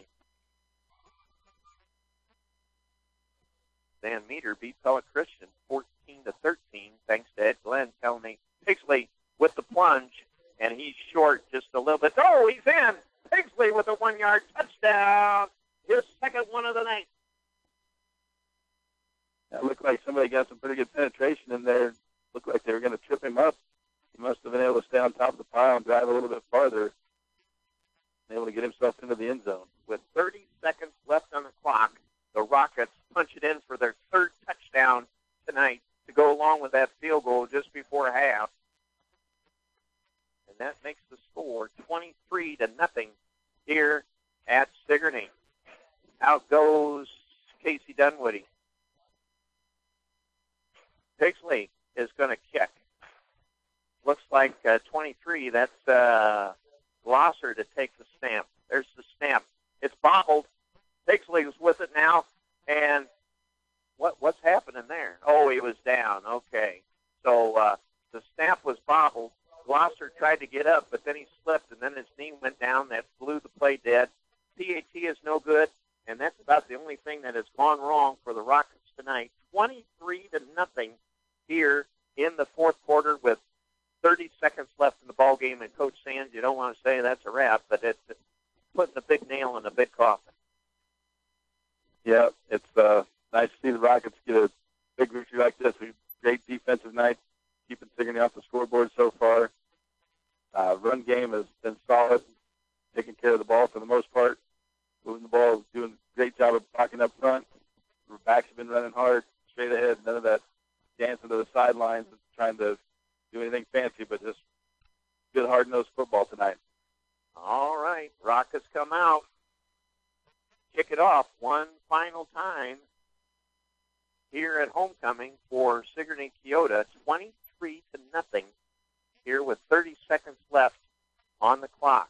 Van Meter beat Pella Christian fourteen to thirteen, thanks to Ed Glenn telling me Pigsley with the plunge, and he's short just a little bit. Oh, he's in. Pigsley with a one-yard touchdown. His second one of the night. It looked like somebody got some pretty good penetration in there. Looked like they were going to trip him up. He must have been able to stay on top of the pile and drive a little bit farther and able to get himself into the end zone. With thirty Rockets punch it in for their third touchdown tonight to go along with that field goal just before half. And that makes the score twenty-three to nothing here at Sigourney. Out goes Casey Dunwoody. Pigsley is going to kick. Looks like uh, twenty-three. That's uh, Glosser to take the snap. There's the snap. It's bobbled. Pigsley's with it now. And what what's happening there? Oh, he was down. Okay. So uh, the snap was bobbled. Glosser tried to get up, but then he slipped, and then his knee went down. That blew the play dead. P A T is no good, and that's about the only thing that has gone wrong for the Rockets tonight. twenty-three to nothing here in the fourth quarter with thirty seconds left in the ball game. And Coach Sands, you don't want to say that's a wrap, but it's putting a big nail in a big coffin. Yeah, it's uh, nice to see the Rockets get a big victory like this. We've great defensive night, keeping Sigourney off the scoreboard so far. Uh, run game has been solid, taking care of the ball for the most part, moving the ball, doing a great job of blocking up front. Our backs have been running hard, straight ahead, none of that dancing to the sidelines and trying to do anything fancy, but just good hard-nosed football tonight. All right, Rockets come out. Kick it off one final time here at homecoming for Sigourney Keota, twenty-three to nothing here with thirty seconds left on the clock.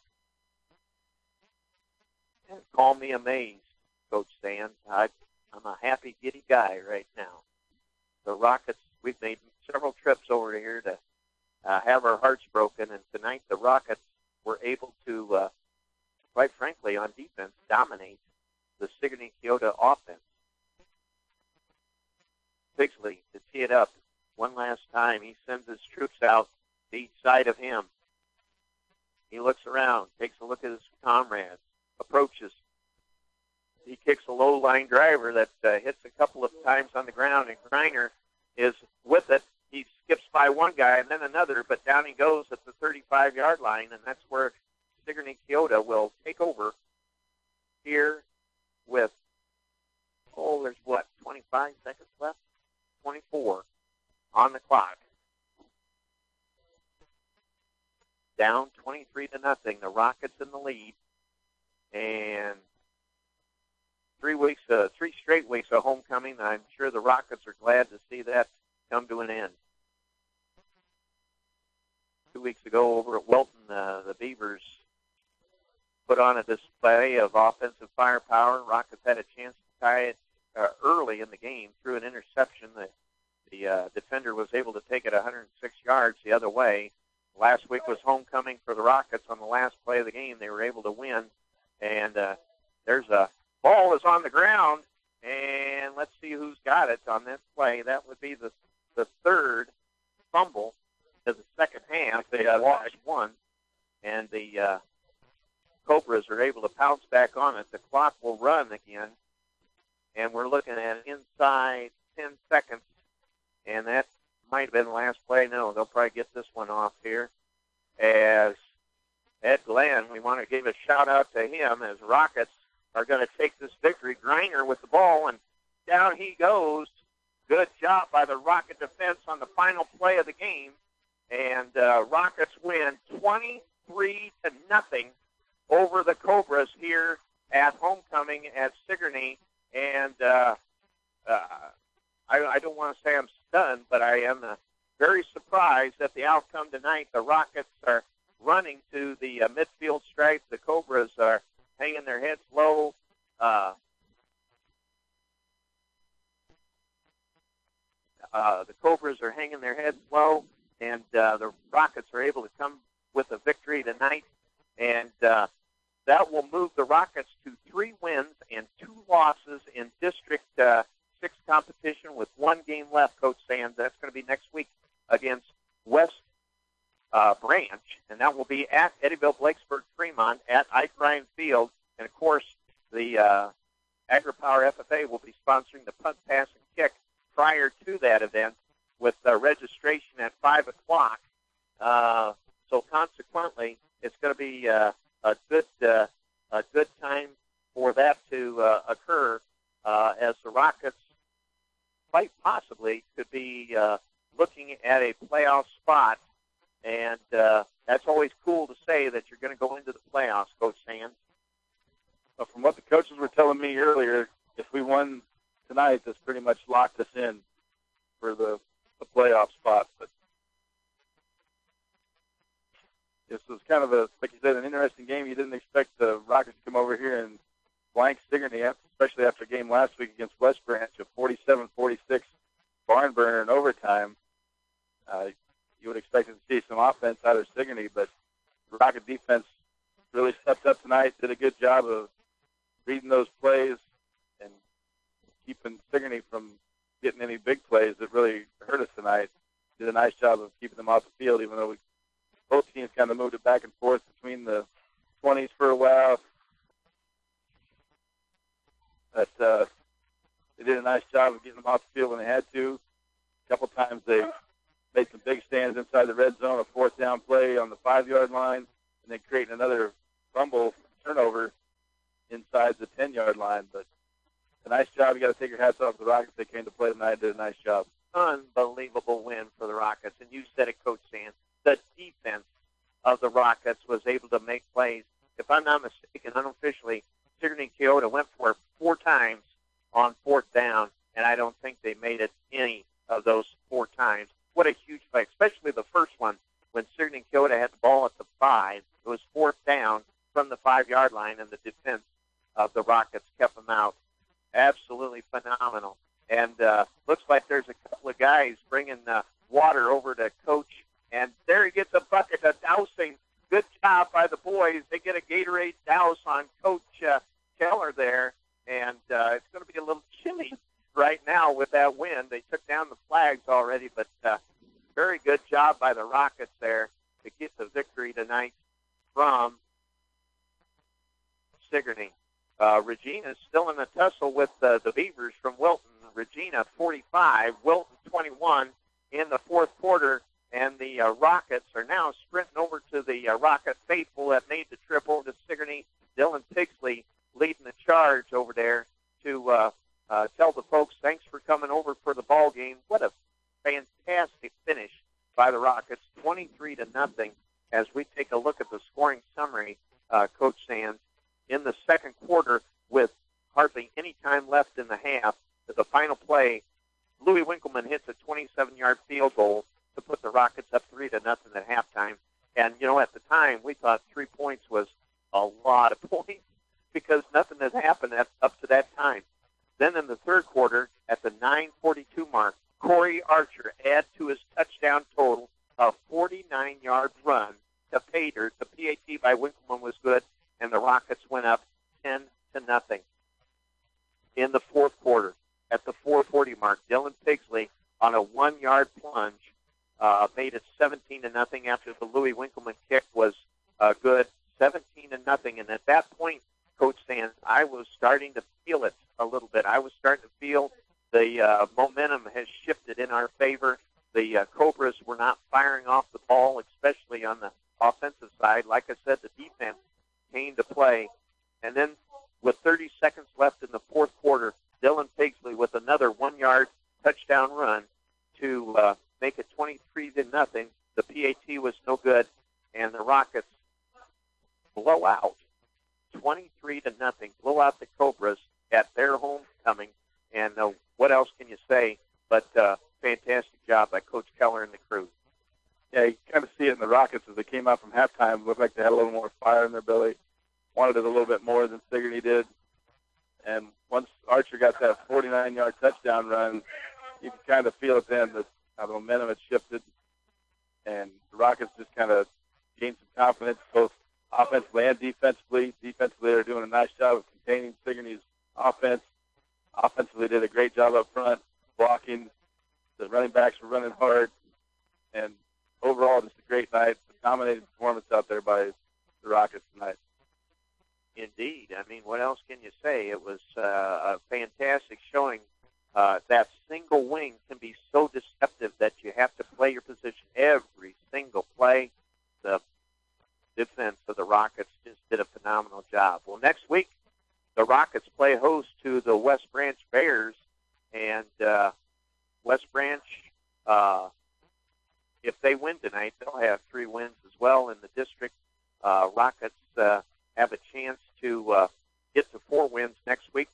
And call me amazed, Coach Sands. I, I'm a happy, giddy guy right now. The Rockets, we've made several trips over here to uh, have our hearts broken, and tonight the Rockets were able to, uh, quite frankly, on defense, dominate the Sigourney Keota offense. Pigsley to tee it up one last time. He sends his troops out to each side of him. He looks around, takes a look at his comrades, approaches. He kicks a low-line driver that uh, hits a couple of times on the ground, and Greiner is with it. He skips by one guy and then another, but down he goes at the thirty-five-yard line, and that's where Sigourney Keota will take over here with, oh, there's what, twenty-five seconds left? twenty-four on the clock. Down twenty-three to nothing. The Rockets in the lead. And three weeks, uh, three straight weeks of homecoming. I'm sure the Rockets are glad to see that come to an end. Two weeks ago over at Wilton, uh, the Beavers put on a display of offensive firepower. Rockets had a chance to tie it uh, early in the game through an interception. The, the uh, defender was able to take it one hundred six yards the other way. Last week was homecoming for the Rockets. On the last play of the game, they were able to win. And uh, there's a ball is on the ground, and let's see who's got it on this play. That would be the the third fumble of the second half. They lost one, and the uh, Cobras are able to pounce back on it. The clock will run again, and we're looking at inside ten seconds, and that might have been the last play. No, they'll probably get this one off here. As Ed Glenn, we want to give a shout-out to him as Rockets are going to take this victory. Greiner with the ball, and down he goes. Good job by the Rocket defense on the final play of the game. And uh, Rockets win twenty-three to nothing over the Cobras here at homecoming at Sigourney. And uh, uh, I, I don't want to say I'm stunned, but I am uh, very surprised at the outcome tonight. The Rockets are running to the uh, midfield stripe. The Cobras are hanging their heads low. Uh, uh, the Cobras are hanging their heads low, and uh, the Rockets are able to come with a victory tonight. And uh, that will move the Rockets to three wins and two losses in District uh, six competition with one game left, Coach Sands. That's going to be next week against West uh, Branch, and that will be at Eddyville, Blakesburg, Fremont at Ike Ryan Field. And, of course, the uh, AgriPower F F A will be sponsoring the punt, pass, and kick prior to that event with uh, registration at five o'clock. Uh, so, consequently, it's going to be uh, a good uh, a good time for that to uh, occur uh, as the Rockets quite possibly could be uh, looking at a playoff spot, and uh, that's always cool to say that you're going to go into the playoffs, Coach Sands. Well, from what the coaches were telling me earlier, if we won tonight, this pretty much locked us in for the, the playoff spot. But this was kind of a, like you said, an interesting game. You didn't expect the Rockets to come over here and blank Sigourney, especially after a game last week against West Branch, a forty-seven forty-six barn burner in overtime. Uh, you would expect to see some offense out of Sigourney, but the Rocket defense really stepped up tonight, did a good job of reading those plays and keeping Sigourney from getting any big plays that really hurt us tonight. Did a nice job of keeping them off the field, even though we, both teams kind of moved it back and forth between the twenties for a while. But uh, they did a nice job of getting them off the field when they had to. A couple times they made some big stands inside the red zone, a fourth down play on the five-yard line, and then creating another fumble turnover inside the ten-yard line. But a nice job. You got to take your hats off to the Rockets. They came to play tonight, did a nice job. Unbelievable win for the Rockets. And you said it, Coach Sands. The defense of the Rockets was able to make plays. If I'm not mistaken, unofficially, Sigourney Keota went for it four times on fourth down, and I don't think they made it any of those four times. What a huge play, especially the first one when Sigourney Keota had the ball at the five. It was fourth down from the five-yard line, and the defense of the Rockets kept them out. Absolutely phenomenal. And uh, looks like there's a couple of guys bringing uh, water over to Coach, and there he gets a bucket of dousing. Good job by the boys. They get a Gatorade douse on Coach uh, Keller there, and uh, it's going to be a little chilly right now with that wind. They took down the flags already, but uh, very good job by the Rockets there to get the victory tonight from Sigourney. Uh, Regina's still in the tussle with uh, the Beavers from Wilton. Regina forty-five, Wilton twenty-one in the fourth quarter, and the uh, Rockets are now sprinting over to the uh, Rocket faithful that made the trip over to Sigourney. Dylan Pigsley leading the charge over there to uh, uh, tell the folks thanks for coming over for the ball game. What a fantastic finish by the Rockets, twenty-three to nothing. As we take a look at the scoring summary, uh, Coach Sands, in the second quarter with hardly any time left in the half, the final play, Louis Winkleman hits a twenty-seven-yard field goal to put the Rockets up three to nothing at halftime. And, you know, at the time, we thought three points was a lot of points because nothing has happened at, up to that time. Then in the third quarter, at the nine forty-two mark, Corey Archer add to his touchdown total a forty-nine-yard run to pay dirt. The P A T by Winkleman was good, and the Rockets went up ten to nothing. In the fourth quarter, at the four forty mark, Dylan Pigsley on a one-yard plunge uh, made it seventeen to nothing after the Louis Winkleman kick was uh, good, seventeen to nothing. And at that point, Coach Sands, I was starting to feel it a little bit. I was starting to feel the uh, momentum has shifted in our favor. The uh, Cobras were not firing off the ball, especially on the offensive side. Like I said, the defense came to play. And then with thirty seconds left in the fourth quarter, Dylan Pigsley with another one-yard touchdown run to uh, make it twenty-three to nothing. The P A T was no good, and the Rockets blow out twenty-three to nothing, blow out the Cobras at their homecoming. And uh, what else can you say but uh, fantastic job by Coach Keller and the crew. Yeah, you kind of see it in the Rockets as they came out from halftime. Looked like they had a little more fire in their belly. Wanted it a little bit more than Sigourney did. And once Archer got that forty-nine-yard touchdown run, you could kind of feel it then that how the momentum had shifted. And the Rockets just kind of gained some confidence, both offensively and defensively. Defensively, they're doing a nice job of containing Sigourney's offense. Offensively, did a great job up front, blocking. The running backs were running hard. And overall, just a great night. A dominating performance out there by the Rockets tonight. Indeed. I mean, what else can you say? It was uh, a fantastic showing. Uh, that single wing can be so deceptive that you have to play your position every single play. The defense of the Rockets just did a phenomenal job. Well, next week, the Rockets play host to the West Branch Bears And uh, West Branch, uh, if they win tonight, they'll have three wins as well in the district. Uh, Rockets uh, have a chance to uh, get to four wins next week.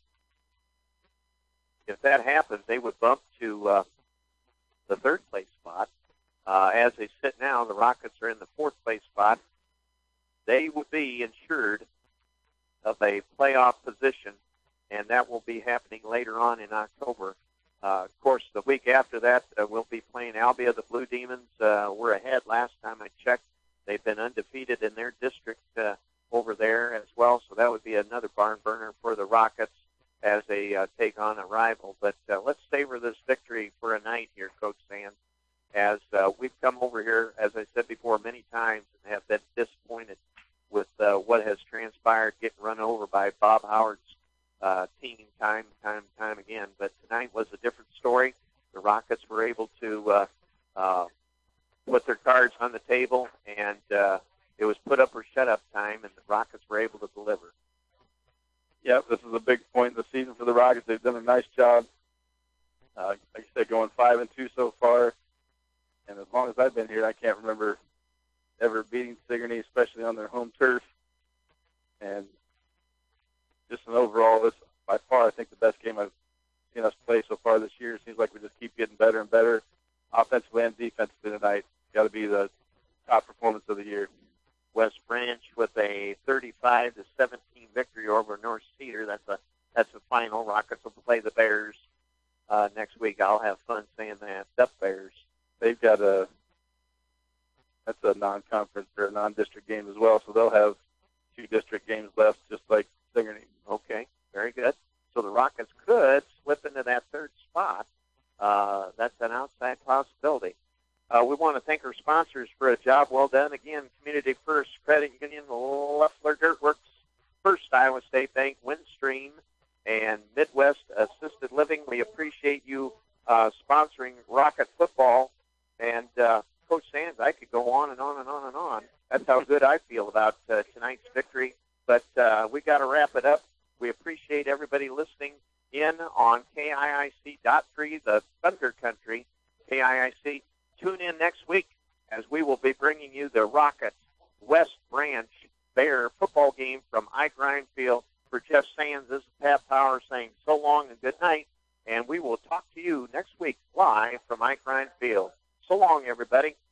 If that happens, they would bump to uh, the third place spot. Uh, as they sit now, the Rockets are in the fourth place spot. They will be insured of a playoff position, and that will be happening later on in October. Uh, of course, the week after that, uh, we'll be playing Albia. The Blue Demons uh, were ahead last time I checked. They've been undefeated in their district uh, over there as well, so that would be another barn burner for the Rockets as they uh, take on a rival. But uh, let's savor this victory for a night here, Coach Sands, as uh, we've come over here, as I said before, many times and have been disappointed with uh, what has transpired, getting run over by Bob Howard's uh, team time, time, time again. But tonight was a different story. The Rockets were able to uh, uh, put their cards on the table, and uh, it was put up or shut up time, and the Rockets were able to deliver. Yep, this is a big point in the season for the Rockets. They've done a nice job. Uh, like I said, going five and two so far. And as long as I've been here, I can't remember ever beating Sigourney, especially on their home turf. And just an overall, this by far, I think the best game I've seen us play so far this year. It seems like we just keep getting better and better, offensively and defensively tonight. Got to be the top performance of the year. West Branch with a thirty-five to seventeen victory over North Cedar. That's a that's a final. Rockets will play the Bears uh, next week. I'll have fun saying that. The Bears. They've got a that's a non-conference or a non-district game as well, so they'll have two district games left, just like Sigourney. Okay, very good. So the Rockets could slip into that third spot. Uh, that's an outside possibility. Uh, we want to thank our sponsors for a job well done. Again, Community First Credit Union, Loeffler Dirt Works, First Iowa State Bank, Windstream, and Midwest Assisted Living. We appreciate you uh, sponsoring Rocket football. And uh, Coach Sands, I could go on and on and on and on. That's how good I feel about uh, tonight's victory. But uh, we got to wrap it up. We appreciate everybody listening in on K I I C dot three, the Thunder Country, K I I C. Tune in next week as we will be bringing you the Rockets West Branch Bear football game from Ike Ryan Field. For Jeff Sands, this is Pat Power saying so long and good night. And we will talk to you next week live from Ike Ryan Field. So long, everybody.